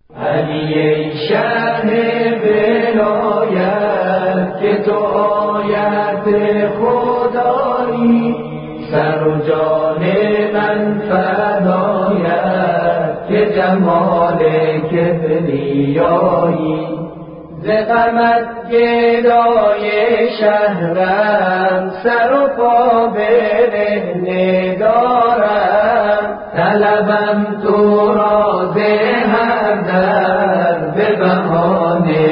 علی ای شهر ولایت که تو آیت خدایی، سر و جان من فدایت که جمال کبریایی. ز غمت گدای شهرم، سر و پا برهنه دارم، طلبم تو را ز هر در به بهانه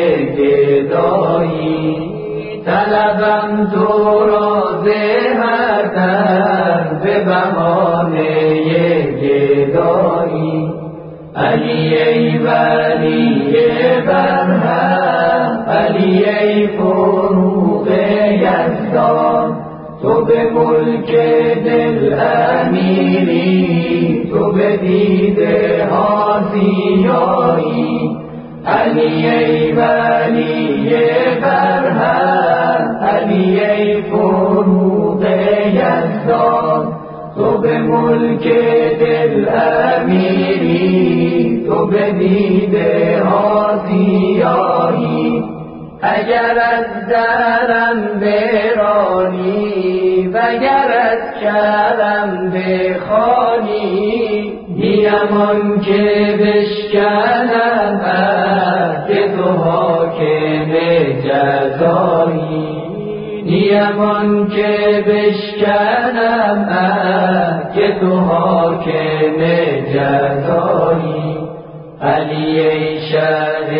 گدایی. طلبم تو را ز هر در به بهانه گدایی. علی ای ولی برهم، علی ای فروغ یزدان، تو به ملک دل امیری، تو به دیده ها زیایی. علی ای ولی برهم، علی ای فروغ یزدان، تو به ملک دل امیری، تو به دیده ها زیایی. اگر از درم برانی، وگر از کرم بخوانی، نیم آن که بشکنم که تو حاکم جزایی. نیم آن که بشکنم که تو حاکم جزایی. علی ای شهر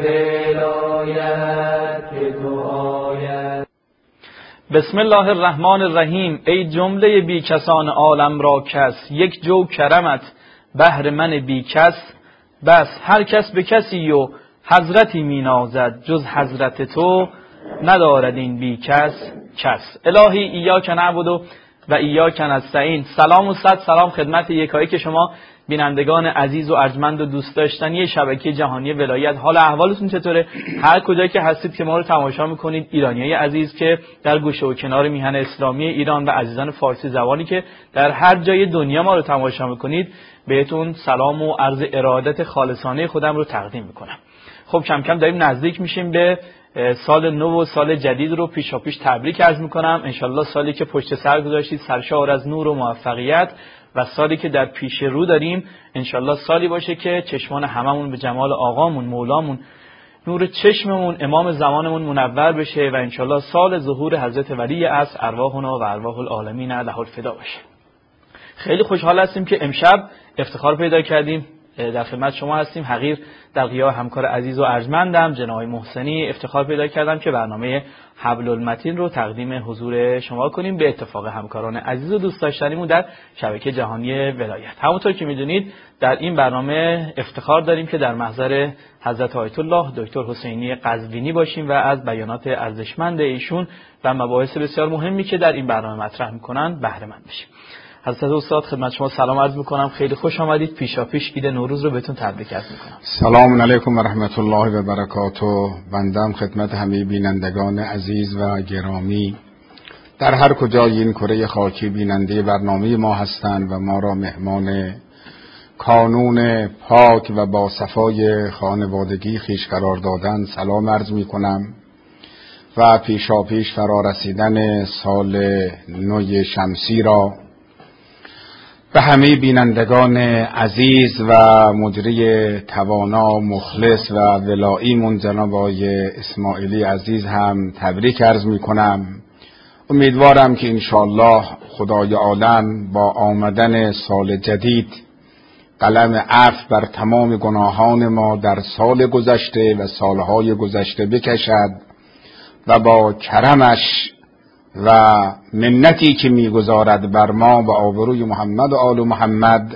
ولایت که تو آیت. بسم الله الرحمن الرحیم. ای جمله بی کسان عالم را کس، یک جو کرمت بهر من بی کس. بس هر کس به کسی و حضرتی می نازد، جز حضرت تو ندارد این بی کس کس. الهی ایاک نعبد و ایاک نستعین. سلام و صد سلام خدمت یکایک شما بینندگان عزیز و ارجمند و دوست داشتنی شبکه جهانی ولایت. حال احوالتون چطوره؟ هر کجایی که هستید که ما رو تماشا میکنید، ایرانیای عزیز که در گوشه و کنار میهن اسلامی ایران و عزیزان فارسی زبانی که در هر جای دنیا ما رو تماشا میکنید، بهتون سلام و عرض ارادت خالصانه خودم رو تقدیم میکنم. خب کم کم داریم نزدیک میشیم به سال نو و سال جدید رو پیشاپیش تبریک عرض میکنم. انشالله سالی که پشت سر گذاشتید سرشار از نور و موفقیت و سالی که در پیش رو داریم انشالله سالی باشه که چشمان هممون به جمال آقامون مولامون، نور چشممون امام زمانمون منور بشه و انشالله سال ظهور حضرت ولی عصر ارواحنا و ارواح العالمین له الفدا باشه. خیلی خوشحال هستیم که امشب افتخار پیدا کردیم در خدمت شما هستیم. حقیر در غیاب همکار عزیز و ارجمندم جناب محسنی افتخار پیدا کردم که برنامه حبل المتین رو تقدیم حضور شما کنیم به اتفاق همکاران عزیز و دوست داشتنیمون در شبکه جهانی ولایت. همونطور که میدونید در این برنامه افتخار داریم که در محضر حضرت آیت الله دکتر حسینی قزوینی باشیم و از بیانات ارزشمند ایشون و مباحث بسیار مهمی که در این برنامه مطرح میکنن بهره مند بشیم. حضرت استاد خدمت شما سلام عرض میکنم، خیلی خوش آمدید. پیشاپیش عید نوروز رو بهتون تبریک عرض میکنم. سلام علیکم و رحمت الله و برکاته. بندم خدمت همه بینندگان عزیز و گرامی در هر کجای این کره خاکی بیننده برنامه ما هستند و ما را مهمان کانون پاک و با صفای خانوادگی خویش قرار دادن سلام عرض میکنم و پیشاپیش فرا رسیدن سال نو شمسی را به همه بینندگان عزیز و مجری توانا مخلص و ولاییمون جناب آقای اسماعیلی عزیز هم تبریک عرض میکنم. امیدوارم که انشاءالله خدای عالم با آمدن سال جدید قلم عفو بر تمام گناهان ما در سال گذشته و سالهای گذشته بکشد و با کرمش و منتی که میگذارد بر ما و آبروی محمد و آل محمد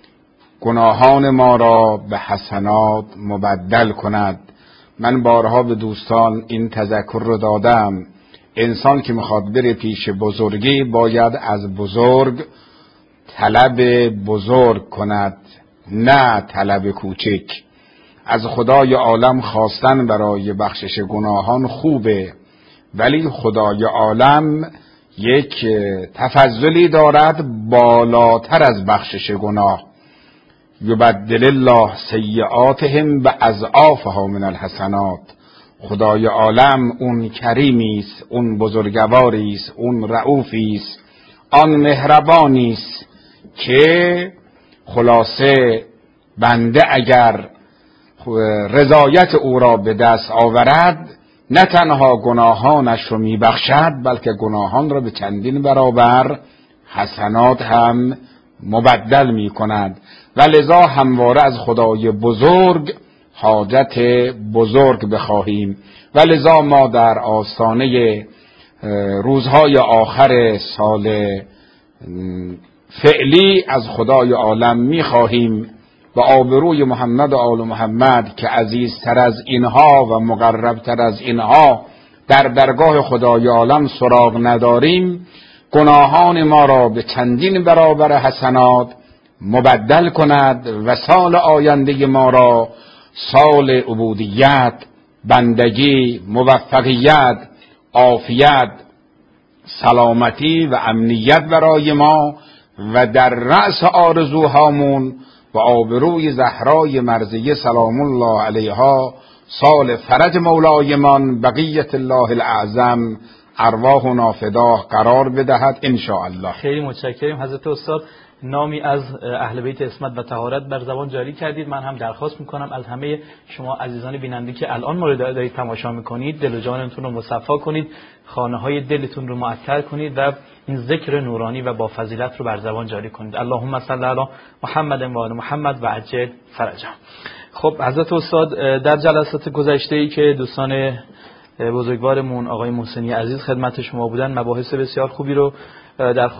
گناهان ما را به حسنات مبدل کند. من بارها به دوستان این تذکر رو دادم، انسان که میخواد بره پیش بزرگی باید از بزرگ طلب بزرگ کند، نه طلب کوچک. از خدای عالم خواستن برای بخشش گناهان خوبه، ولی خدای عالم یک تفضلی دارد بالاتر از بخشش گناه. یبدل الله سیئاتهم باضعافها من الحسنات. خدای عالم اون کریمی است، اون بزرگواری است، اون رؤوفی است، آن مهربانی است که خلاصه بنده اگر رضایت او را به دست آورد نه تنها گناهانش رو میبخشد بلکه گناهان را به چندین برابر حسنات هم مبدل میکند و لذا همواره از خدای بزرگ حاجت بزرگ بخواهیم و لذا ما در آستانه روزهای آخر سال فعلی از خدای عالم میخواهیم و آبروی محمد و آل محمد که عزیزتر از اینها و مقربتر از اینها در درگاه خدای عالم سراغ نداریم، گناهان ما را به چندین برابر حسنات مبدل کند و سال آینده ما را سال عبودیت، بندگی، موفقیت، عافیت، سلامتی و امنیت برای ما و در رأس آرزوهامون و آبروی زهرای مرضیه سلام الله علیها سال فرج مولایمان بقیت الله الاعظم ارواحنا فداه قرار بدهد ان شاء الله. خیلی متشکریم حضرت استاد. نامی از اهل بیت عصمت و طهارت بر زبان جاری کردید. من هم درخواست میکنم از همه شما عزیزان بیننده که الان ما رو دارید تماشا میکنید دل و جانتون رو مصفا کنید، خانه های دلتون رو معطر کنید و این ذکر نورانی و با فضیلت رو بر زبان جاری کنید. اللهم صل علی محمد و آل محمد و عجل فرجهم. خب حضرت استاد، در جلسات گذشته ای که دوستان بزرگوارمون آقای محسنی عزیز خدمت شما بودن مباحث بسیار خوبی رو در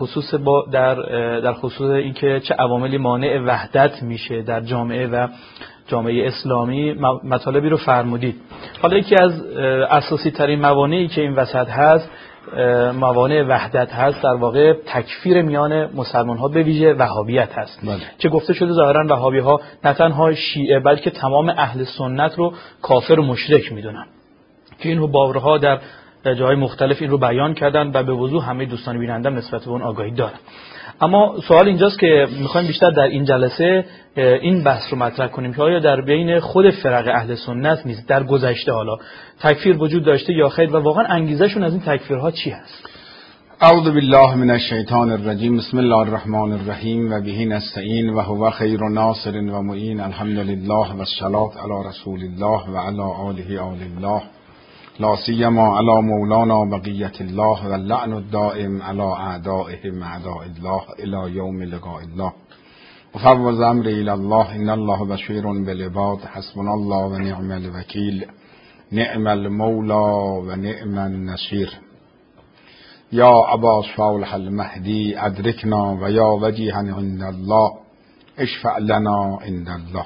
خصوص اینکه چه عواملی مانع وحدت میشه در جامعه و جامعه اسلامی مطالبی رو فرمودید. حالا یکی از اساسی ترین موانعی که این وسط هست، موانع وحدت هست، در واقع تکفیر میان مسلمان ها به ویژه وهابیت هست. که گفته شده ظاهرا وهابی ها نه تنها شیعه بلکه تمام اهل سنت رو کافر و مشرک میدونن که این رو باورها در جای مختلف این رو بیان کردن و به وضوح همه دوستان بینندم نسبت به اون آگاهی دارن. اما سوال اینجاست که میخوایم بیشتر در این جلسه این بحث رو مطرح کنیم که آیا در بین خود فرق اهل سنت نیز در گذشته حالا تکفیر وجود داشته یا خیر و واقعا انگیزشون از این تکفیرها چی هست؟ اعوذ بالله من الشیطان الرجیم. بسم الله الرحمن الرحیم و به نستعین و هو خیر ناصر و معین. الحمدلله و الصلاة علی رسول الله و علی آله آل الله لا سیما علی مولانا بقیت الله و اللعن الدائم علی اعدائهم اعداء الله الی یوم لقاء الله. وفوض امری الی الله ان الله بشیر بالعباد. حسبنا الله و نعم الوکیل. نعم المولا و نعم النصیر. یا ابا صالح المهدی ادرکنا و یا وجیها عند الله اشفع لنا عند الله.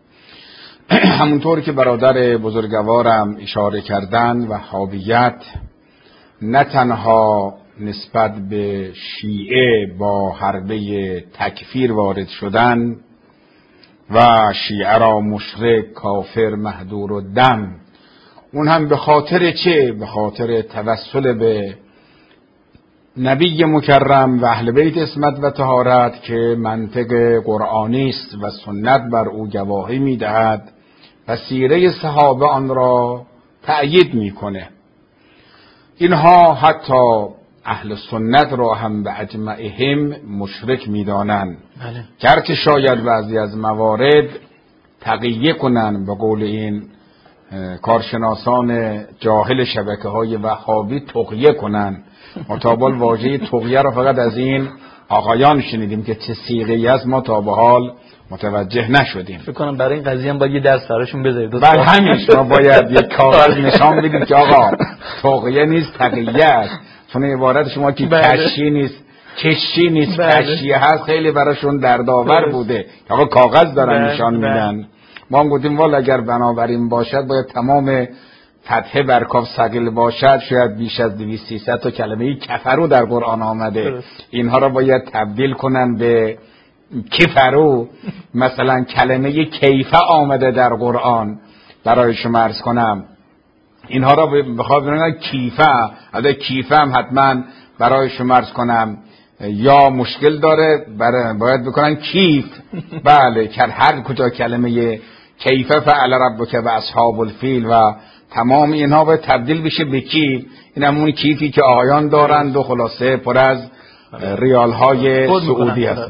همونطور که برادر بزرگوارم اشاره کردن وهابیت نه تنها نسبت به شیعه با حربه تکفیر وارد شدن و شیعه را مشرک، کافر، مهدور الدم، اون هم به خاطر چه؟ به خاطر توسل به نبی مکرم و اهل بیت عصمت و طهارت که منطق قرآنی است و سنت بر او گواهی میدهد و سیره صحابه آن را تأیید میکنه. اینها حتی اهل سنت را هم به اجمعهم مشرک میدانند، گرچه شاید بعضی از موارد تقیه کنن به قول این کارشناسان جاهل شبکه های وهابی تقیه کنن. مطابق واژه تقیه را فقط از این آقایان شنیدیم که چه صیغه‌ای است، ما تا به حال متوجه نشدیم. فکر کنم برای این قضیه هم باید یه درس براشون بذارید. بله همیشه ما باید یک کاغذ نشان بدیم که آقا تقیه نیست تقیه است، چون عبارت شما که کشی نیست کشی نیست کشی هست خیلی براشون دردآور بوده. آقا کاغذ دارن نشان میدن. ما هم گفتیم والا اگر بنابراین باشد باید تمام فتحه بر کاف ثقیل باشد، شاید بیش از 200-300 تا کلمه کفرو در قرآن آمده، اینها را باید تبدیل کنن به کفرو. مثلا کلمه کیفه آمده در قرآن، برای شما عرض کنم اینها را بخواد بگن کیفه، البته کیفه هم حتما برای شما عرض کنم یا مشکل داره باید بکنن کیف. بله، هر کجا کلمه کیفه فعل ربک و اصحاب الفیل و تمام اینها باید تبدیل بشه به کیف. این همون کیفی که آقایان دارند و خلاصه پر از ریال های سعودی هست.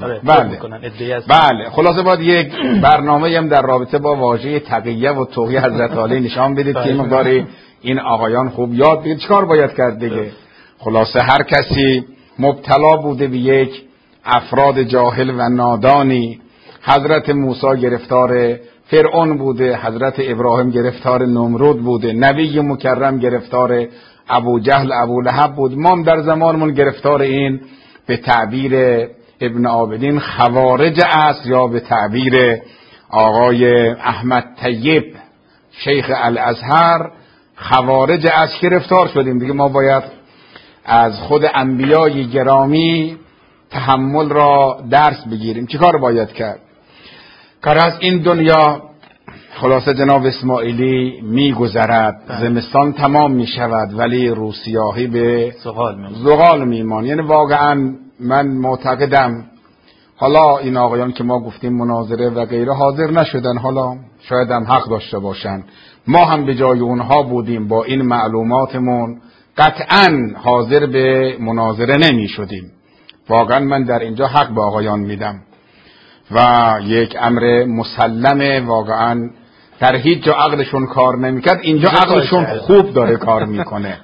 بله خلاصه باید یک برنامه هم در رابطه با واژه تقیه و تقیه حضرت علی نشان بدید که مقداری این آقایان خوب یاد بگیرید چیکار باید کرد دیگه. خلاصه هر کسی مبتلا بوده به یک افراد جاهل و نادانی. حضرت موسی گرفتار فرعون بوده، حضرت ابراهیم گرفتار نمرود بوده، نبی مکرم گرفتار ابو جهل ابو لهب بود. ما هم در زمانمون گرفتار این به تعبیر ابن عابدین خوارج است، یا به تعبیر آقای احمد طیب شیخ الازهر خوارج است گرفتار شدیم دیگه. ما باید از خود انبیای گرامی تحمل را درس بگیریم. چی کار باید کرد؟ کار از این دنیا خلاصه جناب اسماعیلی میگذرد، زمستان تمام میشود ولی روسیاهی به زغال میمان. یعنی واقعا من معتقدم حالا این آقایان که ما گفتیم مناظره و غیره حاضر نشدن، حالا شاید هم حق داشته باشن، ما هم به جای اونها بودیم با این معلوماتمون قطعا حاضر به مناظره نمی شدیم. واقعا من در اینجا حق به آقایان میدم و یک امر مسلمه. واقعا در هیچ جا عقلشون کار نمیکرد، اینجا عقلشون خوب داره کار میکنه.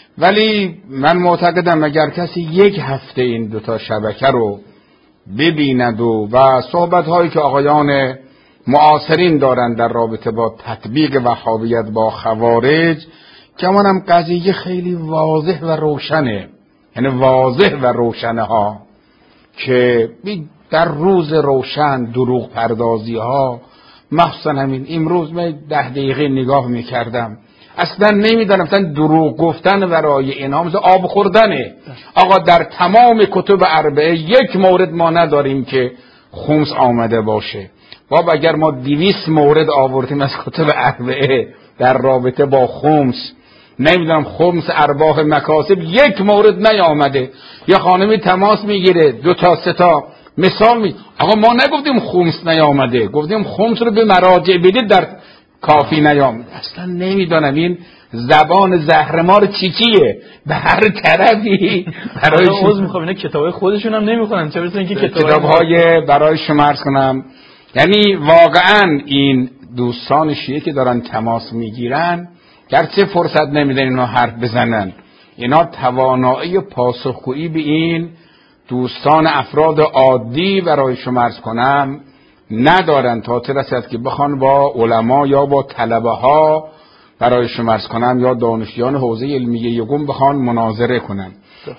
ولی من معتقدم اگر کسی یک هفته این دوتا شبکه رو ببیند و صحبت هایی که آقایان معاصرین دارن در رابطه با تطبیق وهابیت با خوارج، که منم قضیه خیلی واضح و روشنه، یعنی واضح و روشنه ها که در روز روشن دروغ پردازی ها، مخصوصا همین امروز من 10 دقیقه نگاه میکردم اصلا نمیدونم مثلا دروغ گفتن برای اینها مثل آب خوردنه. آقا در تمام کتب اربعه یک مورد ما نداریم که خمس آمده باشه. بابا اگر ما 200 مورد آوردیم از کتب اربعه در رابطه با خمس، نمیدونم خمس ارباح مکاسب یک مورد نیامده. یا خانمی تماس میگیره 2 تا 3 تا مثال آقا ما نگفتیم خمس نیامده، گفتیم خمس رو به مراجع بدید در کافی نیامده. اصلا نمیدونم این زبان زهرمار چیه به هر طرفی برای عذر میخوام اینا کتابای خودشون هم نمیخونن، چه برسه اینکه کتابهای برای شما عرض کنم. یعنی واقعا این دوستان شیعه که دارن تماس میگیرن گرچه فرصت نمیدن اینا حرف بزنن، اینا توانایی پاسخگویی به این دوستان افراد عادی برای شما عرض کنم ندارن، تا رسد که بخوان با علما یا با طلبه ها برای شما عرض کنم یا دانشیان حوزه علمیه یگم بخوان مناظره کنن.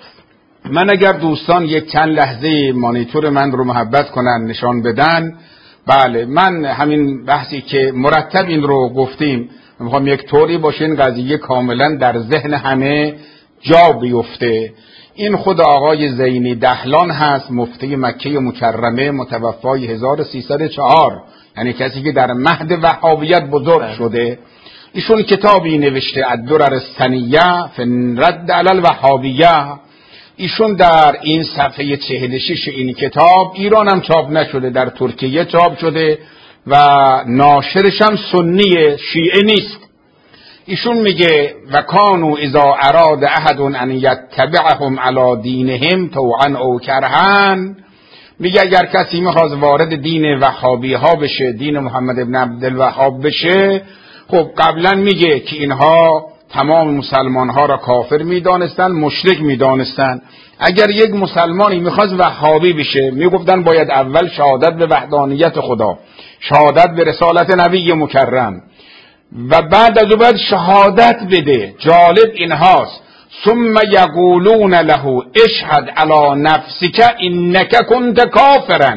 من اگر دوستان یک چند لحظه مانیتور من رو محبت کنن نشان بدن، بله من همین بحثی که مرتب این رو گفتیم میخوام یک طوری باشه این قضیه کاملا در ذهن همه جا بیفته. این خود آقای زینی دهلان هست، مفتی مکه مکرمه متوفای 1304، یعنی کسی که در مهد وهابیت بزرگ شده. ایشون کتابی نوشته الدرر الثنیه فی الرد علی الوهابیه. ایشون در این صفحه 46 این کتاب، ایران هم چاپ نشده، در ترکیه چاپ شده و ناشرش هم سنی شیعه نیست. ایشون میگه و کانوا اذا اراد احد ان یتبعهم علی دینهم طوعا او کرها، میگه اگر کسی میخواد وارد دین وهابی ها بشه، دین محمد ابن عبدالوهاب بشه، خب قبلا میگه که اینها تمام مسلمان ها را کافر میدانستن، مشرک میدانستن. اگر یک مسلمانی میخواست وهابی بشه میگفتن باید اول شهادت به وحدانیت خدا، شهادت به رسالت نبی مکرم و بعد از اون باید شهادت بده. جالب اینهاست ثم یقولون له اشهد علی نفسک انک کنت کافرا.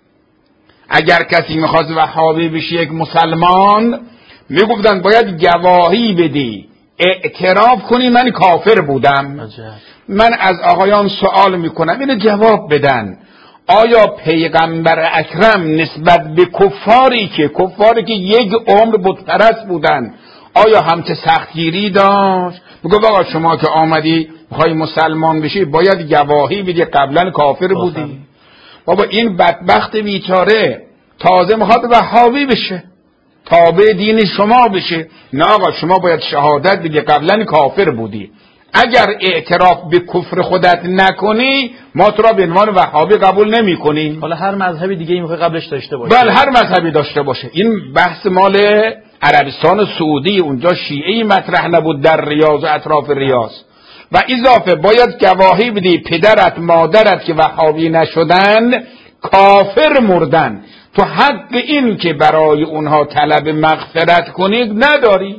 اگر کسی میخواست وهابی بشه یک مسلمان میگفتن باید گواهی بدی، اعتراف کنی من کافر بودم. من از آقایان سوال میکنم اینو جواب بدن. آیا پیغمبر اکرم نسبت به کفاری که یک عمر بت پرست بودن آیا همچه سختگیری داشت؟ میگه آقا شما که آمدی میخوای مسلمان بشی باید گواهی بدی قبلا کافر بودی. بابا این بدبخت بیچاره تازه میخواد وهابی بشه، تابع دین شما بشه. نه آقا شما باید شهادت بدی قبلا کافر بودی. اگر اعتراف به کفر خودت نکنی ما تو را به عنوان وهابی قبول نمی کنیم. حالا هر مذهبی دیگه این قبلش داشته باشه. بله هر مذهبی داشته باشه. این بحث مال عربستان سعودی، اونجا شیعه‌ای مطرح نبود در ریاض و اطراف ریاض. و اضافه باید گواهی بدی پدرت مادرت که وهابی نشدن کافر مردن. تو حق این که برای اونها طلب مغفرت کنید نداری.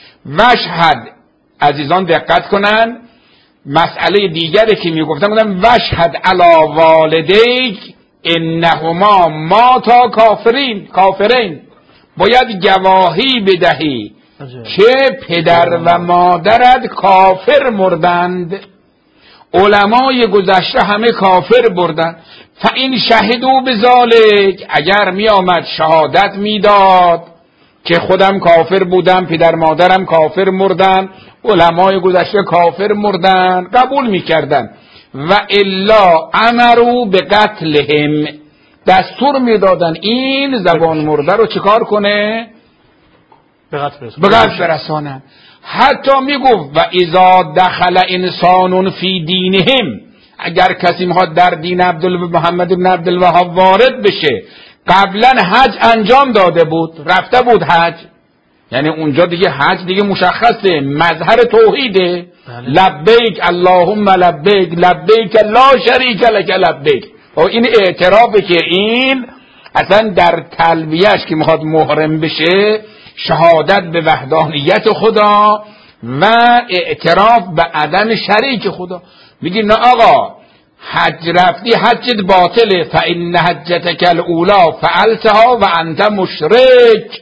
وشهد، عزیزان دقت کنن، مسئله دیگری که میگفتن گفتن وشهد علی والدیک انهما ماتا کافرین، باید گواهی بدهی که پدر و مادرت کافر مردند. علمای گذشته همه کافر بردن. فاین شهدوا بذالک، اگر می آمد شهادت میداد که خودم کافر بودم پدر مادرم کافر مردن، علمای گذشته کافر مردن، قبول میکردن. و الا امروا به قتلهم، دستور میدادن این زبان مرده رو چیکار کنه؟ به قتل برسانن. حتی میگفت و اذا دخل انسان فی دینهم، اگر کسی میخواد در دین محمد بن عبدالوهاب وارد بشه، قبلا حج انجام داده بود، رفته بود حج، یعنی اونجا دیگه حج دیگه مشخصه، مظهر توحیده. لبیک اللهم لبیک لبیک لا شریک لک لبیک. و این اعترافه که این اصلا در تلبیهش که میخواد محرم بشه شهادت به وحدانیت خدا و اعتراف به عدم شریک خدا. میگی نه آقا حج رفتی حجت باطله، فان حجتک الاولی فعلتها و انت مشرک.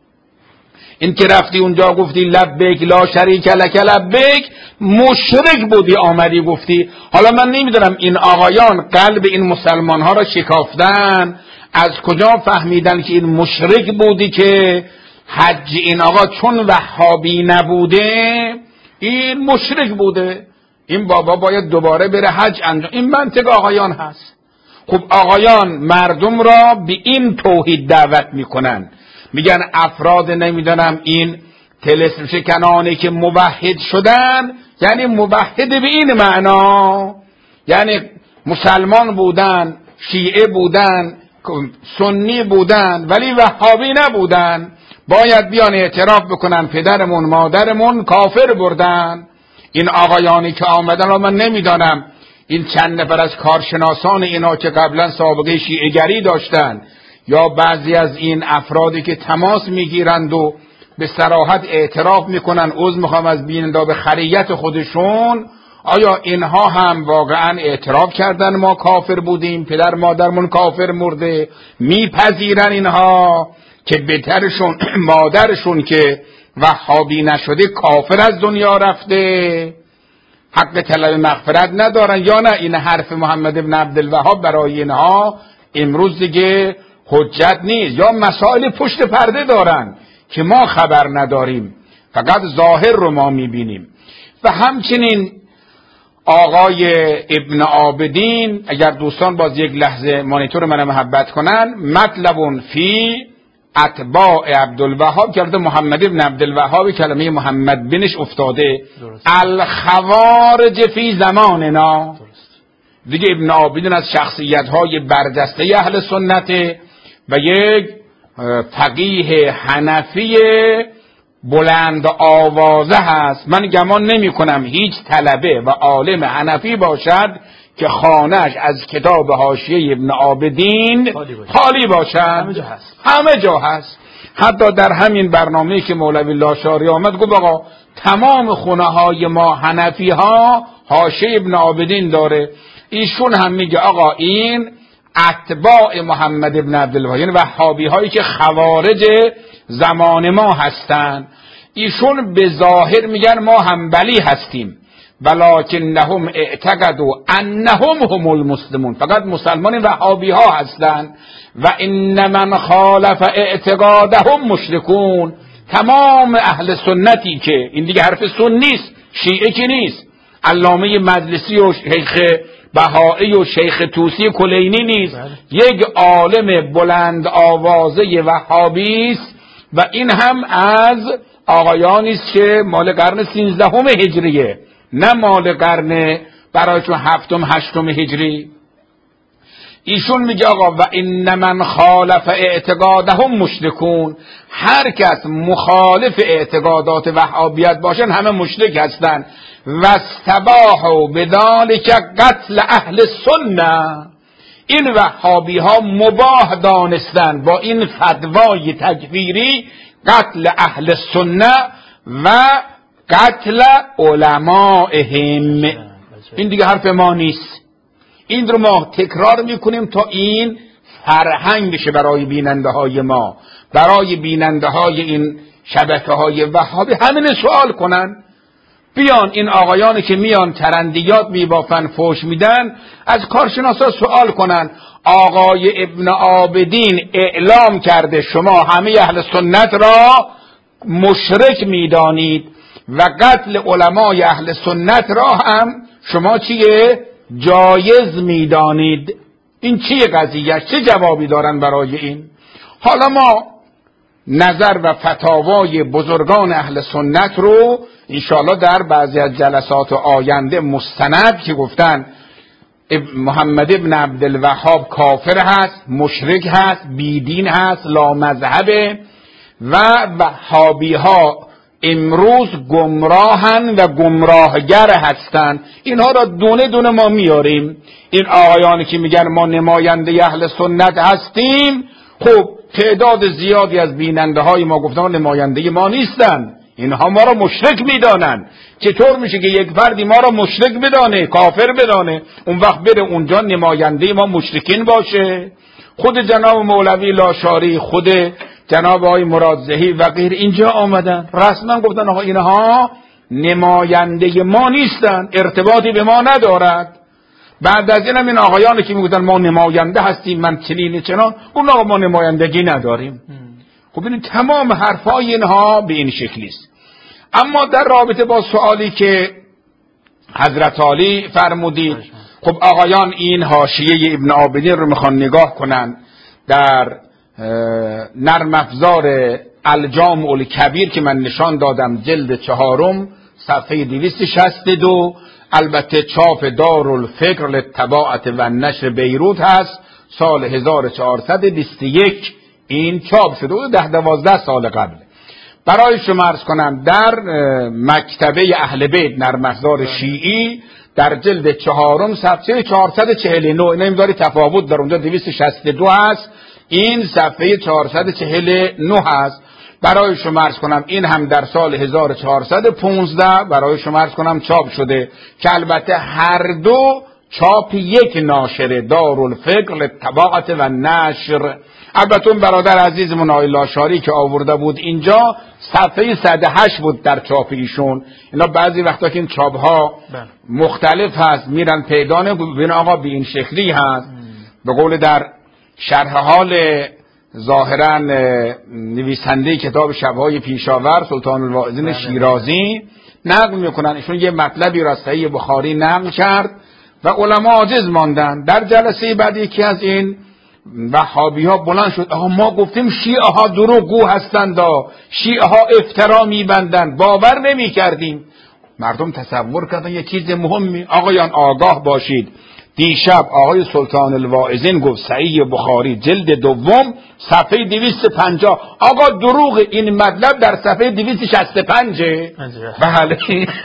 این که رفتی اونجا گفتی لبیک لا شریک لک لبیک، مشرک بودی آمدی گفتی. حالا من نمیدونم این آقایان قلب این مسلمان ها را شکافتن، از کجا فهمیدن که این مشرک بودی که حج این آقا چون وهابی نبوده این مشرک بوده، این بابا باید دوباره بره حج انجام. این منطق آقایان هست. خب آقایان مردم را به این توحید دعوت میکنن، میگن افراد نمیدونم این طلسم شکنانی که موحد شدن، یعنی موحد به این معنا یعنی مسلمان بودن، شیعه بودن، سنی بودن ولی وهابی نبودن، باید بیان اعتراف بکنن پدرمون مادرمون کافر بردن. این آقایانی که آمدن رو من نمیدانم این چند نفر از کارشناسان اینا که قبلا سابقه شیعه‌گری داشتن یا بعضی از این افرادی که تماس میگیرند و به صراحت اعتراف میکنن عذر میخوام از بیننده خریت خودشون، آیا اینها هم واقعا اعتراف کردن ما کافر بودیم پدر مادرمون کافر مرده؟ میپذیرن اینها که بهترشون مادرشون که وهابی نشده کافر از دنیا رفته، حق طلب مغفرت ندارن یا نه این حرف محمد بن عبدالوهاب برای اینها امروز دیگه حجت نیست، یا مسائل پشت پرده دارن که ما خبر نداریم، فقط ظاهر رو ما میبینیم. و همچنین آقای ابن عابدین، اگر دوستان باز یک لحظه مانیتور من محبت کنن، مطلبون فی اتباع عبدالوهاب کرده محمد ابن عبدالوهاب، کلمه محمد بنش افتاده، الخوارج فی زماننا. دیگه ابن عابدین از شخصیت های برجسته اهل سنته و یک فقیه حنفی بلند آوازه هست. من گمان نمی کنم هیچ طلبه و عالم حنفی باشد که خانهش از کتاب حاشیه ابن عابدین خالی باشد. همه جا هست. حتی در همین برنامه‌ای که مولوی لاشاری آمد گفت آقا تمام خونه های ما حنفی ها حاشیه ابن عابدین داره. ایشون هم میگه آقا این اتباع محمد ابن عبدالوهاب، یعنی وهابی هایی که خوارج زمان ما هستن، ایشون به ظاهر میگن ما حنبلی هستیم ولکنهم اعتقدوا انهم هم المسلمون، فقط مسلمان وهابی ها هستند و ان من خالف اعتقادهم مشرکون. تمام اهل سنتی که این دیگه حرف سنی است، شیعه کی نیست؟ علامه مجلسی و شیخ بهائی و شیخ طوسی کلینی نیست. یک عالم بلند آوازه وهابی است و این هم از آقایانی است که مال قرن 13 هجریه، نه مال قرن برایشون 7 8 هجری. ایشون میگه آقا و ان من خالف اعتقادهم مشرکون، هر کس مخالف اعتقادات وهابیت باشن همه مشرک هستن. و استباحوا بذلک قتل اهل سنه، این وهابی ها مباح دانستن با این فتوای تکفیری قتل اهل سنه و قتل علمائهم. این دیگه حرف ما نیست، این رو ما تکرار میکنیم تا این فرهنگ بشه برای بیننده های ما، برای بیننده های این شبکه های وهابی. همین سوال کنن، بیان این آقایانی که میان ترندیات میبافن فوش میدن از کارشناسا سوال کنن آقای ابن عابدین اعلام کرده شما همه اهل سنت را مشرک میدانید و قتل علمای اهل سنت را هم شما چیه؟ جایز میدانید. این چیه قضیه؟ چه جوابی دارن برای این؟ حالا ما نظر و فتاوای بزرگان اهل سنت رو انشاءالله در بعضی از جلسات آینده مستند که گفتن محمد ابن عبدالوهاب کافر هست، مشرک هست، بیدین هست، لامذهبه و وهابی ها امروز گمراهن و گمراهگر هستند، اینها را دونه دونه ما میاریم. این آقایانی که میگن ما نماینده اهل سنت هستیم، خب تعداد زیادی از بیننده های ما گفتن نماینده ما نیستن، اینها ما را مشرک میدانن. چطور میشه که یک فردی ما را مشرک بدانه، کافر بدانه، اون وقت بره اونجا نماینده ما مشرکین باشه؟ خود جناب مولوی لاشاری، خود جناب آقای مرادزهی و غیر اینجا آمدن رسما گفتن آقا اینها نماینده ما نیستن، ارتباطی به ما ندارد. بعد از اینم این آقایانی که میگفتن ما نماینده هستیم من چنین چنان، اون آقا ما نمایندگی نداریم. خب این تمام حرفای اینها به این شکلی است. اما در رابطه با سوالی که حضرت علی فرمودید، خب آقایان این حاشیه ابن عابدین رو میخوان نگاه کنن در نرم افزار الجامع الکبیر که من نشان دادم، جلد 4 صفحه 262. البته چاپ دارالفکر للطباعت و نشر بیروت هست، سال 1421 این چاپ شده بود، 10-12 سال قبل. برای شما عرض کنم در مکتبه اهل بیت نرم افزار شیعی در جلد 4 صفحه 449، این نمیداری تفاوت در اونجا 262 هست، این صفحه 449 هست. برای شما عرض کنم این هم در سال 1415 برای شما عرض کنم چاپ شده که البته هر دو چاپ یک ناشر دارالفکر للطباعت و نشر. البته اون برادر عزیزمون آقای لاشاری که آورده بود اینجا صفحه 108 بود در چاپ ایشون. اینا بعضی وقتا که این چاپ ها مختلف هست میرن پیدا نمی‌کنن آقا به این شکلی هست. به قول در شرح حال ظاهرا نویسنده کتاب شبهای پیشاور سلطان الواعظین شیرازی نقل میکنن، ایشون یه مطلبی را از صحیح بخاری نقل کرد و علما عاجز ماندن. در جلسه بعد یکی از این وهابی ها بلند شد آها ما گفتیم شیعه ها دروغگو هستند، شیعه ها افترا میبندند، باور نمی کردیم. مردم تصور کردن یه چیز مهمی. آقایان آگاه باشید، دیشب آقای سلطان الواعظین گفت صحیح بخاری جلد 2 صفحه 250. آقا دروغ این مطلب در صفحه 265. بله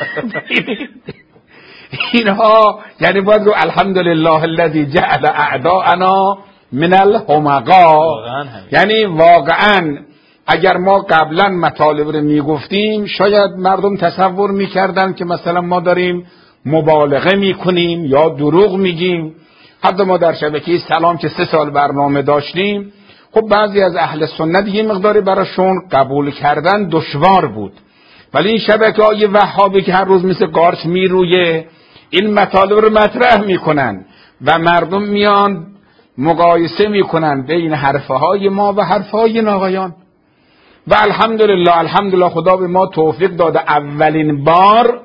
اینها یعنی باید رو الحمدلله الذی جعل اعداءنا من الحمقا. یعنی واقعا اگر ما قبلا مطالب رو میگفتیم شاید مردم تصور میکردن که مثلا ما داریم مبالغه میکنیم یا دروغ میگیم. حتی ما در شبکه سلام که 3 سال برنامه داشتیم، خب بعضی از اهل سنت یه مقداری براشون قبول کردن دشوار بود، ولی این شبکه های وهابی که هر روز مثل قارچ میرویه این مطالب رو مطرح میکنن و مردم میان مقایسه میکنن بین حرفهای ما و حرفهای این آقایان. و الحمدلله خدا به ما توفیق داده اولین بار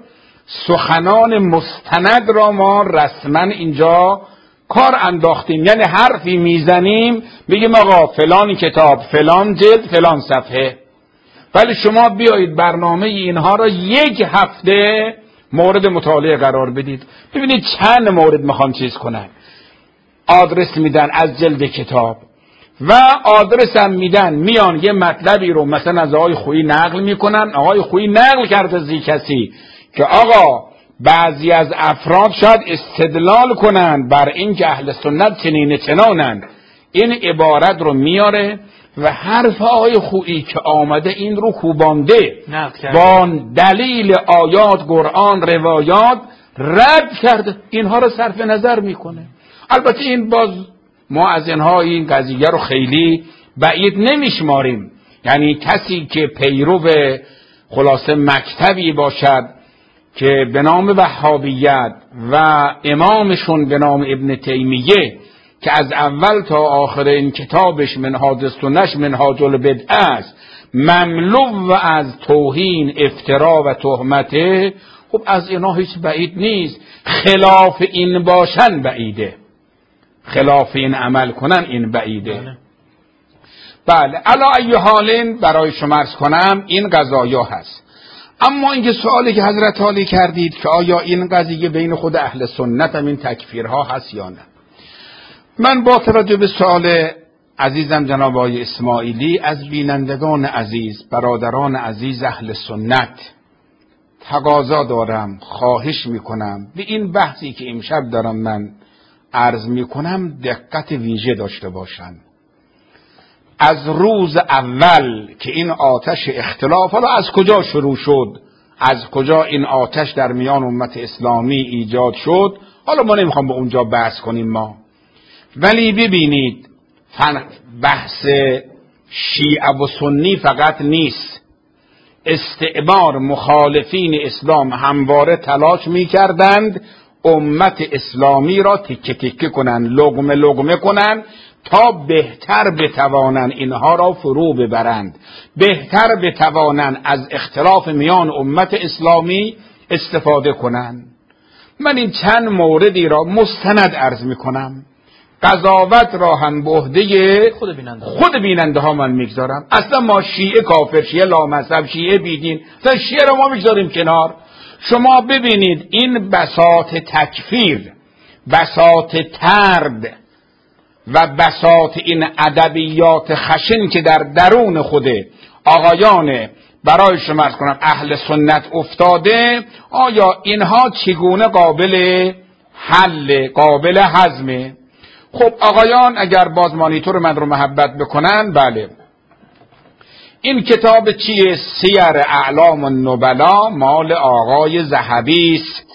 سخنان مستند را ما رسما اینجا کار انداختیم، یعنی حرفی میزنیم بگیم آقا فلان کتاب، فلان جلد، فلان صفحه. ولی شما بیایید برنامه اینها را یک هفته مورد مطالعه قرار بدید، ببینید چند مورد میخوان چیز کنن. آدرس میدن از جلد کتاب و آدرس هم میدن، میان یه مطلبی رو مثلا از آقای خویی نقل میکنن. آقای خویی نقل کرده از کسی که آقا بعضی از افراد شاید استدلال کنن بر این که اهل سنت چنین چنانن، این عبارت رو میاره و حرف آقای خویی که آمده این رو کوبانده با دلیل آیات قرآن روایات رد کرده، اینها رو صرف نظر میکنه. البته این باز ما از اینها این قضیه رو خیلی بعید نمیشماریم، یعنی کسی که پیرو خلاصه مکتبی باشد که به نام وهابیت و امامشون به نام ابن تیمیه که از اول تا آخر این کتابش منهاج السنه منهاج البدعه است، مملو از توهین، افترا و تهمته، خب از اینا هیچ بعید نیست. خلاف این باشن بعیده، خلاف این عمل کنن این بعیده. بله علی ای حال برای شما عرض کنم این قضایا هست. اما اینکه سوالی که حضرت علی کردید که آیا این قضیه بین خود اهل سنت هم این تکفیرها هست یا نه، من با توجه به سوال عزیزم جناب آقای اسماعیلی از بینندگان عزیز، برادران عزیز اهل سنت تقاضا دارم، خواهش میکنم به این بحثی که امشب دارم من عرض میکنم دقت ویژه داشته باشند. از روز اول که این آتش اختلاف، حالا از کجا شروع شد، از کجا این آتش در میان امت اسلامی ایجاد شد، حالا ما نمیخوام به اونجا بحث کنیم ما، ولی ببینید بحث شیعه و سنی فقط نیست. استعمار مخالفین اسلام همواره تلاش میکردند امت اسلامی را تکه تکه کنن، لقمه لقمه کنن تا بهتر بتوانند اینها را فرو ببرند، بهتر بتوانند از اختلاف میان امت اسلامی استفاده کنند. من این چند موردی را مستند عرض میکنم، قضاوت را هم به عهده خود بیننده ها من میگذارم. اصلا ما شیعه کافر، شیعه لامذهب، شیعه بیدین، اصلا شیعه را ما میگذاریم کنار. شما ببینید این بساط تکفیر، بساط ترد و بساط این ادبیات خشن که در درون خود آقایان برای شما عرض کنم اهل سنت افتاده، آیا اینها چگونه قابل حل، قابل هضمه؟ خب آقایان اگر باز مانیتور من رو محبت بکنن، بله این کتاب چیه؟ سیر اعلام النبلا مال آقای ذهبی است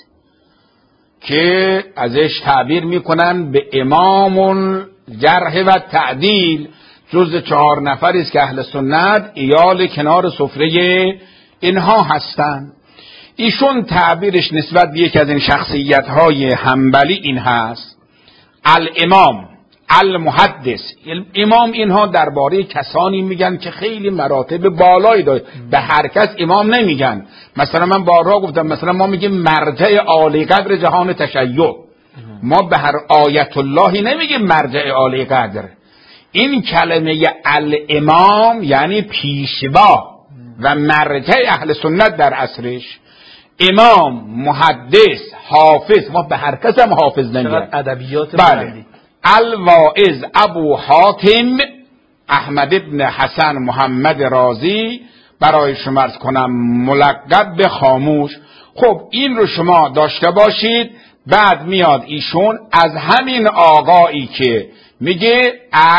که ازش تعبیر میکنن به امام الجرح و تعدیل، جز 4 نفری است که اهل سنت ایال کنار سفره اینها هستند. ایشون تعبیرش نسبت به یک از این شخصیت‌های حنبلی این هست: الامام المحدث. امام اینها درباره کسانی میگن که خیلی مراتب بالایی داره، به هر کس امام نمیگن. مثلا من بارها گفتم، مثلا ما میگیم مرجع عالی قدر جهان تشیع، ما به هر آیت اللهی نمیگیم مرجع عالی قدر. این کلمه الامام یعنی پیشوا و مرجع اهل سنت در عصرش. امام، محدث، حافظ، ما به هر کس هم حافظ نمیگن. ادبیات بله. الواعظ ابو حاتم احمد ابن حسن محمد رازی، برای شما عرض کنم ملقب به خاموش. خب این رو شما داشته باشید. بعد میاد ایشون از همین آقایی که میگه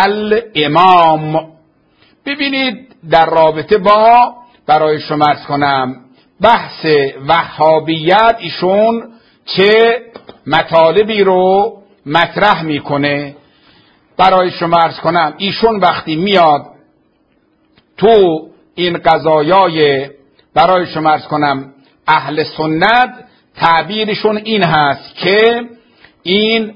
الامام، ببینید در رابطه با برای شما عرض کنم بحث وهابیت ایشون چه مطالبی رو مطرح میکنه. برای شما عرض کنم ایشون وقتی میاد تو این قضایای برای شما عرض کنم اهل سنت، تعبیرشون این هست که این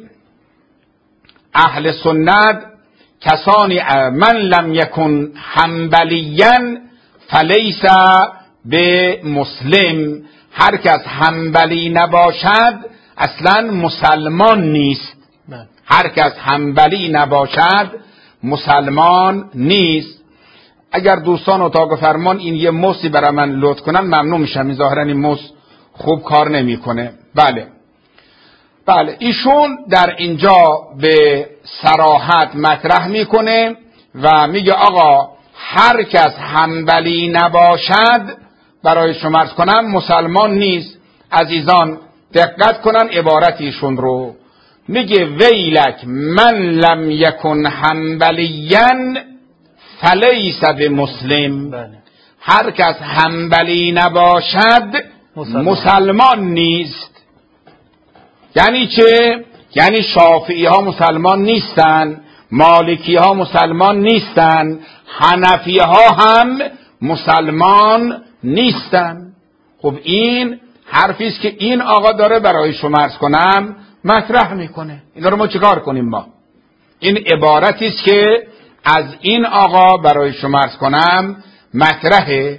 اهل سنت کسانی من لم یکن حنبلیا فلیس به مسلم هر کس حنبلی نباشد اصلا مسلمان نیست. هر کس حنبلی نباشد مسلمان نیست. اگر دوستان اتاق فرمان این یه موسی برای من لطف کنن ممنون میشم. ظاهرا این موس خوب کار نمیکنه. بله ایشون در اینجا به صراحت مطرح میکنه و میگه آقا هر کس حنبلی نباشد برای شما عرض کنم مسلمان نیست. عزیزان دقت کنن عبارت ایشون رو. میگه ویلک من لم یکن حنبلیا فلیس بمسلم. هر کس حنبلی نباشد مسلمان نیست. یعنی چه؟ یعنی شافعی ها مسلمان نیستن، مالکی ها مسلمان نیستن، حنفی ها هم مسلمان نیستن. خب این حرفی است که این آقا داره برای شما عرض کنم مطرح میکنه. اینا رو ما چیکار کنیم؟ ما این عبارتی است که از این آقا برای شما عرض کنم مطرحه.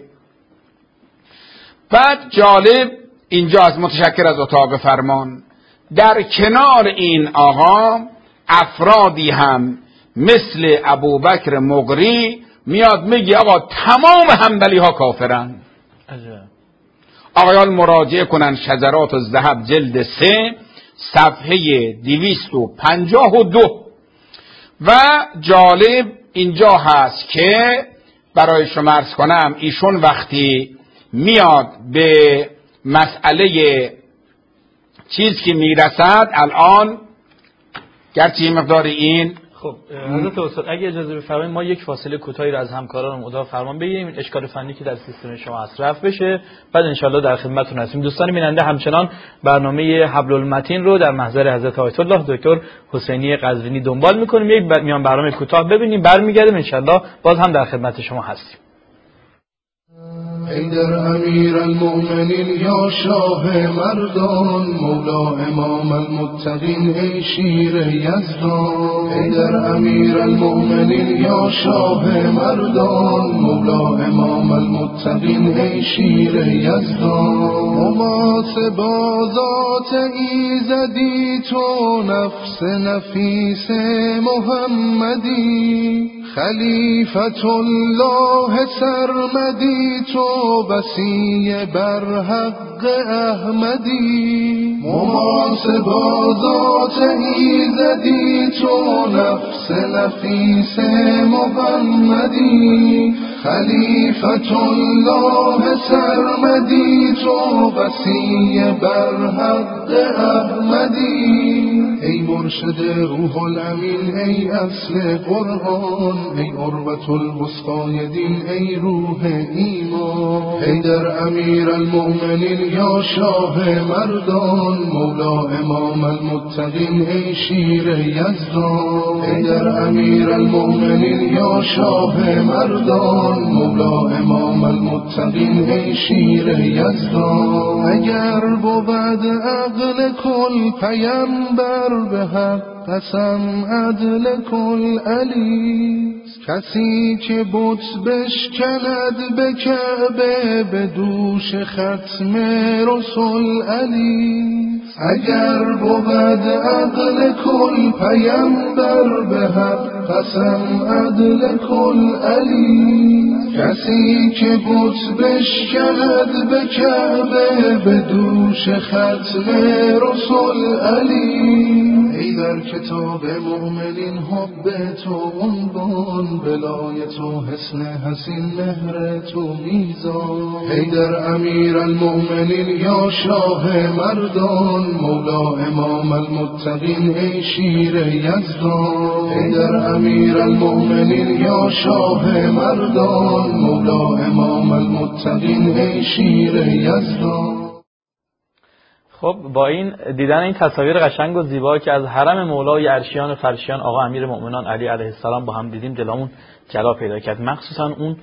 بعد جالب اینجا از متشکر از اتاق فرمان در کنار این آقا افرادی هم مثل ابوبکر مقری میاد میگه آقا تمام حنبلی ها کافرن. آقایان مراجعه کنن شجرات الذهب جلد 3 صفحه 252. و جالب اینجا هست که برای شما عرض کنم ایشون وقتی میاد به مسئله چیز که میرسد الان گرچه مقدار این خب حضرت استاد اگه اجازه بفرمایید ما یک فاصله کوتاهی رو از همکاران اتاق فرمان بگیریم این اشکال فنی که در سیستم شما هست رفع بشه، بعد انشالله در خدمتتون هستیم. دوستان بیننده همچنان برنامه حبل المتین رو در محضر حضرت آیت الله دکتر حسینی قزوینی دنبال میکنیم. یک میان برنامه کوتاه ببینیم برمیگردیم انشالله باز هم در خدمت شما هستیم. حیدر امیر المؤمنین یا شاه مردان، مولا امام المتقین ای شیر یزدان. حیدر امیر المؤمنین یا شاه مردان، مولا امام المتقین ای شیر یزدان. مماس بازات ایزدی تو نفس نفیس محمدی، خلیفت الله سرمدی تو بسی بر حق احمدی. محاسبا ذات ایزدی تو نفس نفیس محمدی، خلیفت الله سرمدی تو بسی بر حق احمدی. ای مرشد روح الامین ای اصل قرآن، ای عروة الوثقی دین ای روح ایمان. حیدر امیر المؤمنین یا شاه مردان، مولا امام المتقین ای شیر یزدان. حیدر امیر المؤمنین یا شاه مردان، مولا امام المتقین ای شیر یزدان. اگر بود عقل کل پیمبر به حق قسم عدل کل علی، کسی که بت بشکند به کعبه به دوش ختم رسول علی. اگر بود عقل کل پیمبر به حق قسم عدل کل علی، کسی که بت بشکند به کعبه به دوش ختم رسول علی. ای در کتاب مؤمنین حب تو عنوان، ولایت و حسن حسین مهر تو میزان. ای در امیر المؤمنین یا شاه مردان، مولا امام المتقین ای شیر یزدان. ای در امیر المؤمنین یا شاه مردان، مولا امام المتقین ای شیر یزدان. خب با این دیدن این تصاویر قشنگ و زیبا که از حرم مولای عرشیان و فرشیان آقا امیر مؤمنان علی علیه السلام با هم دیدیم دلمون جلا پیدا کرد. مخصوصا اون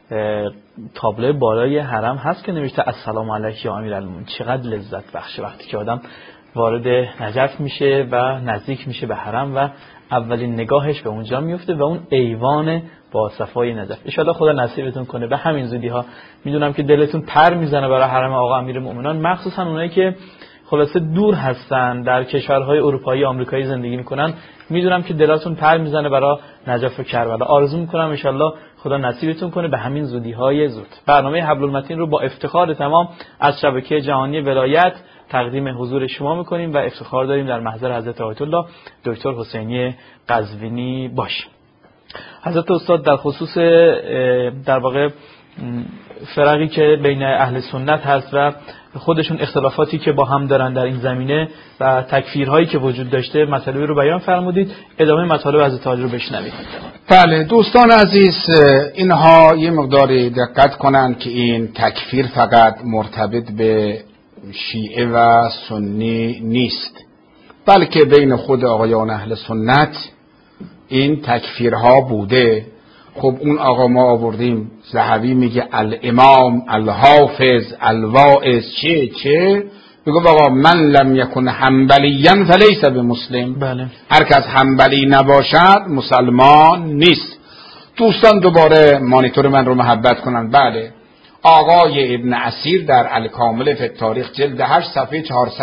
تابلو بالای حرم هست که نوشته السلام علیک یا امیر المؤمنین. چقدر لذت بخشه وقتی که آدم وارد نجف میشه و نزدیک میشه به حرم و اولین نگاهش به اونجا میفته و اون ایوان با صفای نجف. ان شاء الله خدا نصیبتون کنه به همین زودی ها. میدونم که دلتون پر میزنه برای حرم آقا امیرالمومنین، مخصوصا اونایی که خلاصه دور هستن، در کشورهای اروپایی آمریکایی زندگی میکنن. میدونم که دلتون پر میزنه برای نجف و کربلا. آرزو میکنم ان شاء الله خدا نصیبتون کنه به همین زودی های زود. برنامه حبل المتین رو با افتخار تمام از شبکه جهانی ولایت تقدیم حضور شما میکنیم و افتخار داریم در محضر حضرت آیت الله دکتر حسینی قزوینی باشیم. حضرت استاد در خصوص در واقع فرقی که بین اهل سنت هست و خودشون اختلافاتی که با هم دارن در این زمینه و تکفیرهایی که وجود داشته مطالبی رو بیان فرمودید. ادامه مطالب حضرت حاجی رو بشنوید. بله دوستان عزیز، اینها یه مقداری دقت کنن که این تکفیر فقط مرتبط به شیعه و سنی نیست، بلکه بین خود آقایان اهل سنت این تکفیرها بوده. خب اون آقا ما آوردیم، ذهبی میگه الامام الحافظ الواعظ چه میگه آقا من لم یکن حنبلیا فلیس بمسلم. بله. هر کس حنبلی نباشد مسلمان نیست. دوستان دوباره مانیتور من رو محبت کنن. بله آقای ابن اسیر در الکامل فی التاریخ جلد 8 صفحه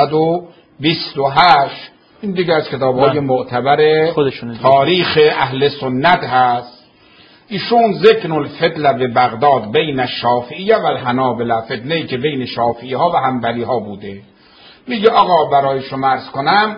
428، این دیگه از کتاب‌های معتبر تاریخ اهل سنت هست. ایشون ذکر الفتنه به بغداد بین الشافعیه و الحنابلة، فتنه‌ای که بین شافعی ها و حنبلی ها بوده. میگه آقا برای شما عرض کنم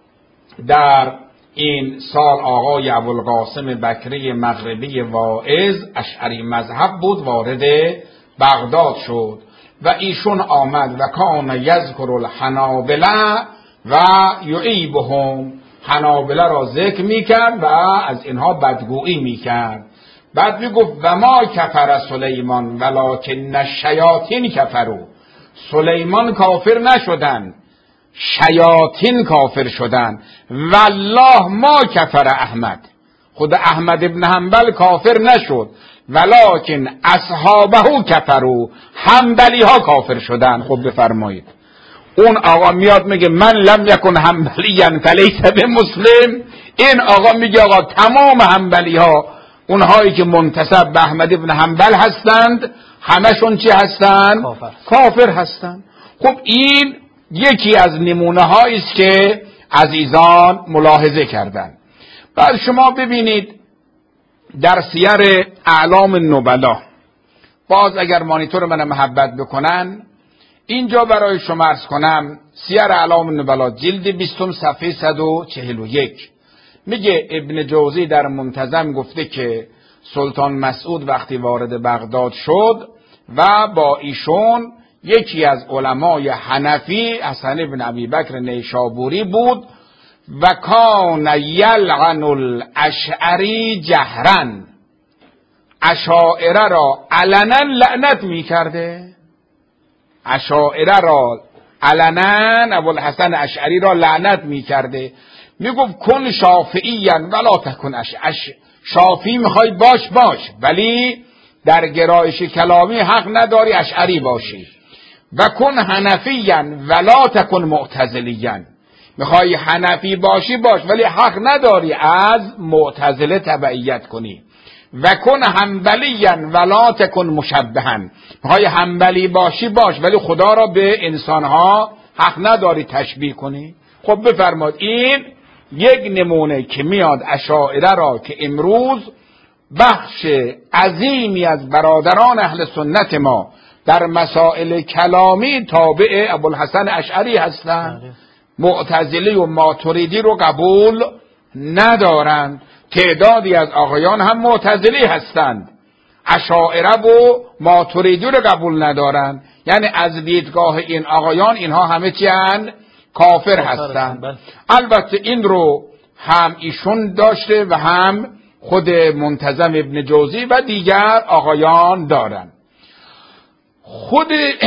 در این سال آقای ابوالقاسم بکری مغربی واعظ اشعری مذهب بود، وارد بغداد شد و ایشون آمد و کان یذکر الحنابلة و یعیبهم، حنابلة را ذکر میکرد و از اینها بدگویی میکرد. بعد میگفت و ما کفر سلیمان ولکن الشیاطین کفروا، سلیمان کافر نشدن، شیاطین کافر شدن. والله ما کفر احمد، خود احمد ابن حنبل کافر نشد، ولکن اصحابه کفروا، حنبلی ها کافر شدن. خب بفرمایید اون آقا میاد میگه من لم یکن حنبلیا فلیس بمسلم. این آقا میگه آقا تمام حنبلی ها، اونهایی که منتسب به احمد ابن حنبل هستند، همشون چی هستند؟ کافر هستند. خب این یکی از نمونه هایی است که عزیزان ملاحظه کردند. بعد شما ببینید در سیر اعلام النبلا، باز اگر مانیتور من محبت بکنن اینجا برای شما عرض کنم، سیر اعلام النبلا جلد 20 صفحه 141 میگه ابن جوزی در منتظم گفته که سلطان مسعود وقتی وارد بغداد شد و با ایشون یکی از علمای حنفی حسن ابن ابی بکر نیشابوری بود و کان یلعن الاشعری جهرا، اشاعره را علنا لعنت میکرده، اشاعره را علنا ابوالحسن اشعری را لعنت میکرده. میگفت کن شافعیا ولا تکن شافعی میخوای باش ولی در گرایش کلامی حق نداری اشعری باشی. و کن حنفیا ولا تکن معتزلیا، میخوای حنفی باشی باش ولی حق نداری از معتزله تبعیت کنی. و کن حنبلیا ولا تکن مشبها، میخوای حنبلی باشی باش ولی خدا را به انسانها حق نداری تشبیه کنی. خب بفرماد این یک نمونه که میاد اشاعره را که امروز بخش عظیمی از برادران اهل سنت ما در مسائل کلامی تابع ابوالحسن اشعری هستند، معتزلی و ماتریدی رو قبول ندارند. تعدادی از آقایان هم معتزلی هستند، اشاعره و ماتریدی رو قبول ندارند. یعنی از دیدگاه این آقایان اینها همه چی هستند؟ کافر هستند. البته این رو هم ایشون داشته و هم خود منتظم ابن جوزی و دیگر آقایان دارند. خود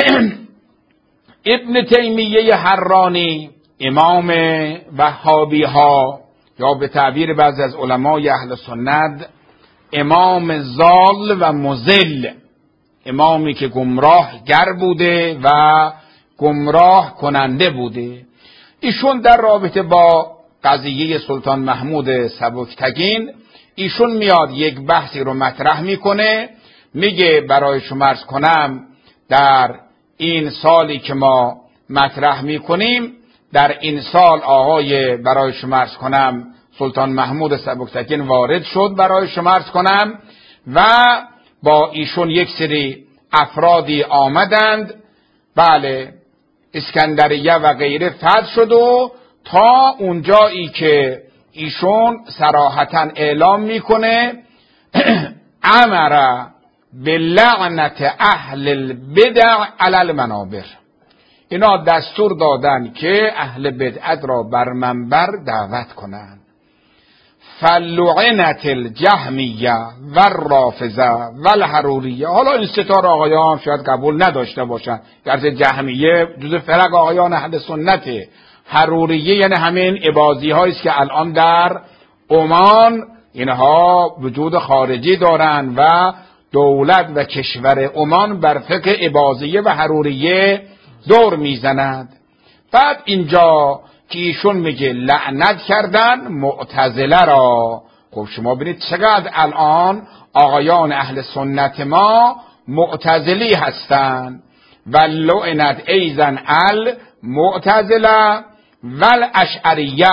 ابن تیمیه حرانی امام وهابی ها یا به تعبیر بعضی از علمای اهل سنت امام ضال و مضل، امامی که گمراه گر بوده و گمراه کننده بوده، ایشون در رابطه با قضیه سلطان محمود سبکتگین ایشون میاد یک بحثی رو مطرح میکنه، میگه برای شما عرض کنم در این سالی که ما مطرح میکنیم، در این سال آقای برای شما عرض کنم سلطان محمود سبکتگین وارد شد برای شما عرض کنم و با ایشون یک سری افرادی آمدند، بله اسکندریه و غیره فتح شد و تا اونجایی که ایشون صراحتا اعلام میکنه امر بلعنت اهل البدع علی المنابر، اینا دستور دادن که اهل بدعت را بر منبر دعوت کنند. فلعنت الجهمیه و الرافضه و الحروریه. حالا این ستاره آقایان شاید قبول نداشته باشن، گرچه جهمیه جز فرق آقایان اهل سنته، حروریه یعنی همین اباضی هایی است که الان در عمان اینها وجود خارجی دارن و دولت و کشور عمان بر فقه اباضیه و حروریه دور میزند. بعد اینجا که ایشون میگه لعنت کردن معتزله را. خب شما ببینید چقدر الان آقایان اهل سنت ما معتزلی هستند. و لعنت ایزن المعتزله و الاشعریه،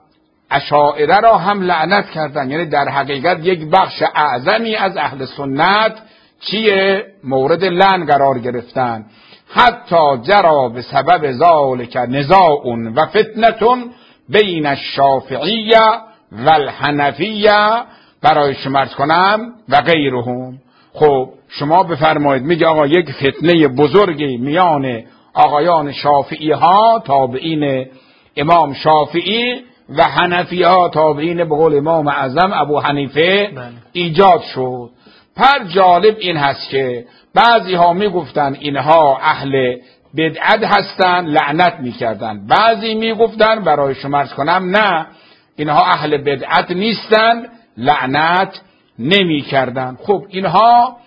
اشاعره را هم لعنت کردن. یعنی در حقیقت یک بخش اعظمی از اهل سنت چیه؟ مورد لعن قرار گرفتن. حتی جرا به سبب ذالک نزاع و فتنه بین الشافعیه و الحنفیه، برای شما عرض کنم و غیرهم. خب شما بفرمایید، میگه آقا یک فتنه بزرگی میان آقایان شافعی ها تابعین امام شافعی و حنفی ها تابعین به قول امام اعظم ابو حنیفه ایجاد شد. پر جالب این هست که بعضی ها میگفتن اینها اهل بدعت هستن، لعنت میکردن. بعضی میگفتن برای شما عرض کنم نه، اینها اهل بدعت نیستن، لعنت نمیکردن. خب اینها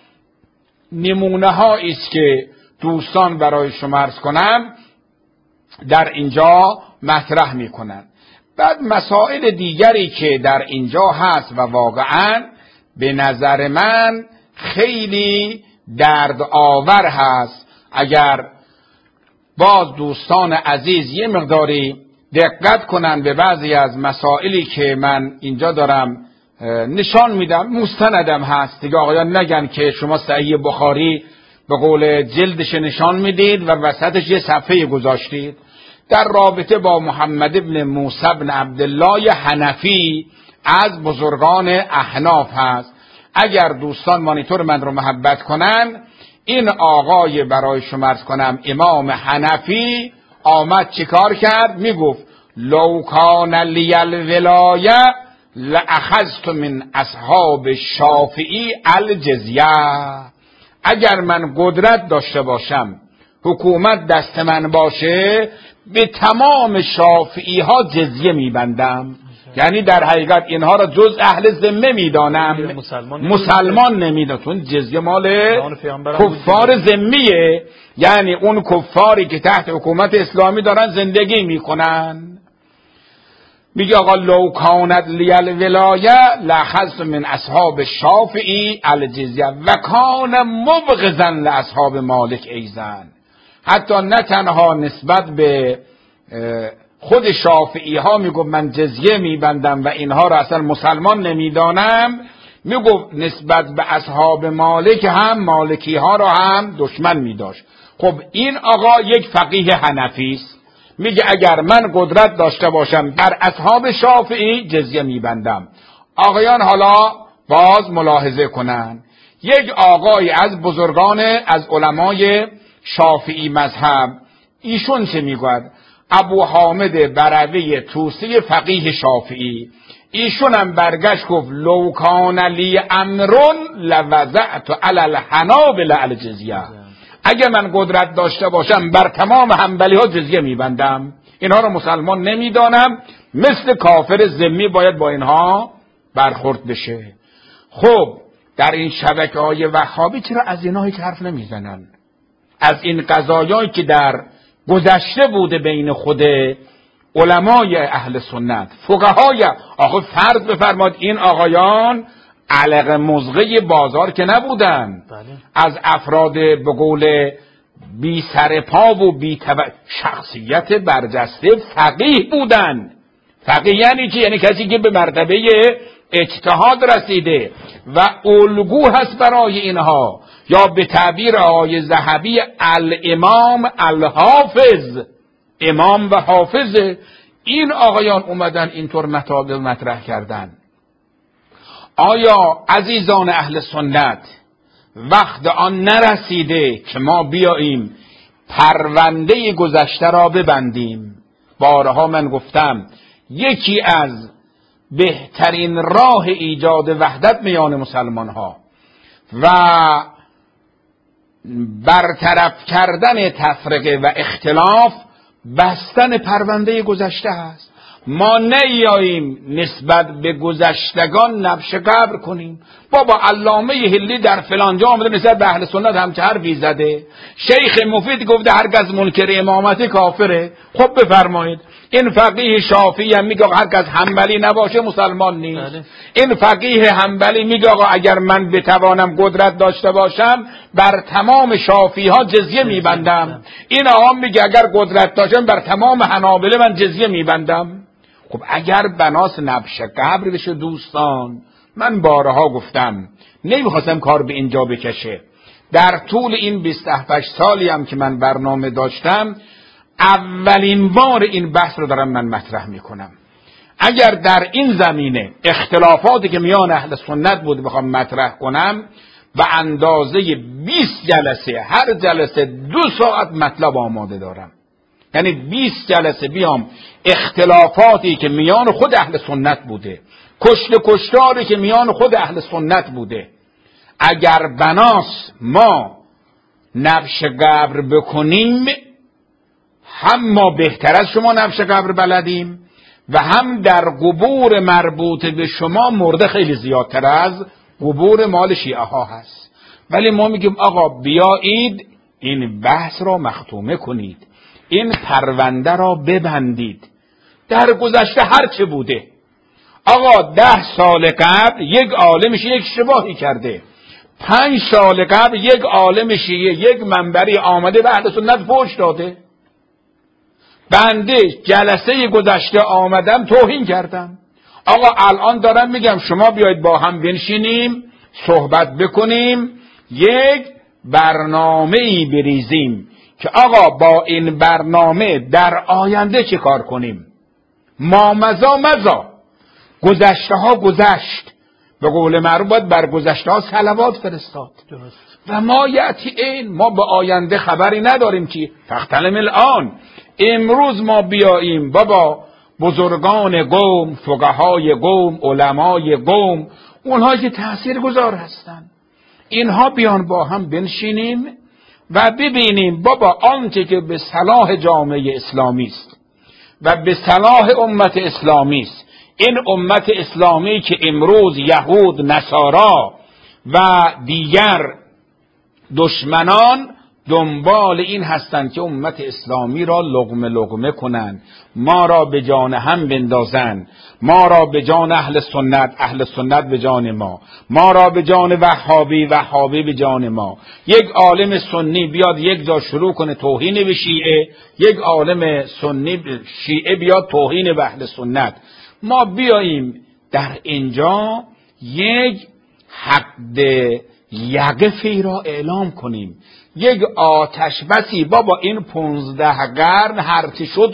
نمونه ها است که دوستان برای شما عرض کنم در اینجا مطرح میکنن. بعد مسائل دیگری که در اینجا هست و واقعا به نظر من خیلی درد آور هست، اگر باز دوستان عزیز یه مقداری دقت کنن به بعضی از مسائلی که من اینجا دارم نشان میدم، مستندم هست دیگه. آقایان نگن که شما صحیح بخاری به قول جلدش نشان میدید و وسطش یه صفحه گذاشتید. در رابطه با محمد ابن موسی ابن عبدالله حنفی از بزرگان احناف هست. اگر دوستان مانیتور من رو محبت کنن، این آقای برای شما عرض کنم امام حنفی آمد چیکار کرد؟ میگفت لو کان لی الولایه لاخذت من اصحاب الشافعی الجزیه. اگر من قدرت داشته باشم، حکومت دست من باشه، به تمام شافعی ها جزیه میبندم. یعنی در حقیقت اینها را جز اهل ذمه میدانم، مسلمان نمیدانم، چون جزیه مال کفار ذمیه. یعنی اون کفاری که تحت حکومت اسلامی دارن زندگی میکنن. میگه آقا لو کانت لی الولایه لاخذت من اصحاب الشافعی الجزیه و کان مبغضا لاصحاب مالک ایزن. حتی نه تنها نسبت به خود شافعی ها میگفت من جزیه میبندم و اینها را اصلا مسلمان نمیدانم، میگفت نسبت به اصحاب مالک هم مالکی ها را هم دشمن میداشت. خب این آقا یک فقیه حنفی است، میگه اگر من قدرت داشته باشم در اصحاب شافعی جزیه میبندم. آقایان حالا باز ملاحظه کنن، یک آقای از بزرگان از علمای شافعی مذهب، ایشون چه میگوید؟ ابو حامد بروی طوسی فقیه شافعی، ایشون هم برگشت گفت لو کان لی امرون لوضعت علی الحنابلة الجزیه. اگه من قدرت داشته باشم بر تمام حنبلی ها جزیه میبندم، اینها رو مسلمان نمیدانم، مثل کافر ذمی باید با اینها برخورد بشه. خب در این شبکه های وهابی چرا از اینها هیچ حرف نمیزنن؟ از این قضایایی که در گذشته بوده بین خود علمای اهل سنت، فقهای، آخه فرض بفرماد این آقایان علق مزغه بازار که نبودن، از افراد به قول بی سر پا و شخصیت برجسته فقیه بودن. فقیه یعنی چی؟ یعنی کسی که به مرتبه اجتهاد رسیده و الگو هست برای اینها، یا به تعبیر آقای ذهبی الامام الحافظ، امام و حافظ. این آقایان اومدن اینطور مطالب مطرح کردن. آیا عزیزان اهل سنت وقت آن نرسیده که ما بیاییم پرونده گذشته را ببندیم؟ بارها من گفتم یکی از بهترین راه ایجاد وحدت میان مسلمان ها و برطرف کردن تفرقه و اختلاف بستن پرونده گذشته است. ما نیاییم نسبت به گذشتگان نبش قبر کنیم. بابا علامه هلی در فلان جا آمده نسبت به اهل سنت همچه حرفی زده، شیخ مفید گفته هر کس منکر امامت کافره. خب بفرمایید این فقیه شافعی هم میگه هر کس حنبلی نباشه مسلمان نیست. این فقیه حنبلی میگه آقا اگر من بتوانم قدرت داشته باشم بر تمام شافعی ها جزیه میبندم. این آقا میگه اگر قدرت داشتم بر تمام حنابله من جزیه میبندم. خب اگر بناس نبش قبر بشه دوستان، من بارها گفتم نمیخواستم کار به اینجا بکشه. در طول این 28 سالی هم که من برنامه داشتم اولین بار این بحث رو دارم من مطرح میکنم. اگر در این زمینه اختلافاتی که میان اهل سنت بود بخوام مطرح کنم و اندازه 20 جلسه، هر جلسه 2 ساعت مطلب آماده دارم. یعنی 20 جلسه بیام اختلافاتی که میان خود اهل سنت بوده، کشتاری که میان خود اهل سنت بوده، اگر بناس ما نبش قبر بکنیم، هم ما بهتر از شما نبش قبر بلدیم و هم در قبور مربوط به شما مرده خیلی زیادتر از قبور مال شیعه ها هست. ولی ما میگیم آقا بیایید این بحث را مختومه کنید، این پرونده را ببندید. در گذشته هر چه بوده، آقا 10 سال قبل یک عالم شیعه یک اشتباهی کرده، 5 سال قبل یک عالم شیعه یک منبری آمده به اهل سنت فحش داده، بنده جلسه گذشته آمدم توهین کردم. آقا الان دارم میگم شما بیایید با هم بنشینیم صحبت بکنیم، یک برنامه‌ای بریزیم که آقا با این برنامه در آینده چه کار کنیم. ما مزا گذشته ها گذشت، به قول معروف باید بر گذشته ها صلوات فرستاد. درست. و ما یأتی این، ما به آینده خبری نداریم که فاختلم الان. امروز ما بیاییم بابا بزرگان قوم، فقهای قوم، علمای قوم، اونها که تأثیر گذار هستن، اینها بیان با هم بنشینیم و ببینیم بابا آنچه که به صلاح جامعه اسلامی است و به صلاح امت اسلامی است، این امت اسلامی که امروز یهود، نصارا و دیگر دشمنان دنبال این هستند که امت اسلامی را لقمه لقمه کنند، ما را به جان هم بندازند، ما را به جان اهل سنت، اهل سنت به جان ما را به جان وهابی، وهابی به جان ما. یک عالم سنی بیاد یک جا شروع کنه توهین به شیعه، یک عالم سنی شیعه بیاد توهین به اهل سنت. ما بیاییم در اینجا یک حد یقفی را اعلام کنیم، یک آتش بسی. بابا این 15 قرن هرچی شد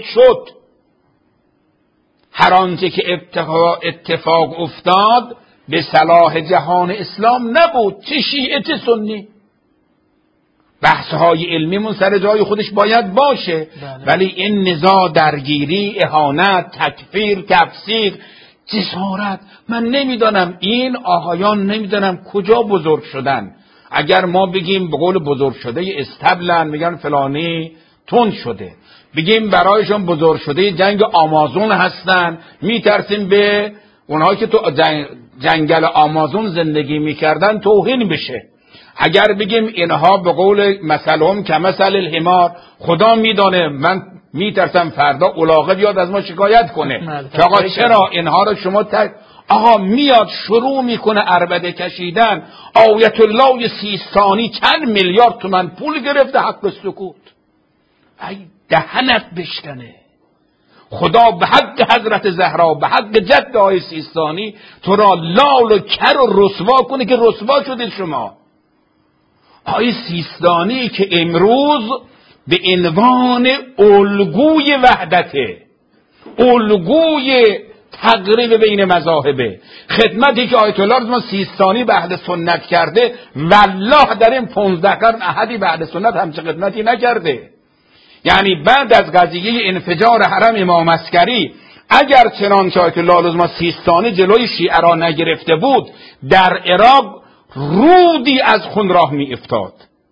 هر آنچه که اتفاق افتاد به صلاح جهان اسلام نبود، چه شیعه چه سنی. بحث‌های علمیمون سر جای خودش باید باشه، ولی این نزاع، درگیری، اهانت، تکفیر، تفسیق، جسارت، من نمیدانم این آقایان نمیدانم کجا بزرگ شدن. اگر ما بگیم به قول بزرگ شده استبلن، میگن فلانی تند شده، بگیم برایشون بزرگ شده جنگ آمازون هستن، میترسیم به اونها که تو جنگل آمازون زندگی میکردن توهین بشه. اگر بگیم اینها به قول مثلهم که مثل الحمار، خدا میدانه من میترسم فردا الاغه بیاد از ما شکایت کنه که آقا چرا اینها رو شما آقا میاد شروع میکنه عربده کشیدن. آیت الله سیستانی چند میلیارد تومان پول گرفته حق سکوت. ای دهنت بشکنه. خدا به حق حضرت زهرا، به حق جد آقای سیستانی تو را لال و کر و رسوا کنه که رسوا شدید شما. آقای سیستانی که امروز به عنوان الگوی وحدته، الگوی تقریب بین مذاهبه، خدمتی که آیت الله ما سیستانی به اهل سنت کرده، والله در این 15 قرن احدی به اهل سنت همچه خدمتی نکرده. یعنی بعد از قضیه انفجار حرم امام عسکری، اگر چنانچه آیت الله ما سیستانی جلوی شیعه را نگرفته بود، در عراق رودی از خون راه می افتاد.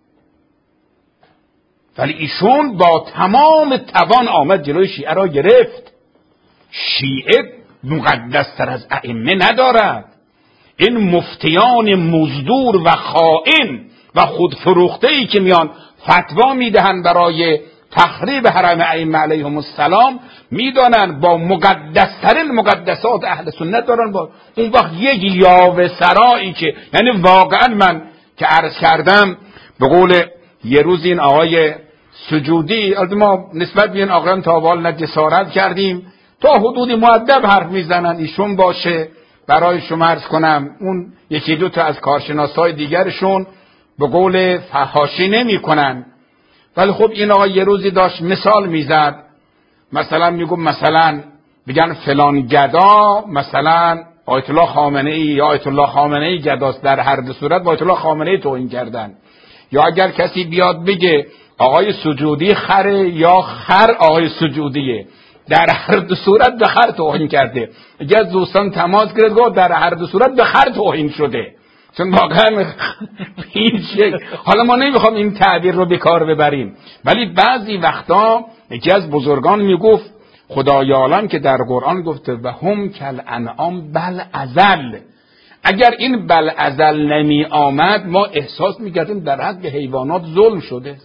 ولی ایشون با تمام توان آمد جلوی شیعه را گرفت. شیعه مقدستر از ائمه ندارد. این مفتیان مزدور و خائن و خودفروخته‌ای که میان فتوا میدهند برای تخریب حرم ائمه علیهم السلام، میدانند با مقدسترین مقدسات اهل سنت دارن. با اون وقت یک یاوه سرایی که یعنی واقعا من که عرض کردم به قول یه روز این آقای سجودی، ما نسبت به این آقایان تا حال جسارت کردیم تا حدودی مؤدب حرف میزنن، ایشون باشه برای شما عرض کنم اون یکی دو تا از کارشناسای دیگرشون به قول فحاشی نمی کنن. ولی خب این آقا یه روزی داشت مثال میزد، مثلا میگم مثلا بگن فلان گدا مثلا آیت الله خامنه ای یا آیت الله خامنه ای گداست، در هر دو صورت با آیت الله خامنه ای توهین کردن. یا اگر کسی بیاد بگه آقای سجودی خره یا خر آقای سجودیه، در هر دو صورت به خر توهین کرده. یکی از دوستان تماس گرفت گفت در هر دو صورت به خر توهین شده، چون واقعا این شکل. حالا ما نمیخوام این تعبیر رو به کار ببریم، ولی بعضی وقتا یکی از بزرگان میگفت خدای عالم که در قرآن گفته و هم کل انعام بل ازل، اگر این بل ازل نمی آمد ما احساس میکردیم در حق حیوانات ظلم شده.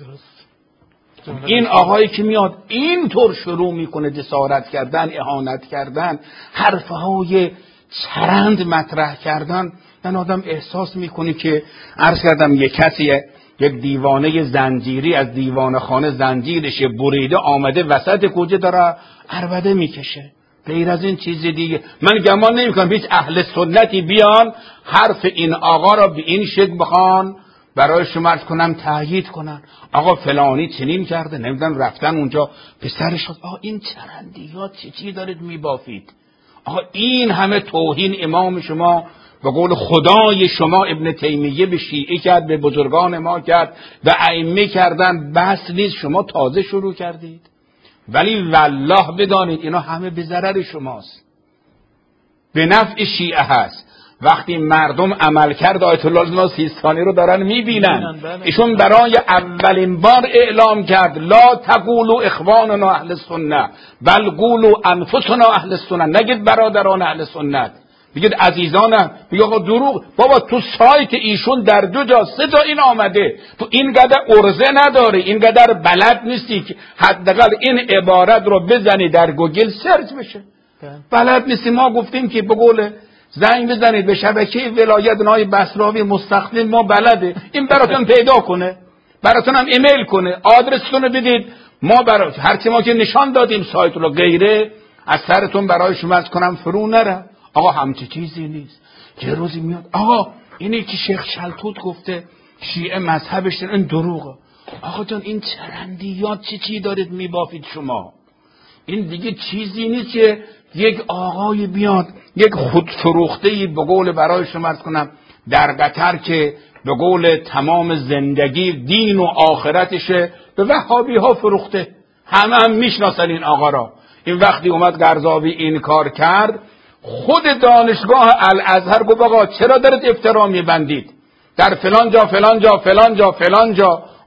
این آقایی که میاد اینطور شروع میکنه جسارت کردن، اهانت کردن، حرفهای چرند مطرح کردن، من آدم احساس میکنه که عرض کردم یک کسی یک دیوانه زنجیری از دیوانه خانه زنجیرش بریده آمده وسط کوچه داره عربده میکشه. غیر از این چیز دیگه من گمان نمیکنم هیچ اهل سنتی بیان حرف این آقا را به این شکل بخوان برای شما عرض کنم تأیید کنن. آقا فلانی چنین کرده، نمیدونم رفتن اونجا پسرش شد. آقا این چرندیات چی دارید میبافید؟ آقا این همه توهین امام شما به قول خدای شما ابن تیمیه به شیعه کرد، به بزرگان ما کرد، به ائمه کردن، بس نیست شما تازه شروع کردید. ولی والله بدانید اینا همه به ضرر شماست، به نفع شیعه هست. وقتی مردم عمل کرد آیت الله سیستانی رو دارن میبینن، ایشون برای اولین بار اعلام کرد لا تقولوا اخواننا اهل سنت بل قولوا انفسنا اهل سنت، نگید برادران اهل سنت، بگید عزیزانم. بگید آقا دروغ بابا، تو سایت ایشون در 2 جا 3 جا این آمده، تو این قدر ارزه نداری، این قدر بلد نیستی که حداقل این عبارت رو بزنی در گوگل سرچ بشه. بلد نیستی. ما گفتیم که به قول زنگ بزنید به شبکه ولایت نای بصراوی مستقیم ما بلده، این براتون پیدا کنه، براتون هم ایمیل کنه، آدرستون رو بدید، ما برای هرچی ما که نشان دادیم سایت رو غیره از سرتون برای شما از کنم فرو نره. آقا همچه چیزی نیست. یه روزی میاد آقا اینی که شیخ شلتوت گفته شیعه مذهبش این دروغه. آقا جان این چرندیات چی دارید میبافید شما؟ این دیگه چیزی نیست که یک آقای بیاد یک خودفروخته‌ای به قول برای شما عرض کنم در قطر که به قول تمام زندگی دین و آخرتشه به وهابی ها فروخته، هم میشناسن این آقا را. این وقتی اومد قرضاوی این کار کرد، خود دانشگاه الازهر گفت آقا چرا دارید افترا میبندید در فلان جا فلان جا فلان جا فلان جا.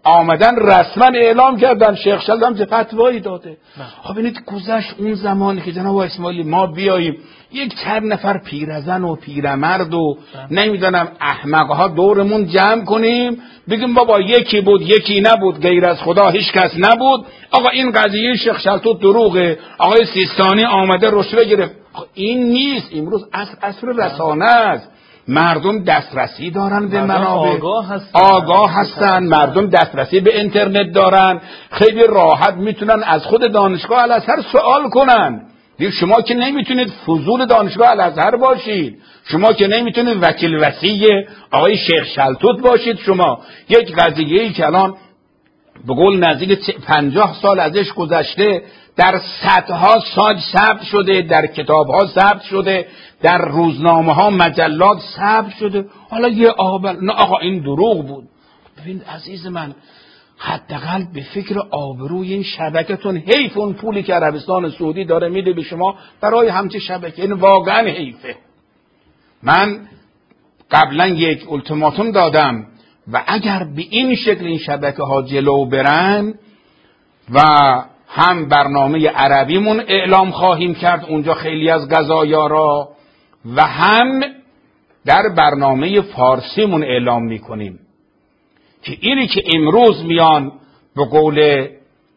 آمدن رسما اعلام کردن شیخ شلدم چه فتوایی داده. خب ببینید گذشت اون زمانی که جناب اسماعیلی ما بیاییم یک چند نفر پیرزن و پیرمرد و نمیدونم احمقها دورمون جمع کنیم بگیم بابا یکی بود یکی نبود، غیر از خدا هیچ کس نبود، آقا این قضیه شیخ شلتوت دروغه، آقای سیستانی آمده رشوه گرفت. این نیست. امروز عصر رسانه است، مردم دسترسی دارن به منابع، آگاه هستن، مردم دسترسی به اینترنت دارن، خیلی راحت میتونن از خود دانشگاه الازهر سوال کنن. شما که نمیتونید فضول دانشگاه الازهر باشید، شما که نمیتونید وکیل وصی آقای شیخ شلتوت باشید. شما یک قضیه‌ای که الان به قول نزدیک 50 سال ازش گذشته، در صدها سال ثبت شده، در کتاب‌ها ثبت شده، در روزنامه‌ها مجلات ثبت شده، حالا یه نه آقا این دروغ بود. ببین عزیز من، حداقل به فکر آبروی این شبکه‌تون، حیف اون پولی که عربستان سعودی داره میده به شما برای همچه شبکه، این واقعا حیفه. من قبلا یک التیماتوم دادم و اگر به این شکل این شبکه‌ها جلو برن و هم برنامه عربیمون اعلام خواهیم کرد اونجا خیلی از قضایا را، و هم در برنامه فارسیمون اعلام میکنیم که اینی که امروز میان به قول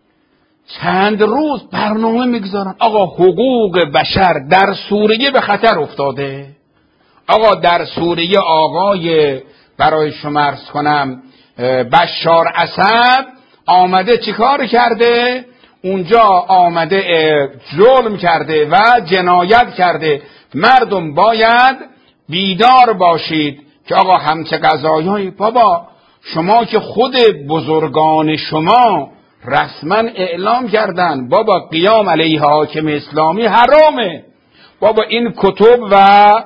چند روز برنامه میگذارن آقا حقوق بشر در سوریه به خطر افتاده. آقا در سوریه آقای برای شما عرض کنم بشار اسد آمده چیکار کرده؟ اونجا آمده ظلم کرده و جنایت کرده. مردم باید بیدار باشید که آقا همچه قضایایی، بابا شما که خود بزرگان شما رسما اعلام کردن بابا قیام علیه حاکم اسلامی حرامه. بابا این کتب و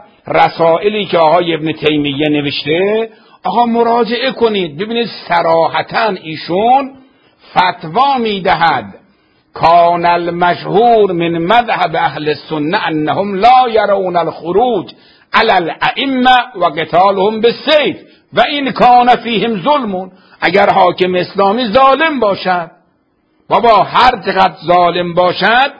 رسائلی که آقای ابن تیمیه نوشته آقا مراجعه کنید ببینید صراحتا ایشون فتوا میدهد کان المشهور من مذهب اهل السنه انهم لا يرون الخروج علی الائمه و قتالهم بالسیف و این کان فیهم ظلم. اگر حاکم اسلامی ظالم باشد، بابا هر چقدر ظالم باشد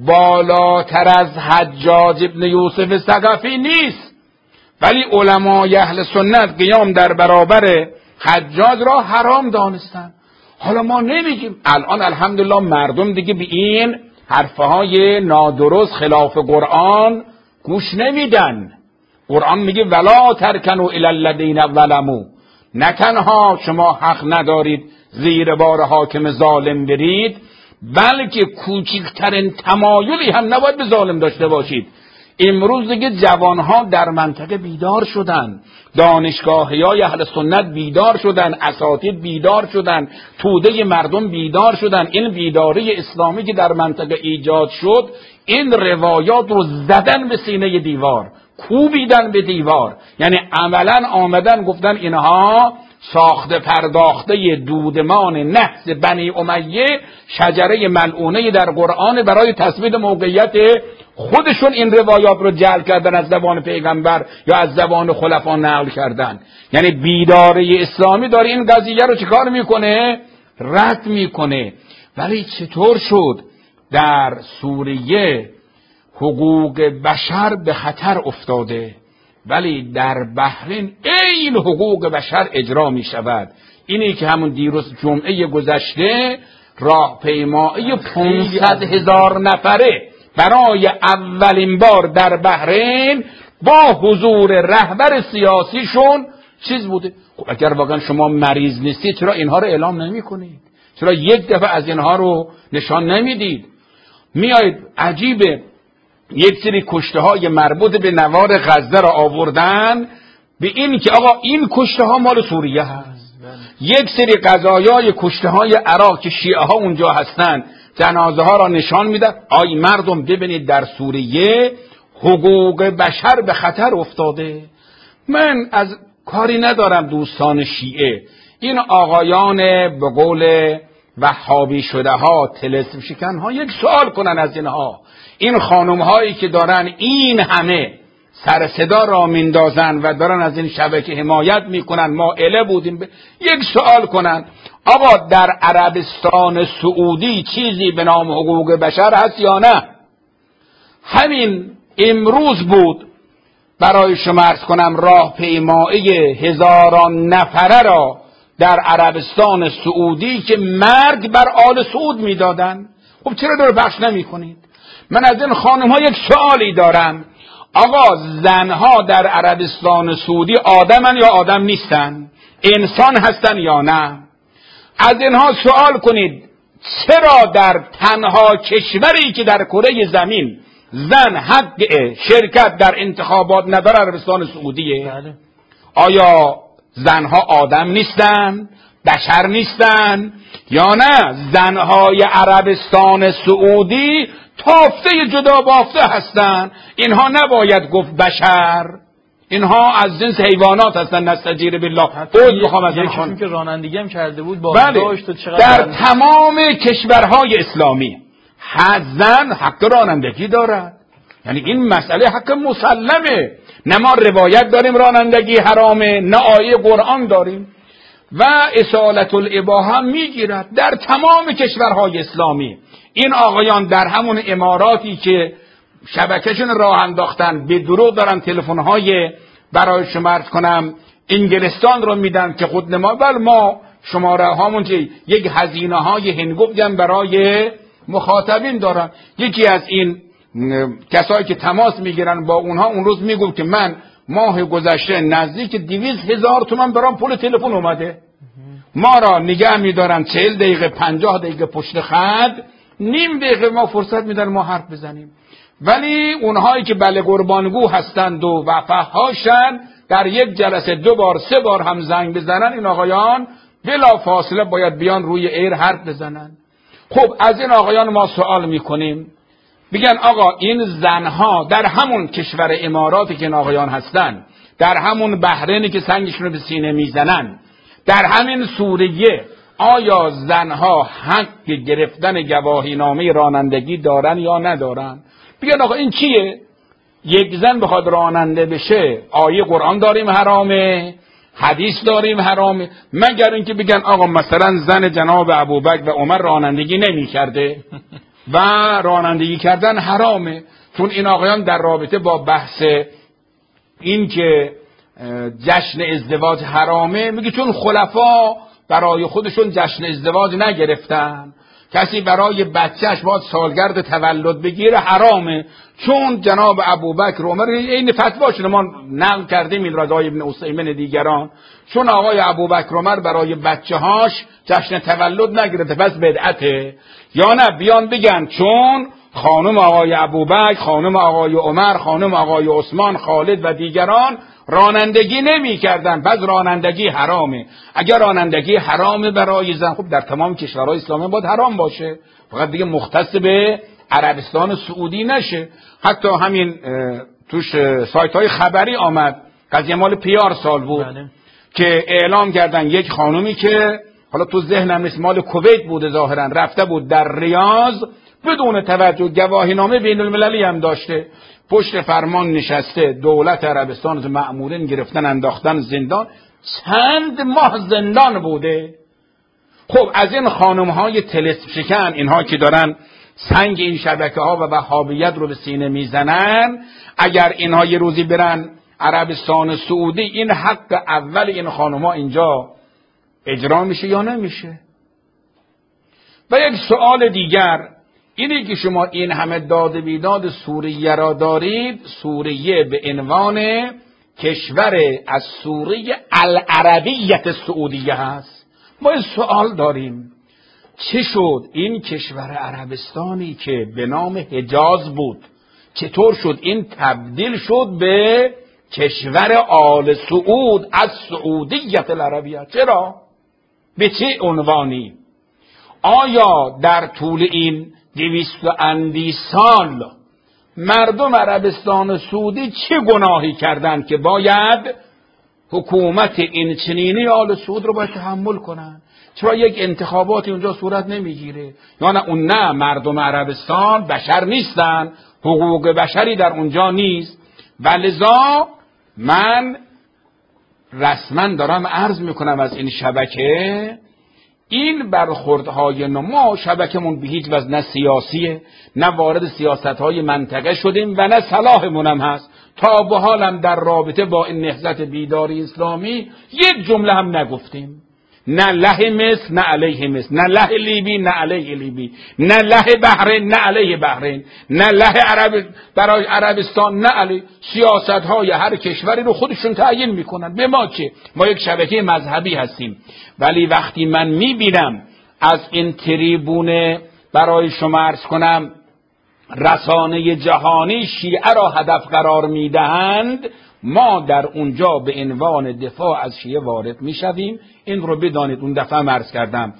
بالاتر از حجاج ابن یوسف ثقفی نیست، ولی علمای اهل سنت قیام در برابر حجاج را حرام دانستن. حالا ما نمیگیم، الان الحمدلله مردم دیگه به این حرفهای نادرست خلاف قرآن گوش نمیدن. قرآن میگه ولا ترکنوا الی الذین ظلموا، نه تنها شما حق ندارید زیر بار حاکم ظالم برید، بلکه کوچکترین تمایلی هم نباید به ظالم داشته باشید. امروز دیگه جوانها در منطقه بیدار شدن، دانشگاهیای اهل سنت بیدار شدن، اساتید بیدار شدن، توده مردم بیدار شدن. این بیداری اسلامی که در منطقه ایجاد شد، این روایات رو زدن به سینه دیوار، کوبیدن به دیوار. یعنی عملا آمدن گفتن اینها ساخته پرداخته دودمان نحس بنی امیه، شجره ملعونه در قرآن، برای تثبیت موقعیت خودشون این روایات رو جعل کردن از زبان پیغمبر یا از زبان خلفا نقل کردن. یعنی بیداری اسلامی داره این قضیه رو چیکار میکنه؟ رد میکنه. ولی چطور شد در سوریه حقوق بشر به خطر افتاده ولی در بحرین این حقوق بشر اجرا می شود؟ اینی که همون دیروز جمعه گذشته راهپیمایی 500,000 نفره برای اولین بار در بحرین با حضور رهبر سیاسیشون چیز بوده. خب اگر واقعا شما مریض نیستید چرا اینها رو اعلام نمی کنید؟ چرا یک دفعه از اینها رو نشان نمیدید؟ میایید عجیبه یک سری کشته های مربوط به نوار غزه را آوردن به این که آقا این کشته ها مال سوریه هست. یک سری قضایای کشته های عراق که شیعه ها اونجا هستن جنازه ها را نشان میدن. آی مردم ببینید در سوریه حقوق بشر به خطر افتاده. من از کاری ندارم دوستان شیعه، این آقایان به قول وهابی شده ها، طلسم شکن ها، یک سوال کنن از اینها. این خانم هایی که دارن این همه سر صدا را میندازن و دارن از این شبکه حمایت میکنن، ما اله بودیم یک سوال کنن. آقا در عربستان سعودی چیزی به نام حقوق بشر هست یا نه؟ همین امروز بود برای شما عرض کنم راهپیمایی هزاران نفره را در عربستان سعودی که مرگ بر آل سعود میدادن. خب چرا دور بخش نمی کنید؟ من از این خانم ها یک سوالی دارم. آقا زنها در عربستان سعودی آدمن یا آدم نیستن؟ انسان هستن یا نه؟ از اینها سوال کنید چرا در تنها کشوری که در کره زمین زن حق شرکت در انتخابات نداره عربستان سعودیه؟ بله. آیا زنها آدم نیستن؟ بشر نیستن؟ یا نه زنهای عربستان سعودی تافته جدا بافته هستن؟ اینها نباید گفت بشر، اینها از جنس حیوانات هستن. نستجیر بالله. میخوام از این که رانندگی هم کرده بود بله. در تمام کشورهای اسلامی زن حق رانندگی دارد. یعنی این مسئله حق مسلمه. نه ما روایت داریم رانندگی حرامه، نه آیه قرآن داریم. و اصالت الاباحه هم میگیرد در تمام کشورهای اسلامی. این آقایان در همون اماراتی که شبکهشون راه انداختن به دروغ دارن تلفن‌های برای شما عرض کنم انگلستان رو میدن که خود ما شماره هامون که یک هزینه های هنگفت برای مخاطبین دارن. یکی از این کسایی که تماس میگیرن با اونها اون روز میگفت که من ماه گذشته نزدیک 200,000 تومان برام پول تلفن اومده. ما را نگه میدارن 40 دقیقه 50 دقیقه پشت خط، نیم دقیقه ما فرصت میدن ما حرف بزنیم. ولی اونهایی که بله قربانگو هستند و وفاهاشن در یک جلسه 2 بار 3 بار هم زنگ بزنن، این آقایان بلا فاصله باید بیان روی ایر حرف بزنن. خب از این آقایان ما سوال میکنیم، بگن آقا این زنها در همون کشور اماراتی که این آقایان هستن، در همون بحرینی که سنگشون رو به سینه میزنن، در همین سوریه، آیا زنها حق گرفتن گواهینامه رانندگی دارن یا ندارن؟ بگن آقا این چیه؟ یک زن بخواد راننده بشه آیه قرآن داریم حرامه، حدیث داریم حرامه، مگر اینکه بگن آقا مثلا زن جناب ابوبکر و عمر رانندگی نمی کرده و رانندگی کردن حرامه. چون این آقایان در رابطه با بحث این که جشن ازدواج حرامه میگه چون خلفا برای خودشون جشن ازدواج نگرفتن، کسی برای بچهش باید سالگرد تولد بگیره حرامه. چون جناب ابوبکر عمر این فتواشون ما نقل کردیم این رضای ابن عثیمین دیگران، چون آقای ابوبکر عمر برای بچه‌هاش جشن تولد نگرفته پس بدعته. یا نه بیان بگن چون خانم آقای ابوبکر، خانم آقای عمر، خانم آقای عثمان، خالد و دیگران رانندگی نمی کردن پس رانندگی حرامه. اگر رانندگی حرامه برای زن، خب در تمام کشورهای اسلامی باید حرام باشه، فقط دیگه مختص به عربستان سعودی نشه. حتی همین توش سایت های خبری آمد، قضیه مال پیار سال بود بله. که اعلام کردن یک خانومی که حالا تو ذهنم نیست مال کویت بوده ظاهرا، رفته بود در ریاض بدون توجه، گواهینامه بین المللی هم داشته، پشت فرمان نشسته، دولت عربستان از مأمورین گرفتن انداختن زندان، چند ماه زندان بوده. خب از این خانم های طلسم شکن، اینها که دارن سنگ این شبکه ها و وهابیت رو به سینه میزنن، اگر اینها یه روزی برن عربستان سعودی، این حق اول این خانم ها اینجا اجرا میشه یا نمیشه؟ و یک سوال دیگر اینه که شما این همه داد بیداد سوریه را دارید، سوریه به عنوان کشور از سوریه العربیت سعودیه هست. ما این سوال داریم چه شد این کشور عربستانی که به نام حجاز بود چطور شد این تبدیل شد به کشور آل سعود از سعودیت العربیه؟ چرا؟ به چه عنوانی؟ آیا در طول این 200 اندی سال مردم عربستان سعودی چه گناهی کردند که باید حکومت این چنینی آل سعود رو باید تحمل کنن؟ چرا یک انتخاباتی اونجا صورت نمیگیره؟ یا نه اون نه مردم عربستان بشر نیستن، حقوق بشری در اونجا نیست؟ ولذا من رسما دارم عرض میکنم از این شبکه، این برخوردهای ما شبکمون به هیچ وجه نه سیاسیه، نه وارد سیاستهای منطقه شدیم و نه صلاحمون هم هست. تا به حالم در رابطه با این نهضت بیداری اسلامی یک جمله هم نگفتیم، نه له مصر نه علیه مصر، نه له لیبی نه علیه لیبی، نه له بحرین نه علیه بحرین، نه له برای عربستان نه علیه. سیاست‌های هر کشوری رو خودشون تعیین میکنن. به ما چه؟ ما یک شبکه مذهبی هستیم. ولی وقتی من میبینم از این تریبونه برای شما عرض کنم رسانه جهانی شیعه را هدف قرار میدهند، ما در اونجا به عنوان دفاع از شیعه وارد میشویم. این رو بدانید. اون دفعه عرض کردم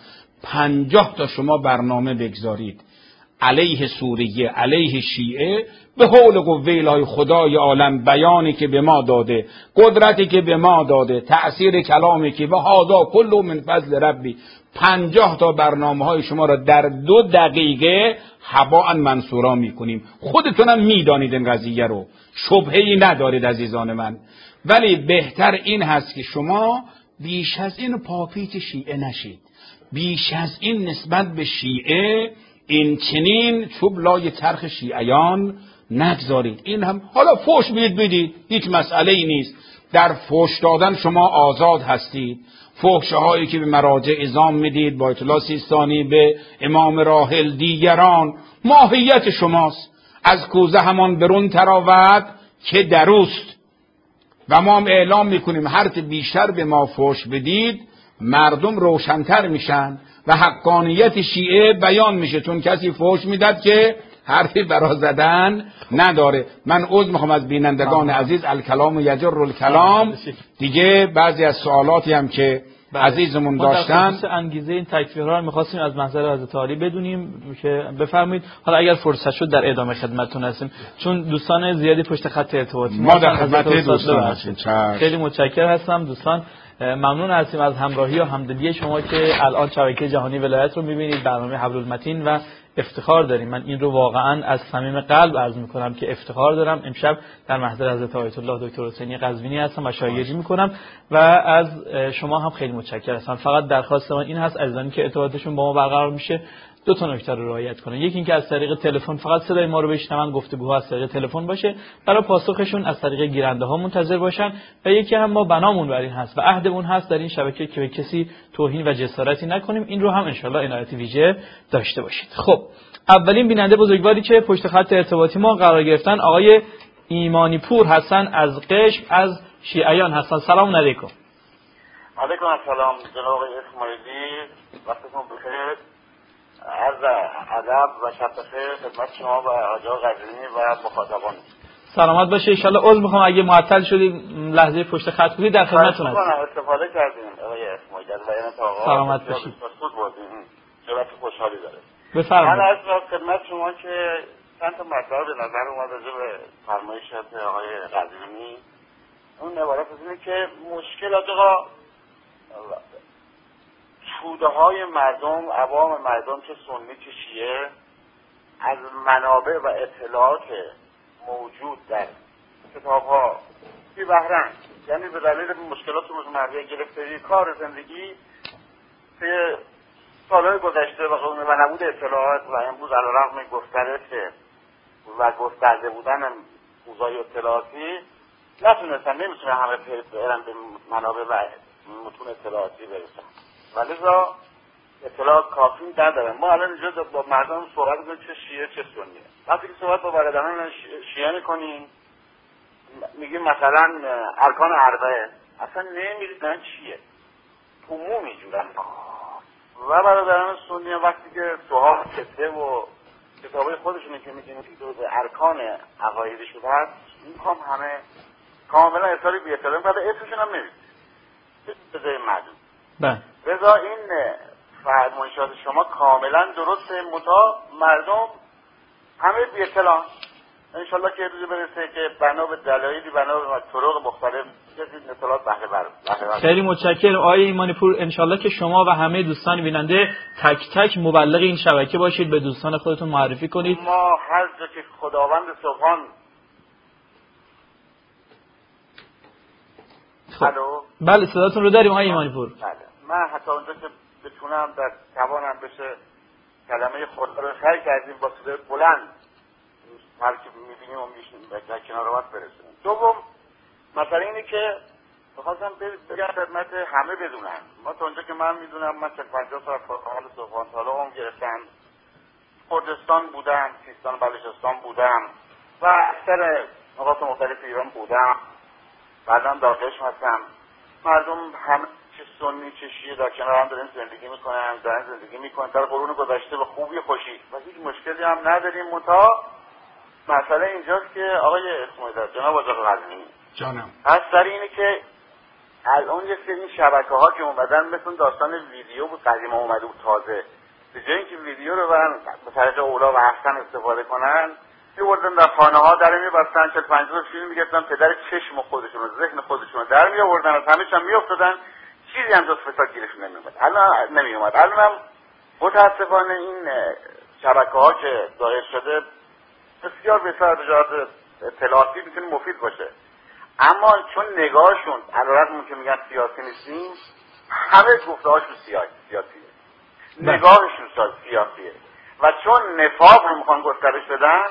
50 تا شما برنامه بگذارید علیه سوریه، علیه شیعه، به حول و قوه الهی خدای عالم بیانی که به ما داده، قدرتی که به ما داده، تأثیر کلامی که و هذا کله من فضل ربی، 50 تا برنامه های شما را در 2 دقیقه هباء منصورا میکنیم. خودتونم میدانید این قضیه رو، شبهه‌ای ندارید عزیزان من. ولی بهتر این هست که شما بیش از این پاپیت شیعه نشید، بیش از این نسبت به شیعه این چنین چوب لای چرخ شیعیان نگذارید. این هم حالا فوش بدید، هیچ مسئله ای نیست. در فوش دادن شما آزاد هستید. فحشه هایی که به مراجع اعزام میدید، با اطلاع سیستانی به امام راحل دیگران، ماهیت شماست. از کوزه همان برون تراود که دروست. و ما هم اعلام میکنیم هرچه بیشتر به ما فحش بدید مردم روشنتر میشن و حقانیت شیعه بیان میشه، چون کسی فحش میداد که حرفی برا زدن نداره. من عذر میخوام از بینندگان عزیز، الکلام یجر الکلام. دیگه بعضی از سوالاتی هم که عزیزمون داشتن، در انگیزه این تکفیرها رو می‌خواستیم از محضر حضرت عالی بدونیم که بفرمایید. حالا اگر فرصت شد در ادامه خدمتتون هستیم، چون دوستان زیادی پشت خط ارتباطی ما در خدمت دوستان هستیم. خیلی متشکرم هستم دوستان. ممنون هستیم از همراهی و همدلی شما که الان شبکه جهانی ولایت رو می‌بینید، برنامه حبل المتین، و افتخار داریم. من این رو واقعا از صمیم قلب عرض می‌کنم که افتخار دارم امشب در محضر حضرت آیت الله دکتر حسینی قزوینی هستم و شایگی می‌کنم و از شما هم خیلی متشکرم هستم. فقط درخواست من این هست عزیزانی که ارتباطشون با ما برقرار میشه 2 تا نکته رو رعایت کنن. یکی اینکه از طریق تلفن فقط صدای ما رو بشنون، گفتگوها از طریق تلفن باشه، برای پاسخشون از طریق گیرنده ها منتظر باشن. و یکی هم ما بنامون بر این هست و عهدمون هست در این شبکه که به کسی توهین و جسارتی نکنیم. این رو هم ان شاءالله عنایت ویژه داشته باشید. خب اولین بیننده بزرگواری که پشت خط ارتباطی ما قرار گرفتن آقای ایمانی پور هستن از قشم، از شیعیان هستن. سلام علیکم. علیکم السلام جناب آقای اسماعیلی، وقتتون بخیر. عرض ادب و شب بخیر خدمت شما و آقای قزوینی و مخاطبان. سلامت باشه. ان شاءالله عذر میخوام اگه معطل شدیم لحظه پشت خط بودید، در خدمتتون هستم. استفاده کردیم آقای اسماعیلی از بیان آقا. سلامت باشید. مسعود بودیم. چقدر خوشحالی داره. بفرمایید. من از خدمت شما که چند تا مطلب به نظر اومد راجع به فرمایشات آقای قزوینی. اون عبارت از اینه که مشکلات آقا توده های مردم، عوام مردم، چه سنی چه شیعه، از منابع و اطلاعات موجود در کتاب ها بی بهره‌اند. یعنی به دلیل مشکلات روزمره گرفتگی کار زندگی که سالهای گذشته و نبود اطلاعات و امروز علیرغم گسترش و گسترده بودن اوضاع اطلاعاتی نمیتونن همه برن به منابع و متون اطلاعاتی برسن، ولذا اطلاعات کافی ندارن. ما الان اینجا با مردم صحبت می‌کنیم چه شیعه چه سنیه. وقتی که صحبت با برادران شیعه می‌کنیم میگیم مثلا ارکان اربعه، اصلا نمی‌دونن چیه، عمومی جورن. و برادران سنی وقتی که سوها کتبه و کتابای خودشونه که می‌گن که جزء ارکان عقایدشون هست، این هم همه کاملا اصراری بی احترامی بعد اسمشون هم نمی‌دونن به جای معلوم. بله. لذا این فرمایشات شما کاملا درسته، متا مردم همه بی اطلاع. انشالله که روزی برسه که بنا به دلایلی، بنا به طرق مختلف کسی اطلاعات بهره بره. خیلی متشکرم آقای ایمانی پور. انشالله که شما و همه دوستان بیننده تک تک مبلغ این شبکه باشید، به دوستان خودتون معرفی کنید. ما هر جا که خداوند سبحان بله صداتون رو داریم آقای ایمانی پور. بله. من حتی اونجا که به میتونم در توانم بشه کلمه خدا رو سعی کردیم با صدای بلند هر که میبینیم و میشنیم در کنار وقت برسونیم. دوم مثلا اینه که بخواستم بگم خدمت همه بدونن، ما تا اونجا که من میدونم من 50 سال فعال سوفان سالم گرفتم، کردستان بودم، سیستان بلوچستان بودم و اکثر نقاط مختلف ایران بودم، بعدم در قشم هستم. مردم همه چه سنی چه شیعه در کنار هم دارن زندگی میکنن در قرون گذشته به خوبی خوشی و هیچ مشکلی هم نداریم. منتها مسئله اینجاست که آقای اسماعیل جناب آقای قزوینی جانم از سر اینه که الان یه سری شبکه‌ها که اومدن مثل داستان ویدیو بود قدیم اومده بود تازه، به جای اینکه ویدیو رو برن به طریق اولا و احسن استفاده کنن می‌بردن در خانه‌ها در می‌بستن 40-50 فیلم می‌گرفتن پدر چشم خودشون و ذهن خودشون در می‌آوردن از همه چم می‌افتادن، چیزی هم جز فساد گیرشون نمی‌اومد. الانم متأسفانه این شبکه‌ها که ظاهر شده بسیار بسیار جهات اطلاعاتی می‌تونه مفید باشه، اما چون نگاهشون علیرغم که میگن سیاسی نیستیم، همه گفته‌هاشون سیاسیه، نگاهشون سیاسیه و چون نفاق رو میخوان گسترش بدن،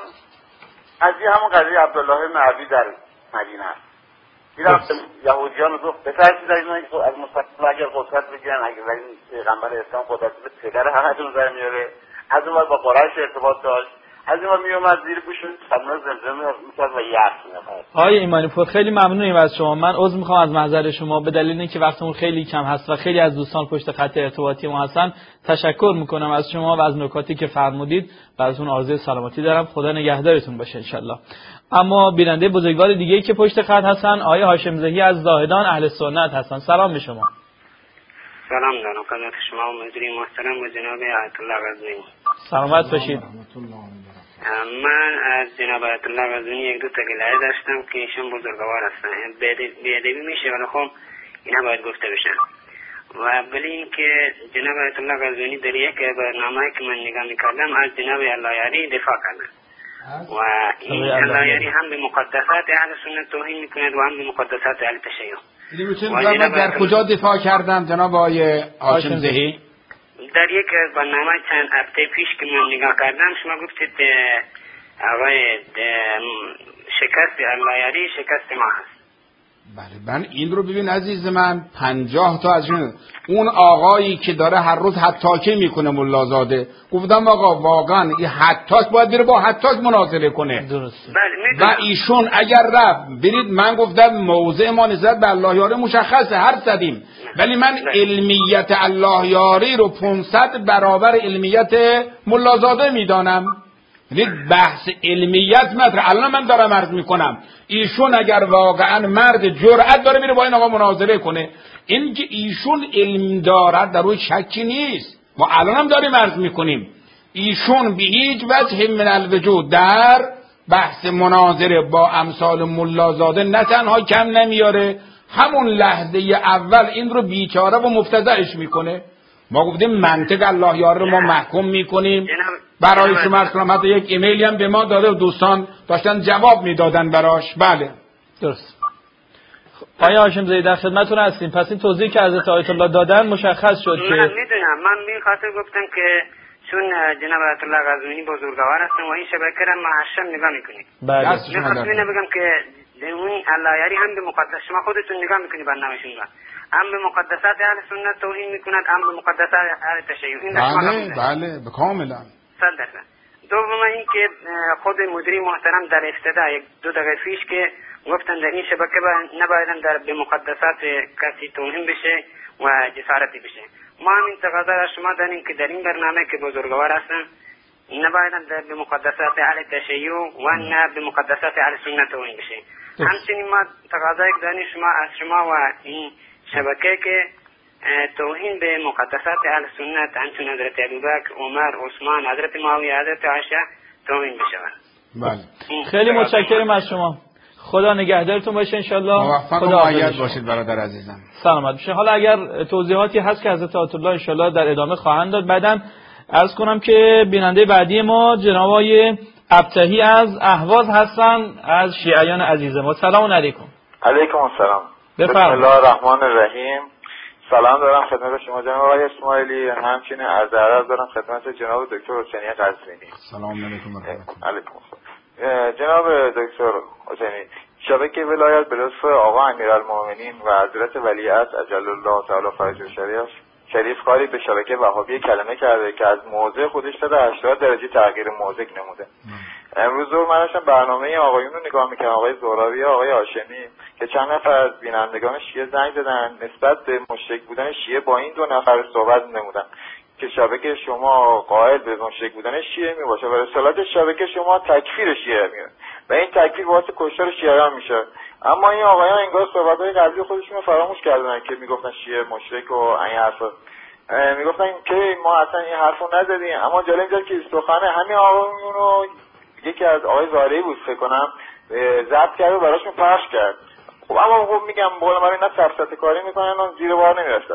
از این همون قضیه عبدالله بن عبی در مدینه است. میرم یهودیان رو گفت بترسید از اینایی که از مستقیم اگر قدرت بگیرن، اگر این پیغمبر اسلام قدرت به پدر همتون در میاره، از اون با قریش ارتباط داشت، از این ور میومد زیر گوشون سمنه زمزمه میکرد و یخ می‌خورد. آقای ایمانی پور خیلی ممنونیم از شما. من عذر میخوام از محضر شما به دلیل اینکه وقتمون خیلی کم هست و خیلی از دوستان پشت خط ارتباطی ما هستن. تشکر میکنم از شما و از نکاتی که فرمودید. براتون آرزوی سلامتی دارم. خدا نگهدارتون باشه ان شاء الله. اما بیننده بزرگوار دیگه‌ای که پشت خط هستن آقای هاشم زهی از زاهدان اهل سنت هستن. سلام به شما. سلام دارم خدمت شما و مدیری محترم و جناب آیت الله قزوینی. سلامت باشید. من از جناب آیت الله قزوینی یک دو تا گله داشتم که ایشون بزرگوار هستن، بی‌ادبی میشه ولی خب اینا باید گفته بشن. و اولی اینکه جناب آیت الله قزوینی در یک برنامه‌ای که من نگاه می‌کردم از جناب اللهیاری دفاع کردن و این اللهیاری هم به مقدسات اهل سنت توهین می‌کند و هم به مقدسات اهل تشیع. و در کجا دفاع کردن جناب آقای هاشم زهی؟ در یک برنامه چند هفته پیش که من نگاه کردم شما گفتید آقای شکست اللهیاری شکست ما هست. بله من این رو ببین عزیز من 50 تا از اون آقایی که داره هر روز حتاکی میکنه ملازاده، گفتم آقا واقعا این حتاک باید بره با حتاک مناظره کنه. درسته. و ایشون اگر رفت برید، من گفتم موضع ما نسبت به الله یاری مشخصه هر صدیم، ولی من علمیت الله یاری رو 500 برابر علمیت ملازاده میدانم. یعنی بحث علمیت مطرح. الان من دارم عرض میکنم ایشون اگر واقعا مرد جرأت داره میره با این آقا مناظره کنه، این که ایشون علم دارد در روی شکی نیست. ما الان هم داریم عرض میکنیم ایشون به هیچ وجه من الوجود در بحث مناظره با امثال ملازاده نه تنها کم نمیاره، همون لحظه اول این رو بیچاره و مفتضحش میکنه. ما گفتیم منطق الله یار رو ما محکوم میکنیم. برای شما عرض کنم حتی یک ایمیلی هم به ما داده و دوستان داشتن جواب میدادن براش. بله درست. آیا هاشم زهی در خدمتتون هستیم. پس این توضیحی که حضرت آیت الله دادن مشخص شد که من میدونم. من به خاطر گفتم که چون جناب آیت الله قزوینی بزرگوار هستن و این شبکه را محشم نگاه میکنید. بله. من بگم که اون الله یاری هم به مقدس شما خودتون نگاه میکنید برنامه‌شون را هم به مقدسات اهل سنت توهین میکند هم به مقدسات اهل تشیع. این بله کاملا. صدقه. دوم این که خود مدیری محترم در ابتدا یک دو دقیقه پیش که گفتن در این شبکه نباید در به مقدسات کسی توهین بشه و جسارتی بشه. ما هم این تقاضا را شما داریم که در این برنامه که بزرگوار هستن نباید در به مقدسات اهل تشیع و نه به مقدسات اهل سنت توهین بشه. همچنین ما تقاضا داریم از شما و این شبکه که توهین به مقدسات اهل سنت همچون حضرت ابوبکر، عمر، عثمان، حضرت معاویه، حضرت عایشه توهین بشود. بله. خیلی متشکرم از شما. خدا نگهدارتون باشه ان شاء الله. موفق و مؤید باشید برادر عزیزم. سلامت باشید. حالا اگر توضیحاتی هست که حضرت آیت الله ان شاء الله در ادامه خواهند داد، بعدم عرض کنم که بیننده بعدی ما جناب آقای ابتهی از اهواز هستن از شیعیان عزیز ما. سلام علیکم. علیکم السلام. بسم الله الرحمن الرحیم. سلام دارم خدمت شما جناب آقای اسماعیلی، همچنین عرض ادب دارم خدمت جناب دکتر حسینی قزوینی. سلام علیکم و رحمت الله. علیکم السلام. جناب دکتر حسینی، شبکه ولایت به لطف آقا امیرالمومنین و حضرت ولیعصر عجل الله تعالی فرجه شریف کاری به شبکه وهابی کلمه کرده که از موضع خودش تا 80 درجه تغییر موضع نموده. امروز ظهر من داشتم برنامه آقایون رو نگاه میکنم، آقای زهراوی، آقای هاشمی، که چند نفر از بینندگان شیعه زنگ زدن نسبت به مشرک بودن شیعه با این دو نفر صحبت نمودن که شبکه شما قائل به مشرک بودن شیعه می باشه و رسالت شبکه شما تکفیر شیعه میاد و این تکفیر باعث کشتار شیعیان میشه. اما این آقایان انگار صحبت‌های قبلی خودشون رو فراموش کردن که میگفتن شیعه مشرک و این حرفا، میگفتن که ما اصلا این حرفو نزدیم. اما جالب اینجاست که سخن همین آقایون رو یکی از آقای زارعی بود فکر کنم ضبط کرد و براشون پخش کرد. خب اما خب میگم بقول من اینا سفسطه کاری میکنن و زیر بار نمیرسن.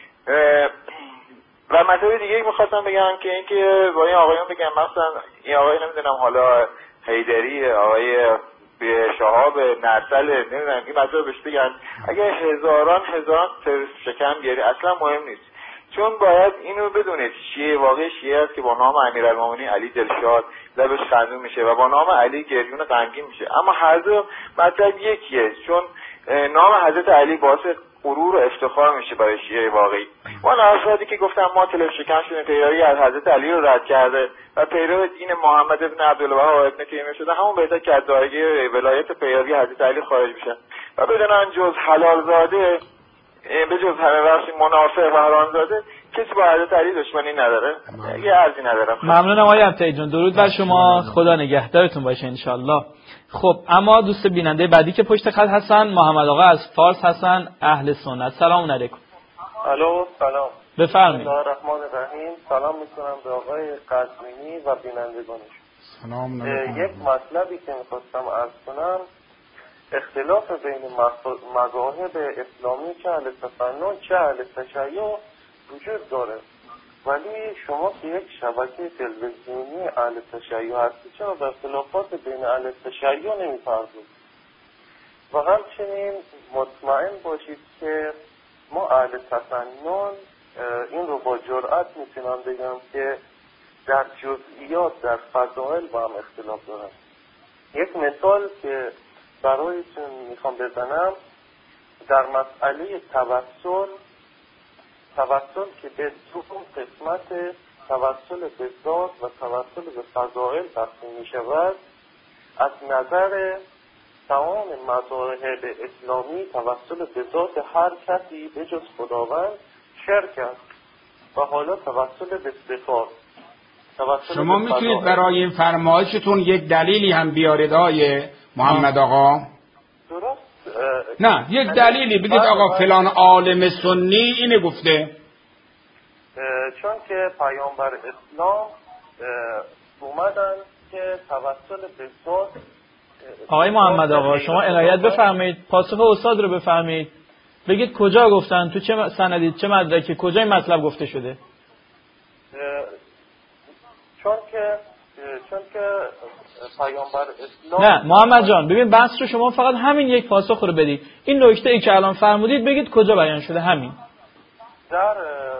و مطلب دیگه میخواستم بگم که اینکه با این آقایون بگم مثلا این آقای نمیدونم حالا حیدری، آقای شهاب نرسل، نمیدونم این مطلب بهش بگن اگه هزاران تروریست شکم بیاری اصلا مهم نیست، چون باید اینو بدونید شیعه واقعی شیعه است که با نام امیرالمومنین علی دلشاد لبش خندون میشه و با نام علی گریون غمگین میشه. اما هر دو مطلب یکیه، چون نام حضرت علی باعث غرور و افتخار میشه برای شیعه واقعی. اون افرادی که گفتم ما تلف شکن شدیم، پیروی از حضرت علی رو رد کرده و پیرو دین محمد ابن عبدالوهاب ابن تیمیه شده، همون بهتر که از دایره ولایت پیروی حضرت علی خارج میشن و بدونن جز حلال زاده به جز همه بخشی منافع و حرام زاده کسی با حضرت علی دشمنی نداره. یه عرضی ندارم. ممنونم آقای ابطحی جون، درود بر شما، خدا نگهدارتون باشه انشالله. خب اما دوست بیننده بعدی که پشت خط هستن محمد آقا از فارس هستن، اهل سنت. سلام علیکم. الو سلام. بفرمایید. بسم الله الرحمن الرحیم. سلام میکنم به آقای قزوینی و بینندگانش. سلام علیکم. یک مطلبی که میخواستم عرض کنم، اختلاف بین مذاهب اسلامی چه اهل تفنن چه اهل تشیع وجود داره، ولی شما که یک شبکه تلویزیونی اهل تشیع هستی چرا به اختلافات بین اهل تشیع نمی‌پردازید؟ و همچنین مطمئن باشید که ما اهل تفنن این رو با جرأت میتونم بگم که در جزئیات در فضائل با هم اختلاف دارن. یک مثال که برایتون میخوام بزنم در مسئله توسل که به دو قسمت توسل به ذات و توسل به فضائل تقسیم میشود، از نظر تمام مذاهب اسلامی توسل به ذات هر کسی به جز خداوند شرک است و حالا توسل به صفات. شما میتونید برای این فرمایشتون یک دلیلی هم بیارید آقای محمد آقا؟ درست. نه یک دلیلی بگید آقا فلان عالم سنی اینه گفته. چون که پیامبر اسلام اومدن که توسل به ذات. آقای محمد آقا شما عنایت بفرمایید، پاسخ استاد رو بفرمایید، بگید کجا گفتن، تو چه سندی، چه مدرکی، کجای مطلب گفته شده؟ چون که پیامبر اسلام. نه محمد جان ببین بحث رو شما فقط همین یک پاسخ رو بدید، این نکته ای که الان فرمودید بگید کجا بیان شده، همین. در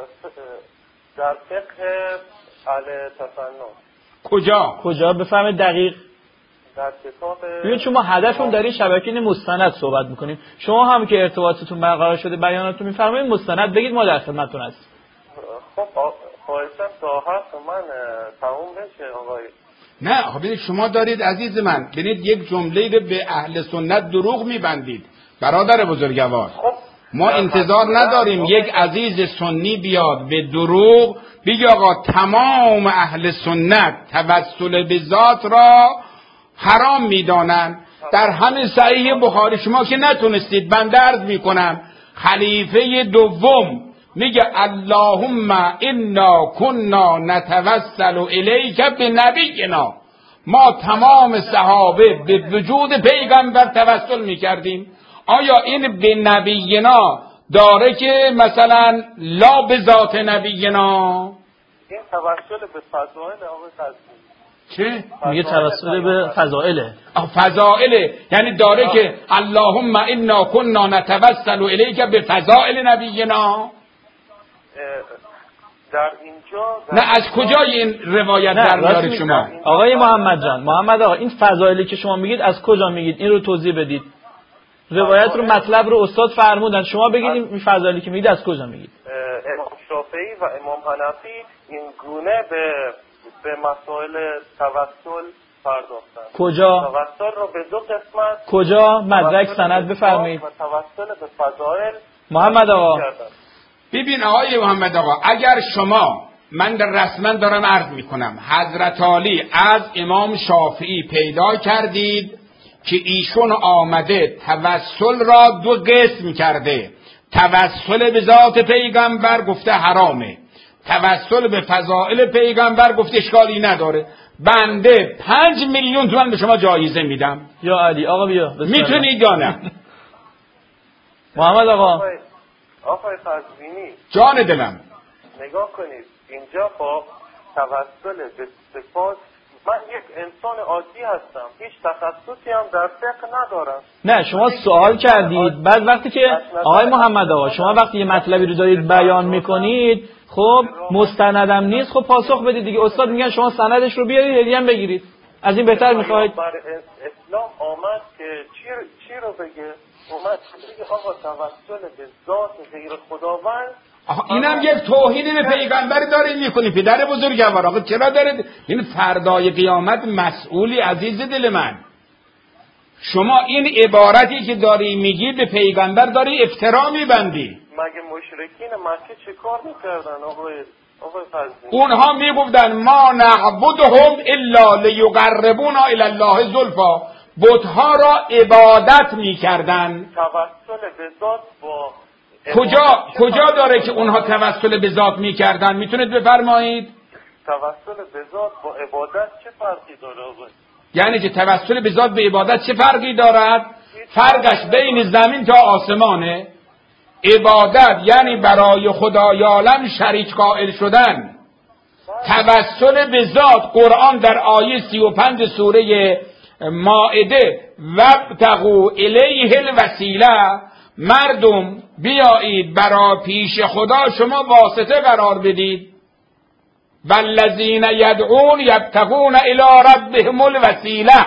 فقه اهل تفنن کجا بفرمایید دقیق. در کتاب. ببین شما هدفون در این شبکه این مستند صحبت میکنیم، شما هم که ارتباطتون برقرار شده بیاناتون میفرمایید مستند بگید، ما در خدمتتون هستیم. خب خواهشم تا حرف من تموم بشه آقای. نه خب ببینید شما دارید عزیز من، ببینید یک جمله رو به اهل سنت دروغ میبندید برادر بزرگوار. خب ما انتظار نداریم یک عزیز سنی بیاد به دروغ بگه آقا تمام اهل سنت توسل به ذات را حرام میدانند. در همین صحیح بخاری شما که نتونستید، بنده عرض میکنم خلیفه دوم میگه اللهم انا کنا نتوسل الیک بنبینا، ما تمام صحابه به وجود پیغمبر توسل میکردیم. آیا این به نبینا داره که مثلا لا به ذات نبینا؟ این توسل به فضائل آقای قزوینی. چه؟ میگه توسل به فضائله. فضائله یعنی داره که اللهم انا کنا نتوسل الیک به فضائل نبینا. در اینجا نه از کجا این روایت در میارید شما؟ آقای محمد جان، محمد آقا، این فضایلی که شما میگید از کجا میگید؟ این رو توضیح بدید. روایت رو، مطلب رو استاد فرمودن، شما بگید این فضایلی که میگید از کجا میگید؟ امام شافعی و امام حنفی این گونه به مسائل توسل پرداختن. کجا؟ توسل رو به دو قسمت. کجا؟ مدرک سند بفرمایید. و توسل به فضائل. محمد آقا، ببین آقای محمد آقا، اگر شما، من در رسما دارم عرض میکنم، حضرت علی از امام شافعی پیدا کردید که ایشون آمده توسل را دو قسم کرده. توسل به ذات پیغمبر گفته حرامه، توسل به فضائل پیغمبر گفته اشکالی نداره. بنده 5 میلیون تومان به شما جایزه میدم. یا علی آقا بیا، میتونید یا نه؟ محمد آقا، آقای قزوینی، جان دلم، نگاه کنید اینجا با توسل به صفات، من یک انسان عادی هستم، هیچ تخصصی هم در فقه ندارم. نه شما سوال کردید، بعد وقتی که آقای محمد آقا شما وقتی یه مطلبی رو دارید بیان میکنید، خب مستندم نیست، خب پاسخ بدید دیگه. استاد میگن شما سندش رو بیارید، هدیه هم بگیرید. از این بهتر میخواید؟ بر اسلام آمد که چی رو بگه؟ اومد بگه آقا توسل به ذات غیر خداوند. اینم یک توهین به پیغمبر دارید میکنی پدر بزرگوار. آقا چرا دارید این فردای قیامت مسئولی عزیز دل من؟ شما این عبارتی که داری میگی به پیغمبر داری افترا میبندی. مگه مشرکین مکه چه کار میکردن آقای فضلی؟ اونها میگفتن ما نعبدهم الا لیقربونا الی الله زلفا، بتها را عبادت میکردن. توسل به ذات با کجا داره که اونها توسل به ذات میکردن؟ میتونید بفرمایید؟ توسل به ذات با عبادت چه فرقی داره آقای؟ یعنی که توسل به ذات به عبادت چه فرقی دارد؟ فرقش بین زمین تا آسمانه. عبادت یعنی برای خدای عالم شریک قائل شدن. توسل به ذات، قرآن در آیه 35 سوره مائده وابتغوا الیه الوسیله، مردم بیایید برای پیش خدا شما واسطه قرار بدید. والذین یدعون یبتغون الی ربهم الوسیله،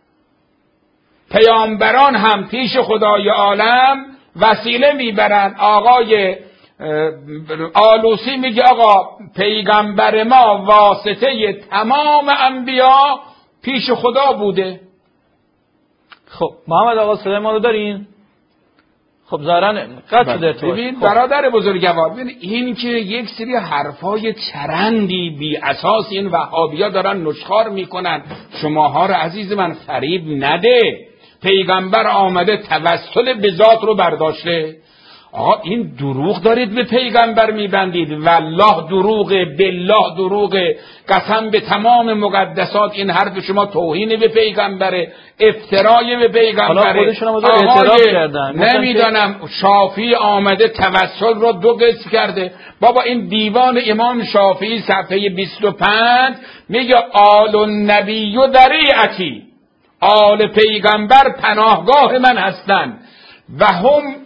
پیامبران هم پیش خدای عالم وسیله میبرن. آقای آلوسی میگه آقا پیغمبر ما واسطه تمام انبیا پیش خدا بوده. خب محمد آقا صدای ما رو دارین؟ خب ظاهراً قطع شده. ببین برادر بزرگوار، ببین این که یک سری حرفای چرندی بی اساس این وهابیا دارن نشخوار میکنن، شماها رو عزیز من فریب نده. پیغمبر آمده توسل به ذات رو برداشته. آقا این دروغ دارید به پیغمبر میبندید. والله دروغه، بالله دروغه، قسم به تمام مقدسات این حرف شما توهین به پیغمبره، افترای به پیغمبره. نمیدانم شافعی آمده توسل رو دو قسم کرده. بابا این دیوان امام شافعی صفحه 25 میگه آل النبی و دریعتی، آل پیغمبر پناهگاه من هستند و همو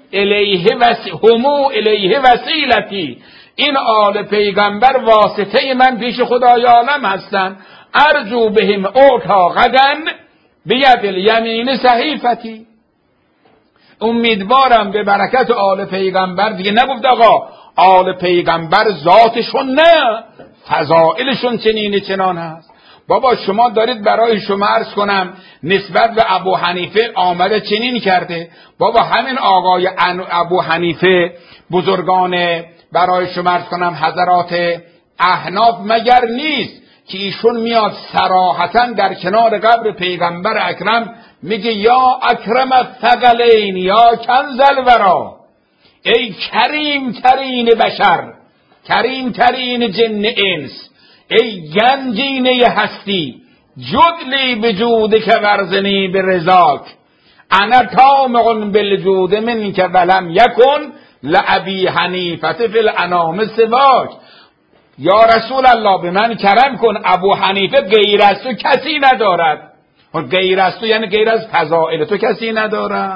الیه وسیلتی، این آل پیغمبر واسطه من پیش خدای عالم هستند. ارجو بهم اوتا غدن بید الیمین صحیفتی، امیدوارم به برکت آل پیغمبر. دیگه نگفت آقا آل پیغمبر ذاتشون نه، فضائلشون چنین چنان هست. بابا شما دارید برای شما عرض کنم نسبت به ابو حنیفه آمده چنین کرده. بابا همین آقای ابو حنیفه بزرگان برای شما عرض کنم حضرات احناف مگر نیست که ایشون میاد صراحتا در کنار قبر پیغمبر اکرم میگه یا اکرم الثقلین یا کنز الورا، ای کریم ترین بشر، کریم ترین جن انس، ای گنجینه هستی، جدلی بجود که ورزنی به رضاک، انا طامع بالجود من که ولم یکن لابی حنیفه فی الانام سواک. یا رسول الله به من کرم کن، ابو حنیفه غیر از تو کسی ندارد. غیر از تو یعنی غیر از فضائل تو کسی ندارد.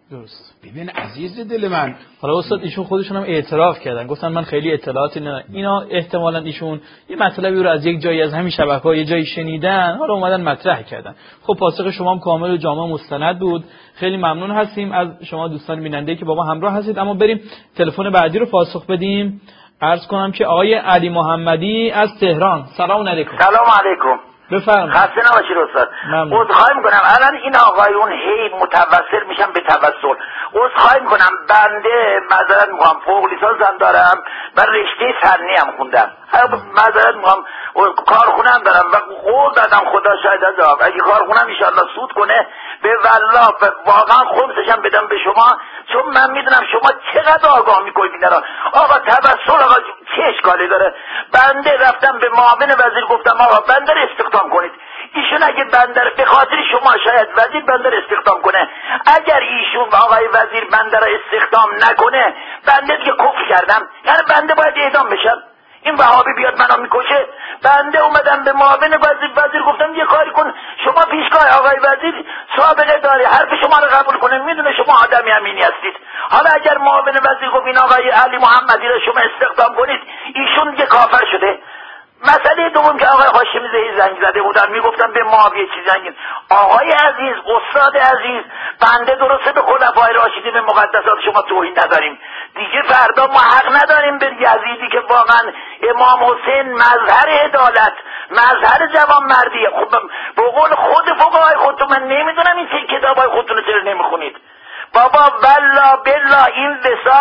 درست. ببین عزیز دل من، حالا استاد ایشون خودشون هم اعتراف کردن، گفتن من خیلی اطلاعاتی ندارم. اینا احتمالاً ایشون یه مطلبی رو از یک جایی از همین شبکه‌ها یه جایی شنیدن، حالا اومدن مطرح کردن. خب پاسخ شما هم کامل و جامع مستند بود. خیلی ممنون هستیم از شما دوستان بیننده‌ای که با ما همراه هستید. اما بریم تلفن بعدی رو پاسخ بدیم. عرض کنم که آقای علی محمدی از تهران. سلام علیکم. سلام علیکم. بفرمایید. خسته نباشید استاد. عذرخواهی میکنم الان این آقایون هی متوسل میشن به توسل. عذرخواهی میکنم بنده معذرت میخوام فوق لیسانسم دارم و رشته فنی هم خوندم. معذرت میخوام کارخونه هم دارم و قول دادم خدا شاید عذاب اگه کارخونم ان شاءالله سود کنه به والله واقعا خمسشم بدم به شما، چون من میدونم شما چقدر آگاه میکنید اینا. آقا توسل آقا چه اشکالی داره؟ بنده رفتم به معاون وزیر گفتم آقا بنده رو استخدام کنید. ایشون اگه بنده به خاطر شما شاید وزیر بنده رو استخدام کنه، اگر ایشون و آقای وزیر بنده رو استخدام نکنه بنده دیگه کفر کردم، یعنی بنده باید اعدام بشم. این وهابی بیاد منو میکشه. بنده اومدم به معاون وزیر گفتم یه کاری کن، شما پیشگاه آقای وزیر سابقه داری، حرف شما رو قبول کنه، میدونه شما آدمی امینی هستید. حالا اگر معاون وزیر گفت این آقای علی محمدی رو شما استخدام کنید، ایشون دیگه کافر شده. مسئله دوم که آقای هاشمی زهی زنگ زده بودن میگفتم به معاویه چی زنگ. آقای عزیز، استاد عزیز، بنده درسته به خلفای راشدین به مقدسات شما توهین نداریم، دیگه فردا ما حق نداریم به یزیدی که واقعا امام حسین مظهر عدالت، مظهر جوانمردیه. خب به قول خود فقهای خودتون من نمیدونم این کتابای خودتون رو چرا نمیخونید. بابا والله بالله این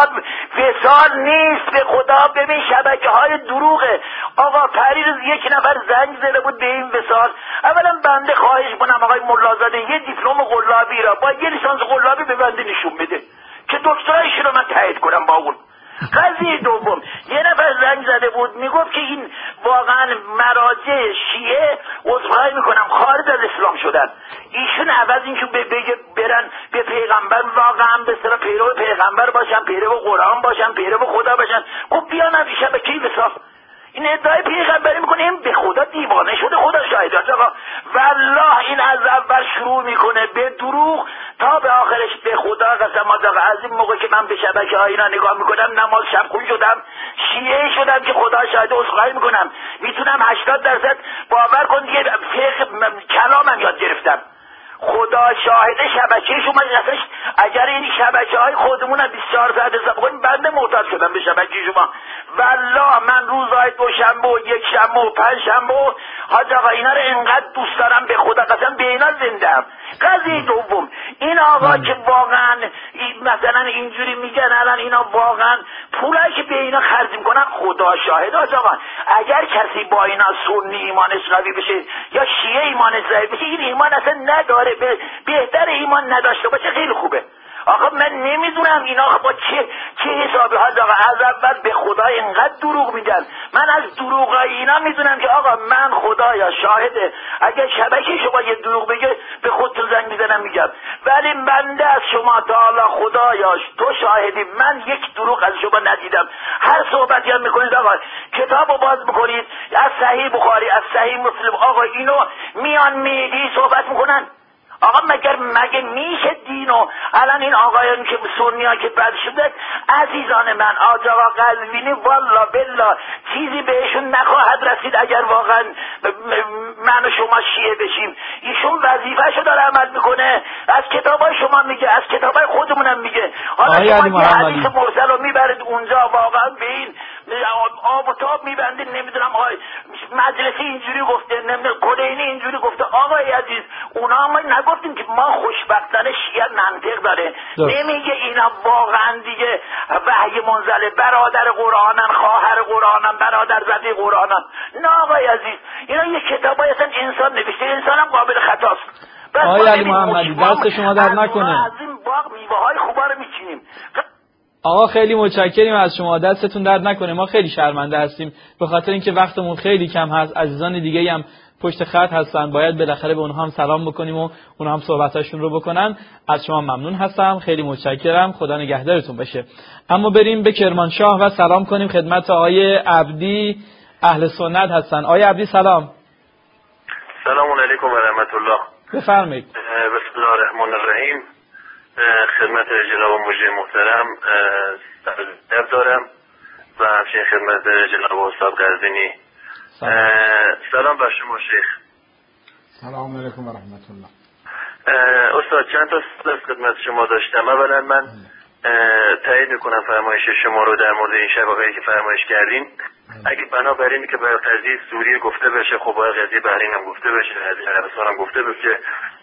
وصال نیست به خدا. ببین شبکه های دروغه. آقا پریروز یک نفر زنگ زده بود به این وصال. اولا بنده خواهش کنم آقای ملازاده یه دیپلم قلابی را با یه لیسانس قلابی به بنده نشون بده که دکترایش رو من تایید کنم با اون. قضیه دوم یه نفر زنگ زده بود میگفت که این واقعا مراجع شیعه عذرخواهی میکنم خارج از اسلام شدن. ایشون عوض اینکه بگه برن به پیغمبر واقعا به سر پیرو پیغمبر باشن، پیرو قرآن باشن، پیرو خدا باشن، خب بیان از شبکه وصال این ادعای پیغمبری میکنه. این به خدا دیوانه شده، خدا شاهد است. آقا والله این از اول شروع میکنه به دروغ تا به آخرش به خدا قسم. آقا از این موقع که من به شبکه ها اینا نگاه میکنم نماز شب خون شدم، شیعه شدم که خدا شاهد. عذرخواهی میکنم میتونم 80% باور کن دیگه فقه کلامم یاد گرفتم. خدا شاهد شبکه شما اصلا اگر این شبکه های خودمون 24 ساعت حساب کنیم بنده معتاد شدم به شبکه شما. والله من روزهای دوشنبه و یک شنبه و پنج شنبه و حاج آقا اینا رو انقدر دوست دارم به خدا قسم به اینا زندم. قضیه دوم این آقا که واقعا مثلا اینجوری میگن الان اینا واقعا پولایی که به اینا خرج میکنن خدا شاهد. حاج آقا اگر کسی با اینا سنی ایمانش قوی بشه یا شیعه ایمانش ضعیف بشه این ایمان اصلا نداره، بهتر ایمان نداشته باشه خیلی خوبه. آقا من نمیدونم اینا با چه حسابی ها آقا از اول به خدا اینقدر دروغ میگن. من از دروغای اینا میدونم که آقا من خدایا شاهده اگر شبکه شما یه دروغ بگه به خودتون زنگ میزنم میگم، ولی بنده از شما تعالی خدایا تو شاهدی من یک دروغ از شما ندیدم. هر صحبتی هم میکنید آقا کتابو باز میکنید از صحیح بخاری از صحیح مسلم، آقا اینو میان میدی صحبت میکنن. آقا مگه میشه دینو الان این آقایان که سنی‌ها که بد شده عزیزان من آقا قزوینی والله بالله چیزی بهشون نخواهد رسید اگر واقعا من و شما شیعه بشیم. ایشون وظیفه‌شو داره عمل میکنه، از کتابای شما میگه از کتابای خودمونم میگه. حالا شما یه حدیث مرسل رو میبرید اونجا واقعا به این آب و تاب میبندید نمیدونم مجلسی اینجوری گفته نمیدونم کلینی اینجوری گفته. آقای عزیز اونا ما نگفتیم که ما خوشبختانه شیعه منطق داره نمیگه اینا واقعا دیگه وحی منزله برادر قرآنن خواهر قرآنن برادر زده قرآنن. نه آقای عزیز اینا یه کتابای اصلا انسان نوشته، انسان هم قابل خطاست. آقای علی محمدی دست شما در نکنه. از این باغ میوه‌های خوبا رو میچینیم. آقا خیلی متشکریم از شما، دستتون درد نکنه. ما خیلی شرمنده هستیم به خاطر اینکه وقتمون خیلی کم هست. عزیزان دیگه هم پشت خط هستن باید بالاخره به اونها هم سلام بکنیم و اونها هم صحبتاشون رو بکنن. از شما ممنون هستم، خیلی متشکرم، خدا نگهدارتون باشه. اما بریم به کرمانشاه و سلام کنیم خدمت آقای عبدی اهل سنت هستن. آقای عبدی سلام. سلام علیکم و رحمت الله. بفرمایید. بسم الله الرحمن الرحیم. خدمت جناب مجری محترم سلام دارم و همچنین خدمت جناب استاد قزوینی. سلام بر شما شیخ. سلام علیکم و رحمت الله. استاد چند تا سوال خدمت شما داشتم. اولا من تایید میکنم فرمایش شما رو در مورد این شواهدی که فرمایش کردین. اگه بنابراین که برای قضیه سوریه گفته بشه، خب باید قضیه بحرین هم گفته بشه، قضیه عربستان هم گفته بشه.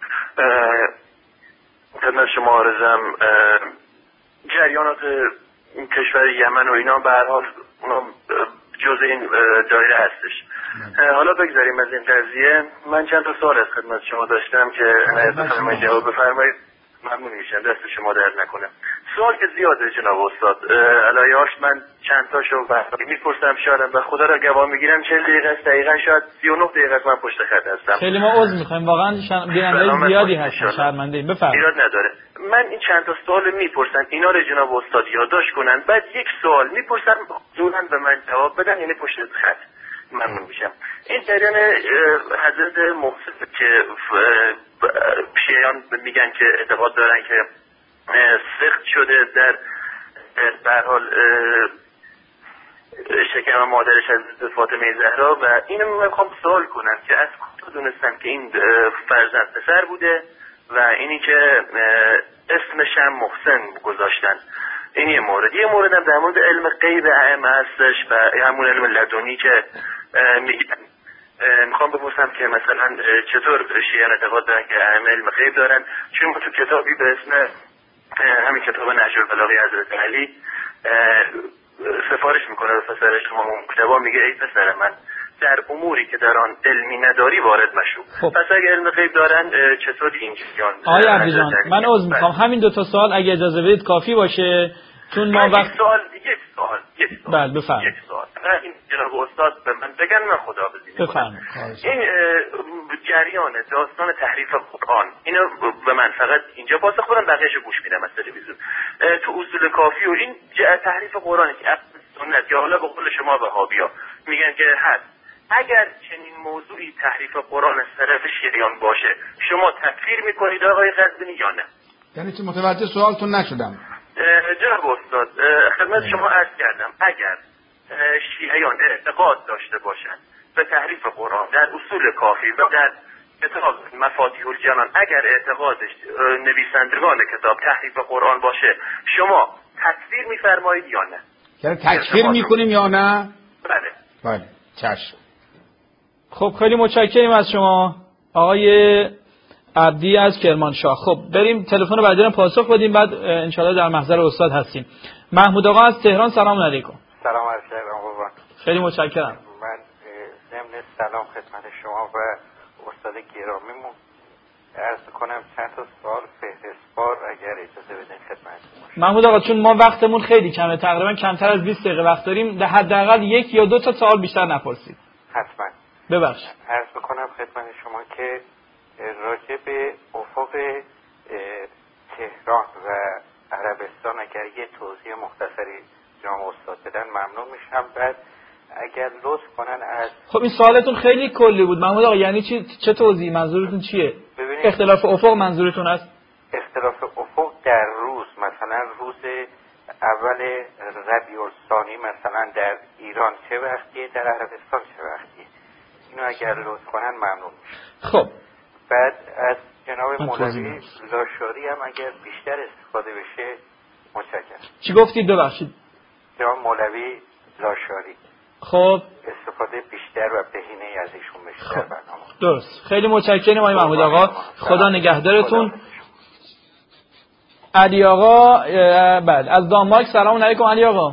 خدمت شما عرضم جریانات کشور یمن و اینا به هر حال اونا جزء این دایره هستش. حالا بگذاریم از این قضیه. من چند تا سوال از خدمت شما داشتم که بفرمایید جواب بفرمایید. ممنون میشم، دست شما درد نکنه. سوال که زیاده جناب استاد، علایه‌اش من چند تاشو میپرسم شاید و خدا را گواه میگیرم 40 دقیقه است، دقیقاً شاید 39 دقیقه است من پشت خط هستم. خیلی ما عذر میخوایم، واقعا بیننده زیادی هستن، شرمنده ایم. بفرمایید. ایراد نداره. من این چند تا سوال میپرسم، اینا رو جناب استاد یادداشت کنن، بعد یک سوال میپرسم زوداً به من جواب بدن، یعنی پشت خط. ممنون میشم. این جریان حضرت محسن که شیعیان میگن که اعتقاد دارن که سخت شده در هر حال شکم مادرش از فاطمه زهرا، و اینو میخوام سوال کنم که از کجا دونستن که این فرزند پسر بوده و اینی که اسمش هم محسن گذاشتن. این یه مورد. یه مورد هم در مورد علم غیب ائمه هستش و همون علم لدنی که میگن. میخوام بپرسم که مثلا چطور شیعیان اعتقاد دارن که ائمه علم غیب دارن؟ چون ما تو کتابی به اسم همین کتاب نهج البلاغه حضرت علی سفارش میکنه به پسر شما، مکتبا میگه ای پسر من در اموری که در آن علمی نداری وارد مشو. پس اگه علم غیب دارن چطور اینجوریان؟ آقای عبدالجان من عذر میخوام، همین دو تا سوال اگه اجازه بدید کافی باشه، چون ما وقت یک سوال بله بفرمایید. یک سوال این جناب استاد به من بگن من خدا بزنم. بفرمایید. این جریان داستان تحریف قرآن اینو به من فقط اینجا پاسخ بدم، بقیه‌شو گوش میدم از تلویزیون. تو اصول کافی و این تحریف قرآن که اصل سنت یا حالا به قول شما وهابیا میگن که هست، اگر چنین موضوعی تحریف قرآن از طرف شیعیان باشه شما تکفیر میکنید آقای قزوینی یا نه؟ یعنی چه متوجه سوالتون نشدم. جناب استاد خدمت شما عرض کردم اگر شیعیان اعتقاد داشته باشند به تحریف قرآن در اصول کافی و در کتاب مفاتیح الجنان، اگر اعتقادش نویسندگان کتاب تحریف قرآن باشه شما تکفیر میفرمایید یا نه؟ یعنی تکفیر میکنیم یا نه؟ بله بله چشم. خب خیلی متشکریم از شما آقای عبدی از کرمانشاه. خب بریم تلفن بعدی رو پاسخ بدیم، بعد انشالله در محضر استاد هستیم. محمود آقا از تهران، سلام علیکم. سلام علیکم قربان. خیلی متشکرم. من ضمن سلام خدمت شما و استاد گرامیمون عرض کنم چند تا سوال فهرستوار اگر اجازه بدین خدمتتون. محمود آقا چون ما وقتمون خیلی کمه، تقریبا کمتر از 20 دقیقه وقت داریم، حداقل یک یا دو تا سوال بیشتر نپرسید. حتما. ببخشید. عرض میکنم خدمت شما که راجع به افق تهران و عربستان اگر یه توضیح مختصری جناب استاد بدن ممنون میشم. بعد اگر لطف کنن از خب این سوالتون خیلی کلی بود محمود آقا، یعنی چه توضیح؟ منظورتون چیه؟ اختلاف افق منظورتون است؟ اختلاف افق در روز، مثلا روز اول ربیع الثانی مثلا در ایران چه وقتیه، در عربستان چه وقتیه؟ اینو اگر لطف کنن ممنون میشم. خب بعد از جناب مولوی لاشاری هم اگر بیشتر استفاده بشه متشکرم. چی گفتید ببخشید؟ جناب مولوی لاشاری خب استفاده بیشتر و بهینه‌ای از ایشون بشه در برنامه. درست. خیلی متشکرم آقای محمود آقا، خدا نگهدارتون. علی آقا بله از دانمارک، سلام علیکم علی آقا.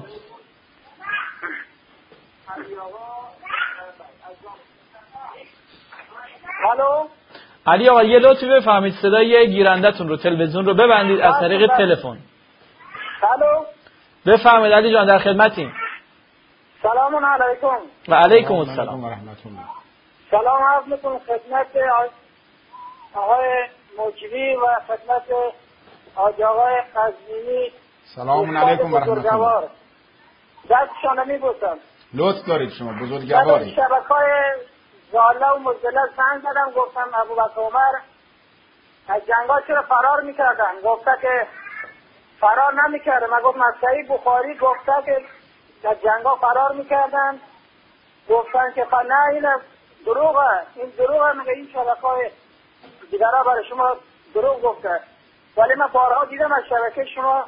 الو علی آقا یه لطفی بفهمید صدای گیرندتون رو، تلویزیون رو ببندید از طریق تلفن. الو بفرمایید علی جان در خدمتیم. سلام علیکم. و علیکم السلام و رحمت الله. سلام عرض میکنم خدمت آقای موجودی و خدمت آقای قزوینی. سلام علیکم و رحمت الله. دستشان میبوسم. لطف دارید شما بزرگوارید. شبکه‌های زاله و مزدلل زنگ زدم گفتم ابوبکر عمر از جنگا چرا فرار میکردن؟ گفته که فرار نمیکرده. من گفت صحیح بخاری گفته که از جنگا فرار میکردن. گفتن که نه این دروغه، این دروغه. میگه این شبکه‌های دیگرها برای شما دروغ گفته. ولی من بارها دیدم از شبکه شما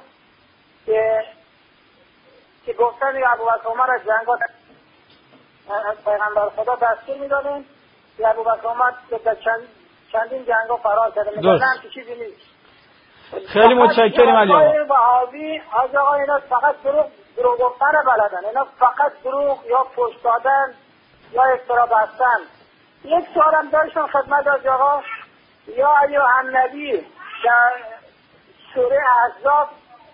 که گفتن ابوبکر عمر از جنگا از پیغمبر خدا دستور میدادن که ابوبکر عمر در چندین جنگا فرار کرده. میگن که چیزی نیست. خیلی متشکرم علی آقا. وهابی از آقا اینا فقط دروغ گفتن بلدن. اینا فقط دروغ یا پشت دادن یا افترا بستن. یک سوالم دارشون خدمت از آقا. یا ایها النبی در سوره احزاب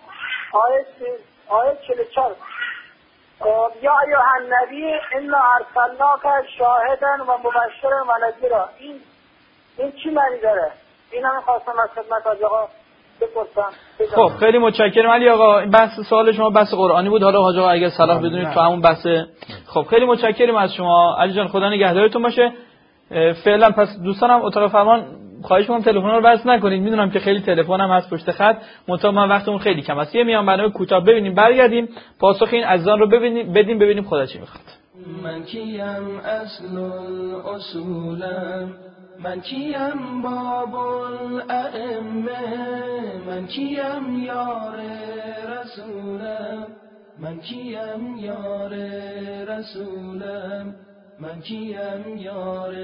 آیه 44 یا ایها النبی انا ارسلناک شاهدا و مبشرا و نذیرا، این چی معنی داره؟ این هم خواستم از خدمت از آقا بپرسم. خب خیلی متشکرم علی آقا. این بحث سوال شما بحث قرآنی بود. حالا حاج آقا اگر صلاح بدونید تو همون بحث. خب خیلی متشکرم از شما علی جان، خدا نگهدارتون باشه. فعلا پس دوستانم اتاق فرمان خواهش می‌کنم تلفن‌ها رو بس نکنید. میدونم که خیلی تلفنم هست پشت خط، منتها من وقتمون خیلی کم است. یه میان برنامه کوتاه ببینیم برگردیم پاسخ این عزیزان رو ببینیم خدا چی می‌خواد. من کیم اصل الاصولم، من کیم باب الائمه، من کیم یار رسولم، من کیم یار رسولم، من کیم یار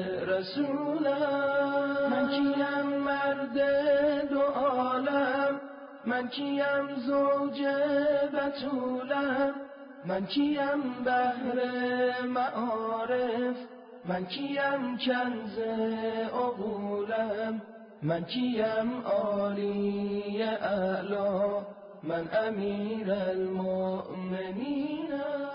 رسولم، من کیم مرد دو عالم، من کیم زوج بتولم، من کیم بحر معارف، من کیم کنز عقولم، من کیم عالی اعلا، من امیر المؤمنینم.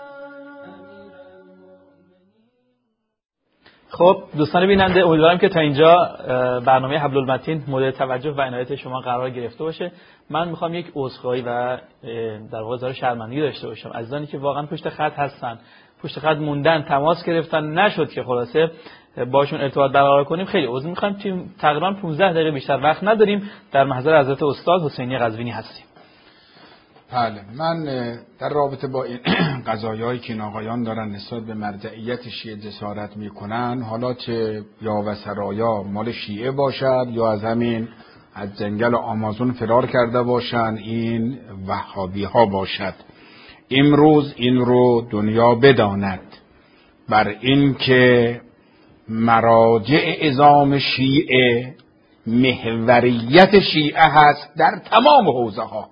خب دوستان بیننده، امیدوارم که تا اینجا برنامه حبل المتین مورد توجه و عنایت شما قرار گرفته باشه. من میخوام یک عذرخواهی و در واقع اظهار شرمندگی داشته باشم از عزیزانی که واقعا پشت خط هستن، پشت خط موندن، تماس گرفتن، نشد که خلاصه باشون ارتباط برقرار کنیم. خیلی عذر میخوام. تقریبا 15 دقیقه بیشتر وقت نداریم. در محضر حضرت استاد حسینی قزوینی هستیم. بله، من در رابطه با این قضایایی که این آقایان دارن نسبت به مرجعیت شیعه جسارت میکنن، حالا چه یا و سرایا مال شیعه باشد یا از همین از جنگل آمازون فرار کرده باشن این وهابی ها باشد، امروز این رو دنیا بداند بر این که مراجع عظام شیعه محوریت شیعه هست در تمام حوزه ها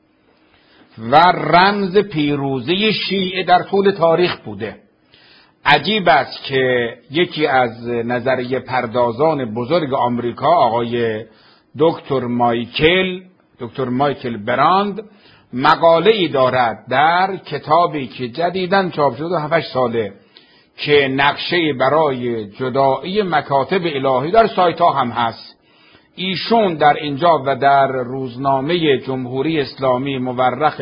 و رمز پیروزی شیعه در طول تاریخ بوده. عجیب است که یکی از نظریه پردازان بزرگ آمریکا آقای دکتر مایکل براند مقاله‌ای دارد در کتابی که جدیداً چاپ شده 7-8 ساله که نقشه برای جدایی مکاتب الهی در سایت ها هم هست. ایشون در اینجا و در روزنامه جمهوری اسلامی مورخ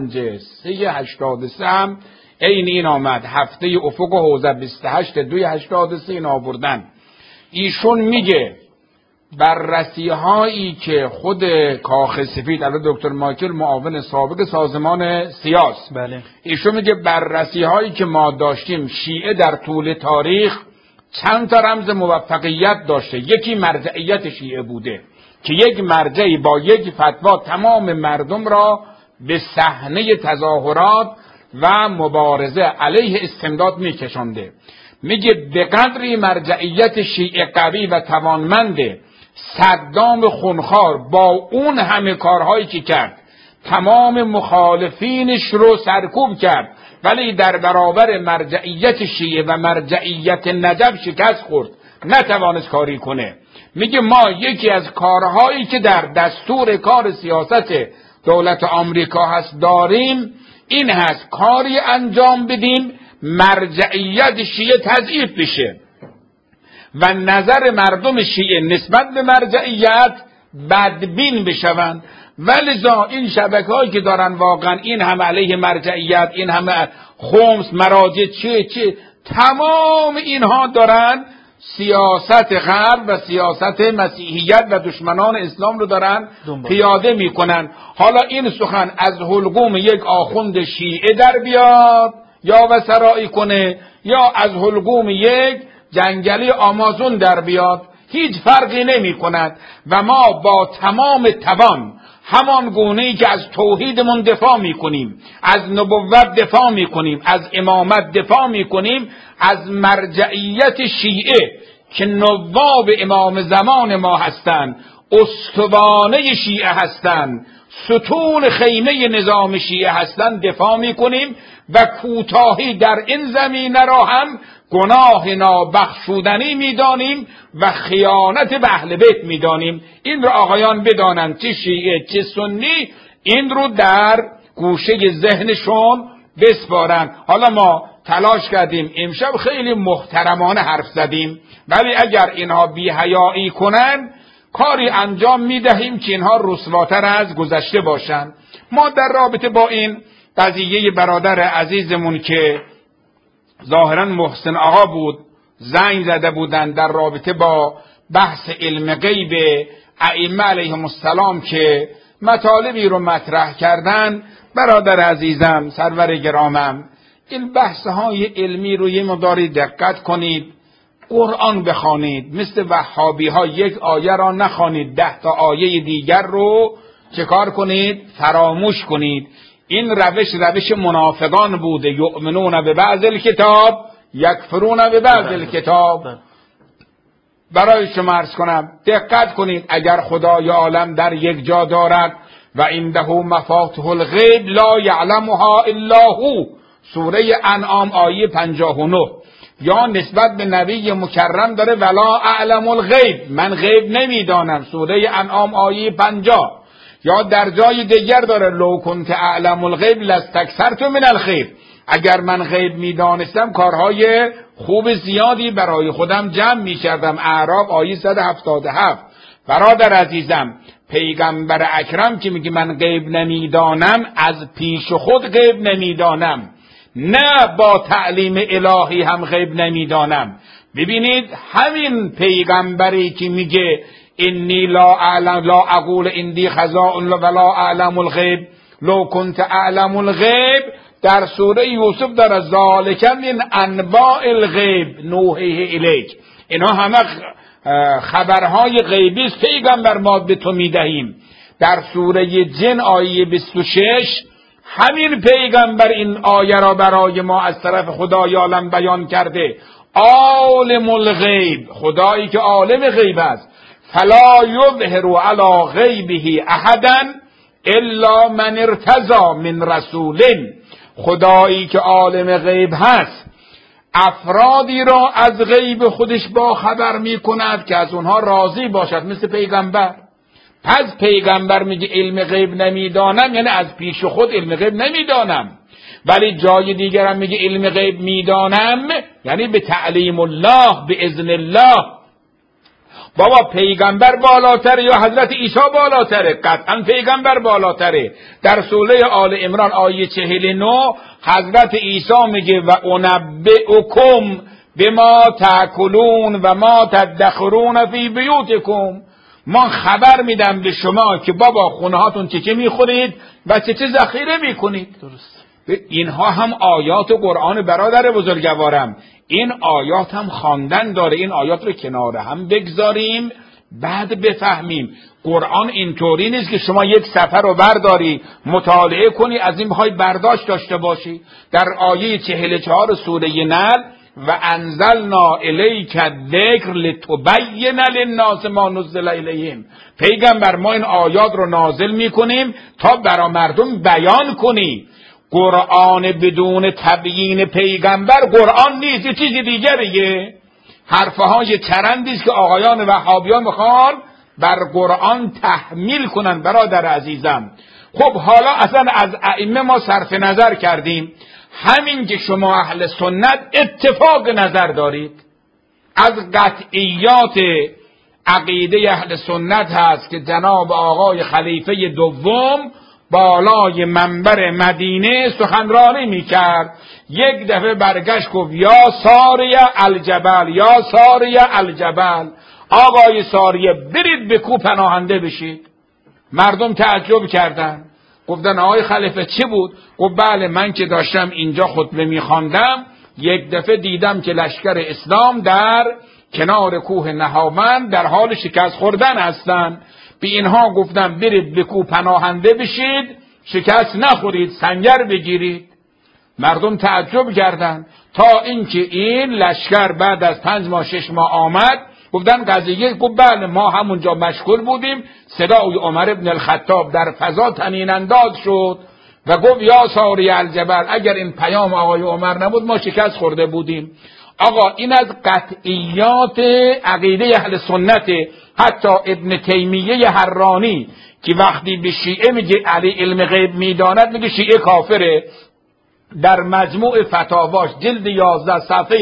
5/3/83 هم این آمد، هفته افق حوزه 28/2/83 این آوردن. ایشون میگه بررسی هایی که خود کاخ سفید، البته دکتر مایکل معاون سابق سازمان سیاس، بله، ایشون میگه بررسی هایی که ما داشتیم شیعه در طول تاریخ چند تا رمز موفقیت داشته. یکی مرجعیت شیعه بوده که یک مرجعی با یک فتوا تمام مردم را به صحنه تظاهرات و مبارزه علیه استمداد میکشنده. میگه به قدری مرجعیت شیعه قوی و توانمنده، صدام خونخوار با اون همه کارهایی که کرد تمام مخالفینش رو سرکوب کرد، ولی در برابر مرجعیت شیعه و مرجعیت نجف شکست خورد، نتوانست کاری کنه. میگه ما یکی از کارهایی که در دستور کار سیاست دولت آمریکا هست داریم این هست کاری انجام بدیم مرجعیت شیعه تضعیف بشه و نظر مردم شیعه نسبت به مرجعیت بدبین بشوند. ولذا این شبکه‌هایی که دارن واقعا این هم علیه مرجعیت، این هم خمس، مراجع، چه تمام اینها دارن سیاست غرب و سیاست مسیحیت و دشمنان اسلام رو دارن پیاده میکنن. حالا این سخن از حلقوم یک آخوند شیعه در بیاد یا وسرایی کنه یا از حلقوم یک جنگلی آمازون در بیاد، هیچ فرقی نمی کند و ما با تمام توان همان گونه‌ای که از توحیدمون دفاع میکنیم، از نبوت دفاع میکنیم، از امامت دفاع میکنیم، از مرجعیت شیعه که نواب امام زمان ما هستند، استوانه شیعه هستند، ستون خیمه نظام شیعه هستند دفاع میکنیم و کوتاهی در این زمینه را هم گناه نابخشودنی میدانیم و خیانت به اهل بیت میدانیم. این را آقایان بدانند، چه شیعه چه سنی این رو در گوشه ذهنشون بسپارند. حالا ما تلاش کردیم امشب خیلی محترمانه حرف زدیم، ولی اگر اینها بی‌حیایی کنن کاری انجام میدهیم که اینها رسواتر از گذشته باشند. ما در رابطه با این قضیه برادر عزیزمون که ظاهرا محسن آقا بود زنگ زده بودند در رابطه با بحث علم غیب ائمه علیهم السلام که مطالبی رو مطرح کردن، برادر عزیزم سرور گرامم این بحث های علمی رو یه مقداری دقت کنید، قرآن بخوانید، مثل وهابی ها یک آیه را نخوانید 10 تا آیه دیگر رو چه کار کنید؟ فراموش کنید. این روش منافقان بوده، یؤمنون به بعض الکتاب یکفرون به بعض الکتاب. برای شما عرض کنم دقت کنید، اگر خدای عالم در یک جا دارد و عنده مفاتیح الغیب لا یعلمها الا هو، سوره انعام آیه 59، یا نسبت به نبی مکرم داره ولا اعلم الغیب، من غیب نمیدانم، سوره انعام آیه 50، یا در جای دیگر داره لو کنت اعلم الغیب لاستکثرت من الخیر، اگر من غیب میدانستم کارهای خوب زیادی برای خودم جمع میکردم، اعراف آیه 177. برادر عزیزم پیغمبر اکرم که میگه من غیب نمیدانم، از پیش خود غیب نمیدانم، نه با تعلیم الهی هم غیب نمیدانم. ببینید همین پیغمبری که میگه انی لا اقول اندی خزائن ولا اعلم الغیب لو کنت اعلم الغیب، در سوره یوسف در ذالک من انباء الغیب نوحیه الیک، اینا همه خبرهای غیبی است پیغمبر ما به تو میدهیم. در سوره جن آیه 26 همین پیغمبر این آیه را برای ما از طرف خدای عالم بیان کرده، عالم الغیب، خدایی که عالم غیب است، فلا یظهر علی غیبه احدا الا من ارتضی من رسول، خدایی که عالم غیب هست افرادی را از غیب خودش با خبر می کند که از اونها راضی باشد، مثل پیغمبر. پس پیغمبر میگه علم غیب نمیدانم، یعنی از پیش خود علم غیب نمیدانم، ولی جای دیگر هم میگه علم غیب میدانم، یعنی به تعلیم الله، به اذن الله. بابا پیغمبر بالاتره یا حضرت عیسی بالاتره؟ قطعا پیغمبر بالاتره. در سوره آل عمران آیه 49 حضرت عیسی میگه و انبئکم بما تاکلون و ما تدخرون فی بیوتکم، من خبر میدم به شما که بابا خونه هاتون چه میخورید و چه ذخیره میکنید. درست. اینها هم آیات قرآن برادر بزرگوارم، این آیات هم خواندن داره، این آیات رو کنار هم بگذاریم بعد بفهمیم. قرآن اینطوری نیست که شما یک صفحه رو برداری مطالعه کنی از این بخوای برداشت داشته باشی. در آیه 44 سوره نحل و انزلنا الیک الذکر لتبین للناس ما نزل الیهم، پیغمبر ما این آیات رو نازل میکنیم تا برای مردم بیان کنی. قرآن بدون تبیین پیغمبر قرآن نیست، یه چیز دیگریه. حرفهای چرندی است که آقایان وهابیان میخوان بر قرآن تحمیل کنن. برادر عزیزم خب حالا اصلا از ائمه ما صرف نظر کردیم، همین که شما اهل سنت اتفاق نظر دارید از قطعیات عقیده اهل سنت هست که جناب آقای خلیفه دوم بالای منبر مدینه سخنرانی میکرد یک دفعه برگشت گفت یا ساریه الجبل، یا ساریه الجبل، آقای ساریه برید به کوه پناهنده بشید. مردم تعجب کردن، گفتن آقای خلیفه چه بود؟ گفت بله من که داشتم اینجا خطبه میخواندم یک دفعه دیدم که لشکر اسلام در کنار کوه نهاوند در حال شکست خوردن هستند. به اینها گفتم برید به کوه پناهنده بشید، شکست نخورید، سنگر بگیرید. مردم تعجب کردند تا اینکه این لشکر بعد از 5 ماه 6 ماه آمد. گفتن قضیه، گفت بله ما همونجا مشغول بودیم. صدای عمر ابن الخطاب در فضا طنین انداز شد و گفت یا ساری الجبل، اگر این پیام آقای عمر نبود ما شکست خورده بودیم. آقا این از قطعیات عقیده اهل سنت. حتی ابن تیمیه حرانی که وقتی به شیعه میگه علی علم غیب میداند میگه شیعه کافره، در مجموع فتاواش جلد 11 صفحه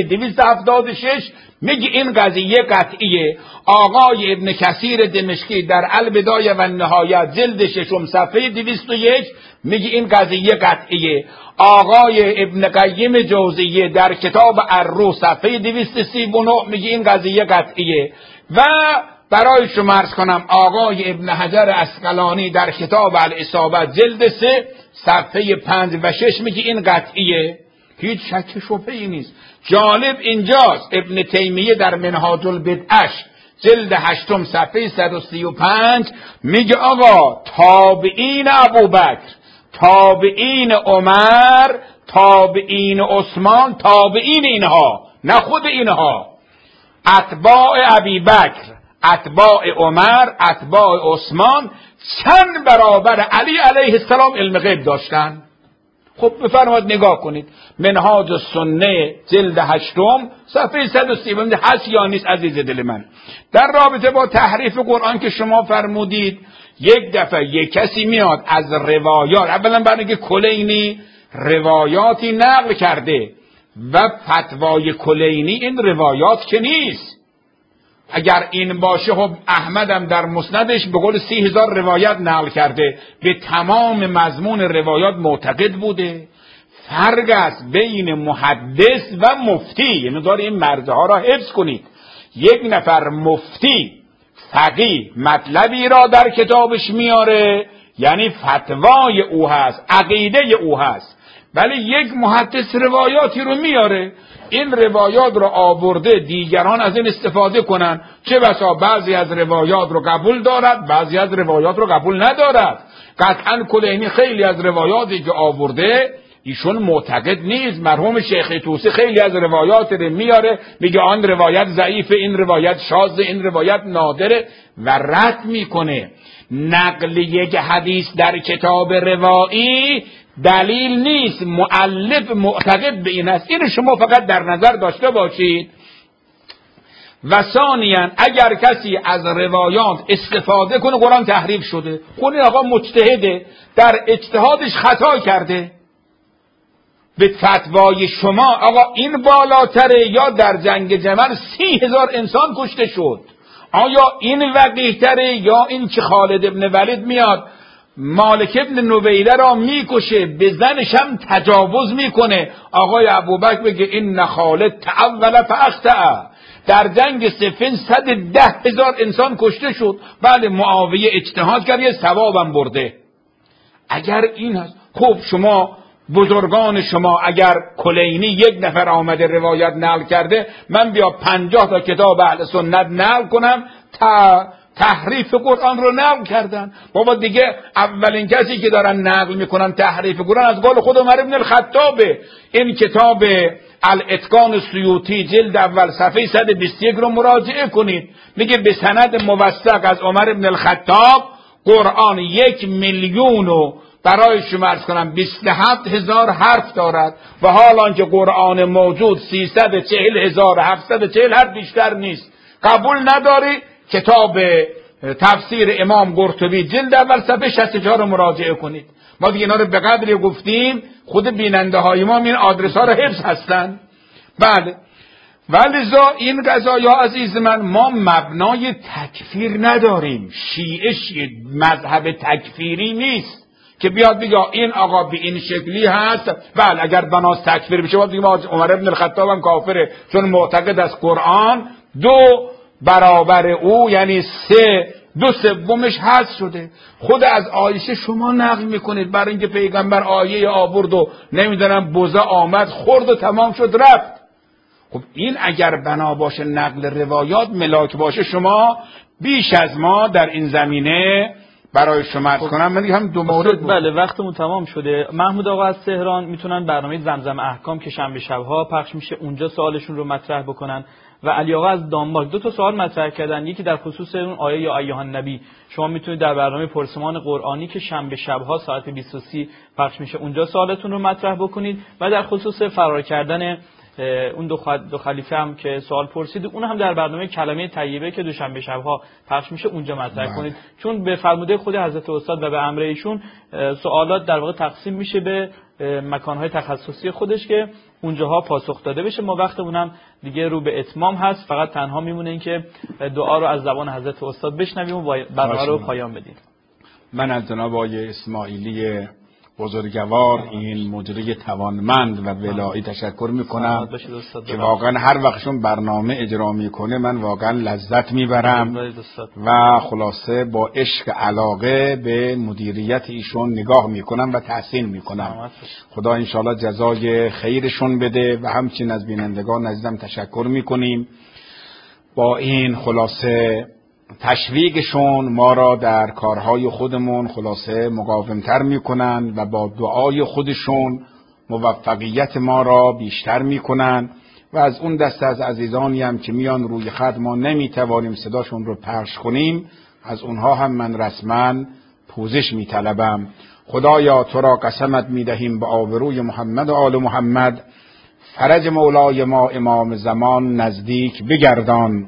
276 میگه این قضیه قطعیه. آقای ابن کثیر دمشقی در البدایه و النهایه جلد 6 صفحه 201 میگه این قضیه قطعیه. آقای ابن قیم جوزیه در کتاب الروح صفحه 239 میگه این قضیه قطعیه. و برای شما عرض کنم آقای ابن حجر عسقلانی در کتاب الاصابه جلد 3 صفحه 5 و 6 میگه این قطعیه، هیچ شک شبهه‌ای نیست. جالب اینجاست ابن تیمیه در منهاج البدعش جلد 8 صفحه 135 میگه آقا تابعین ابوبکر، تابعین عمر، تابعین عثمان، تابعین اینها، نه خود اینها، اتباع ابوبکر، اتباع عمر، اتباع عثمان چند برابر علی علیه السلام علم غیب داشتن. خب بفرمایید نگاه کنید منهاج السنه جلد 8 صفحه 130 هست یا نیست عزیز دل من. در رابطه با تحریف قرآن که شما فرمودید، یک دفعه یک کسی میاد از روایات، اولا برای اینکه کلینی روایاتی نقل کرده و فتوای کلینی این روایات که نیست. اگر این باشه خب احمدم در مسندش به قول 30,000 روایت نقل کرده، به تمام مضمون روایات معتقد بوده. فرق است بین محدث و مفتی، یعنی داره این مرزه ها را حفظ کنید. یک نفر مفتی فقیه مطلبی را در کتابش میاره، یعنی فتوای او هست، عقیده او هست، ولی یک محدث روایاتی رو میاره، این روایات رو آورده دیگران از این استفاده کنن. چه بسا بعضی از روایات رو قبول دارد، بعضی از روایات رو قبول ندارد. قطعا کلینی خیلی از روایاتی که آورده ایشون معتقد نیست. مرحوم شیخ طوسی خیلی از روایات رو میاره، میگه آن روایت ضعیف، این روایت شاذ، این روایت نادره و رد میکنه. نقل یک حدیث در کتاب روایی دلیل نیست. مؤلف معتقد به این است. این شما فقط در نظر داشته باشید. و ثانیاً اگر کسی از روایات استفاده کنه قرآن تحریف شده. خود آقا مجتهده، در اجتهادش خطا کرده. به فتوای شما آقا این بالاتره یا در جنگ جمل 30,000 انسان کشته شد؟ آیا این وقیح‌تره یا این که خالد ابن ولید میاد مالک ابن نویله را میکشه، به زنش هم تجاوز میکنه، آقای ابوبکر بگه این خالد تعول فاخطأ؟ در جنگ صفین 110,000 انسان کشته شد، بله معاویه اجتهاد کرد، یه ثوابم برده. اگر این هست خب شما بزرگان شما اگر کلینی یک نفر آمده روایت نقل کرده، من بیا 50 تا کتاب اهل سنت نقل کنم تحریف قرآن رو نقل کردن. بابا دیگه اولین کسی که دارن نقل میکنن تحریف قرآن از قول خود عمر ابن الخطابه. این کتاب الاتقان سیوطی جلد اول صفحه 121 رو مراجعه کنید. میگه به سند موثق از عمر ابن الخطاب قرآن 1,000,000 و برای شما عرض کنم 27,000 حرف دارد و حالا که قرآن موجود 340,740 حرف بیشتر نیست. قبول نداری؟ کتاب تفسیر امام قرطبی جلد اول صفحه 64 رو مراجعه کنید. ما دیگه اینا رو به قدری گفتیم، خود بیننده های ما این آدرس ها رو حفظ هستن. بله، ولذا این قضایا عزیز من ما مبنای تکفیر نداریم. شیعه مذهب تکفیری نیست. که بیاد بگه این آقا به این شکلی هست. بله اگر بناس تکفیر بشه باید بگیم عمر ابن الخطاب هم کافره، چون معتقد از قرآن 2 برابر او یعنی 2/3 حذف شده. خود از عایشه شما نقل میکنید برای اینکه پیغمبر آیه آورد و نمیدونم بوزه آمد خورد و تمام شد رفت. خب این اگر بنا باشه نقل روایات ملاک باشه، شما بیش از ما در این زمینه برای شما عرض کنم. من هم 2 مورد بود. بله وقتمون تمام شده. محمود آقا از تهران میتونن برنامه زمزم احکام که شنبه شبها پخش میشه اونجا سوالشون رو مطرح بکنن، و علی آقا از دانمارک 2 تا سوال مطرح کردن، یکی در خصوص اون آیه یا ایها النبی. شما میتونید در برنامه پرسمان قرآنی که شنبه شبها ساعت 20:30 پخش میشه اونجا سوالتون رو مطرح بکنید، و در خصوص فرار کردن اون دو خلیفه هم که سوال پرسید اون هم در برنامه کلمه طیبه که دوشنبه شبها پخش میشه اونجا مطرح کنید، چون به فرموده خود حضرت استاد و به امر ایشون سوالات در واقع تقسیم میشه به مکانهای تخصصی خودش که اونجاها پاسخ داده بشه. ما وقتمون هم دیگه رو به اتمام هست، فقط تنها میمونه این که دعا رو از زبان حضرت استاد بشنویم و برنامه رو پایان بدیم. من از جناب آقای اسماعیلی بزرگوار این مجری توانمند و ولایی تشکر میکنم که واقعا هر وقتشون برنامه اجرا میکنه من واقعا لذت میبرم و خلاصه با عشق علاقه به مدیریت ایشون نگاه میکنم و تحسین میکنم. خدا انشاءالله جزای خیرشون بده و همچنین از بینندگان عزیزم تشکر میکنیم. با این خلاصه تشویقشون ما را در کارهای خودمون خلاصه مقاومتر میکنن و با دعای خودشون موفقیت ما را بیشتر میکنن و از اون دسته از عزیزانی هم که میان روی خط ما نمیتوانیم صداشون رو پخش کنیم، از اونها هم من رسما پوزش میطلبم. خدایا تو را قسمت میدهیم به آبروی محمد و آل محمد، فرج مولای ما امام زمان نزدیک بگردان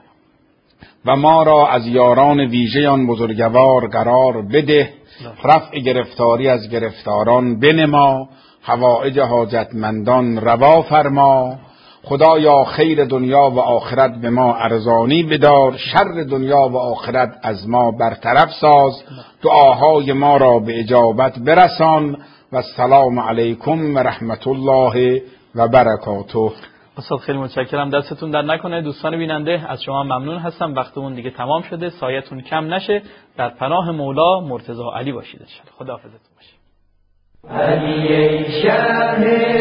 و ما را از یاران ویژه آن بزرگوار قرار بده، رفع گرفتاری از گرفتاران بنما، حوائج حاجتمندان روا فرما. خدایا خیر دنیا و آخرت به ما ارزانی بدار، شر دنیا و آخرت از ما برطرف ساز، دعاهای ما را به اجابت برسان و السلام علیکم و رحمت الله و برکاته. استاد خیلی متشکرم، دستتون در نکنه. دوستان بیننده از شما ممنون هستم، وقتمون دیگه تمام شده، سایتون کم نشه. در پناه مولا مرتضی علی باشید ان شاء الله. خداحافظتون باشه. علی ای شهر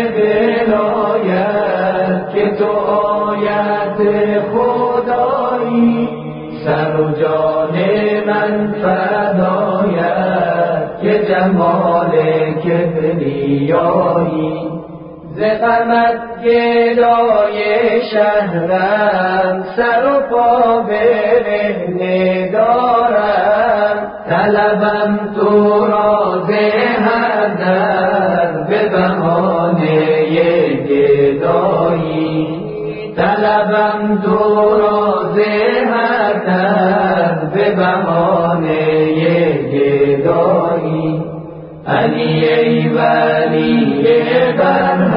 ولایت که تو آیت خدایی، سر و جان من فدایت که جمال کبریایی، ز غمت گدای شهرم سر و پا برهنه دارم، طلبم تو را ز هر در به بهانه گدایی، طلبم تو را ز هر در به بهانه گدایی. علی ای ولی بر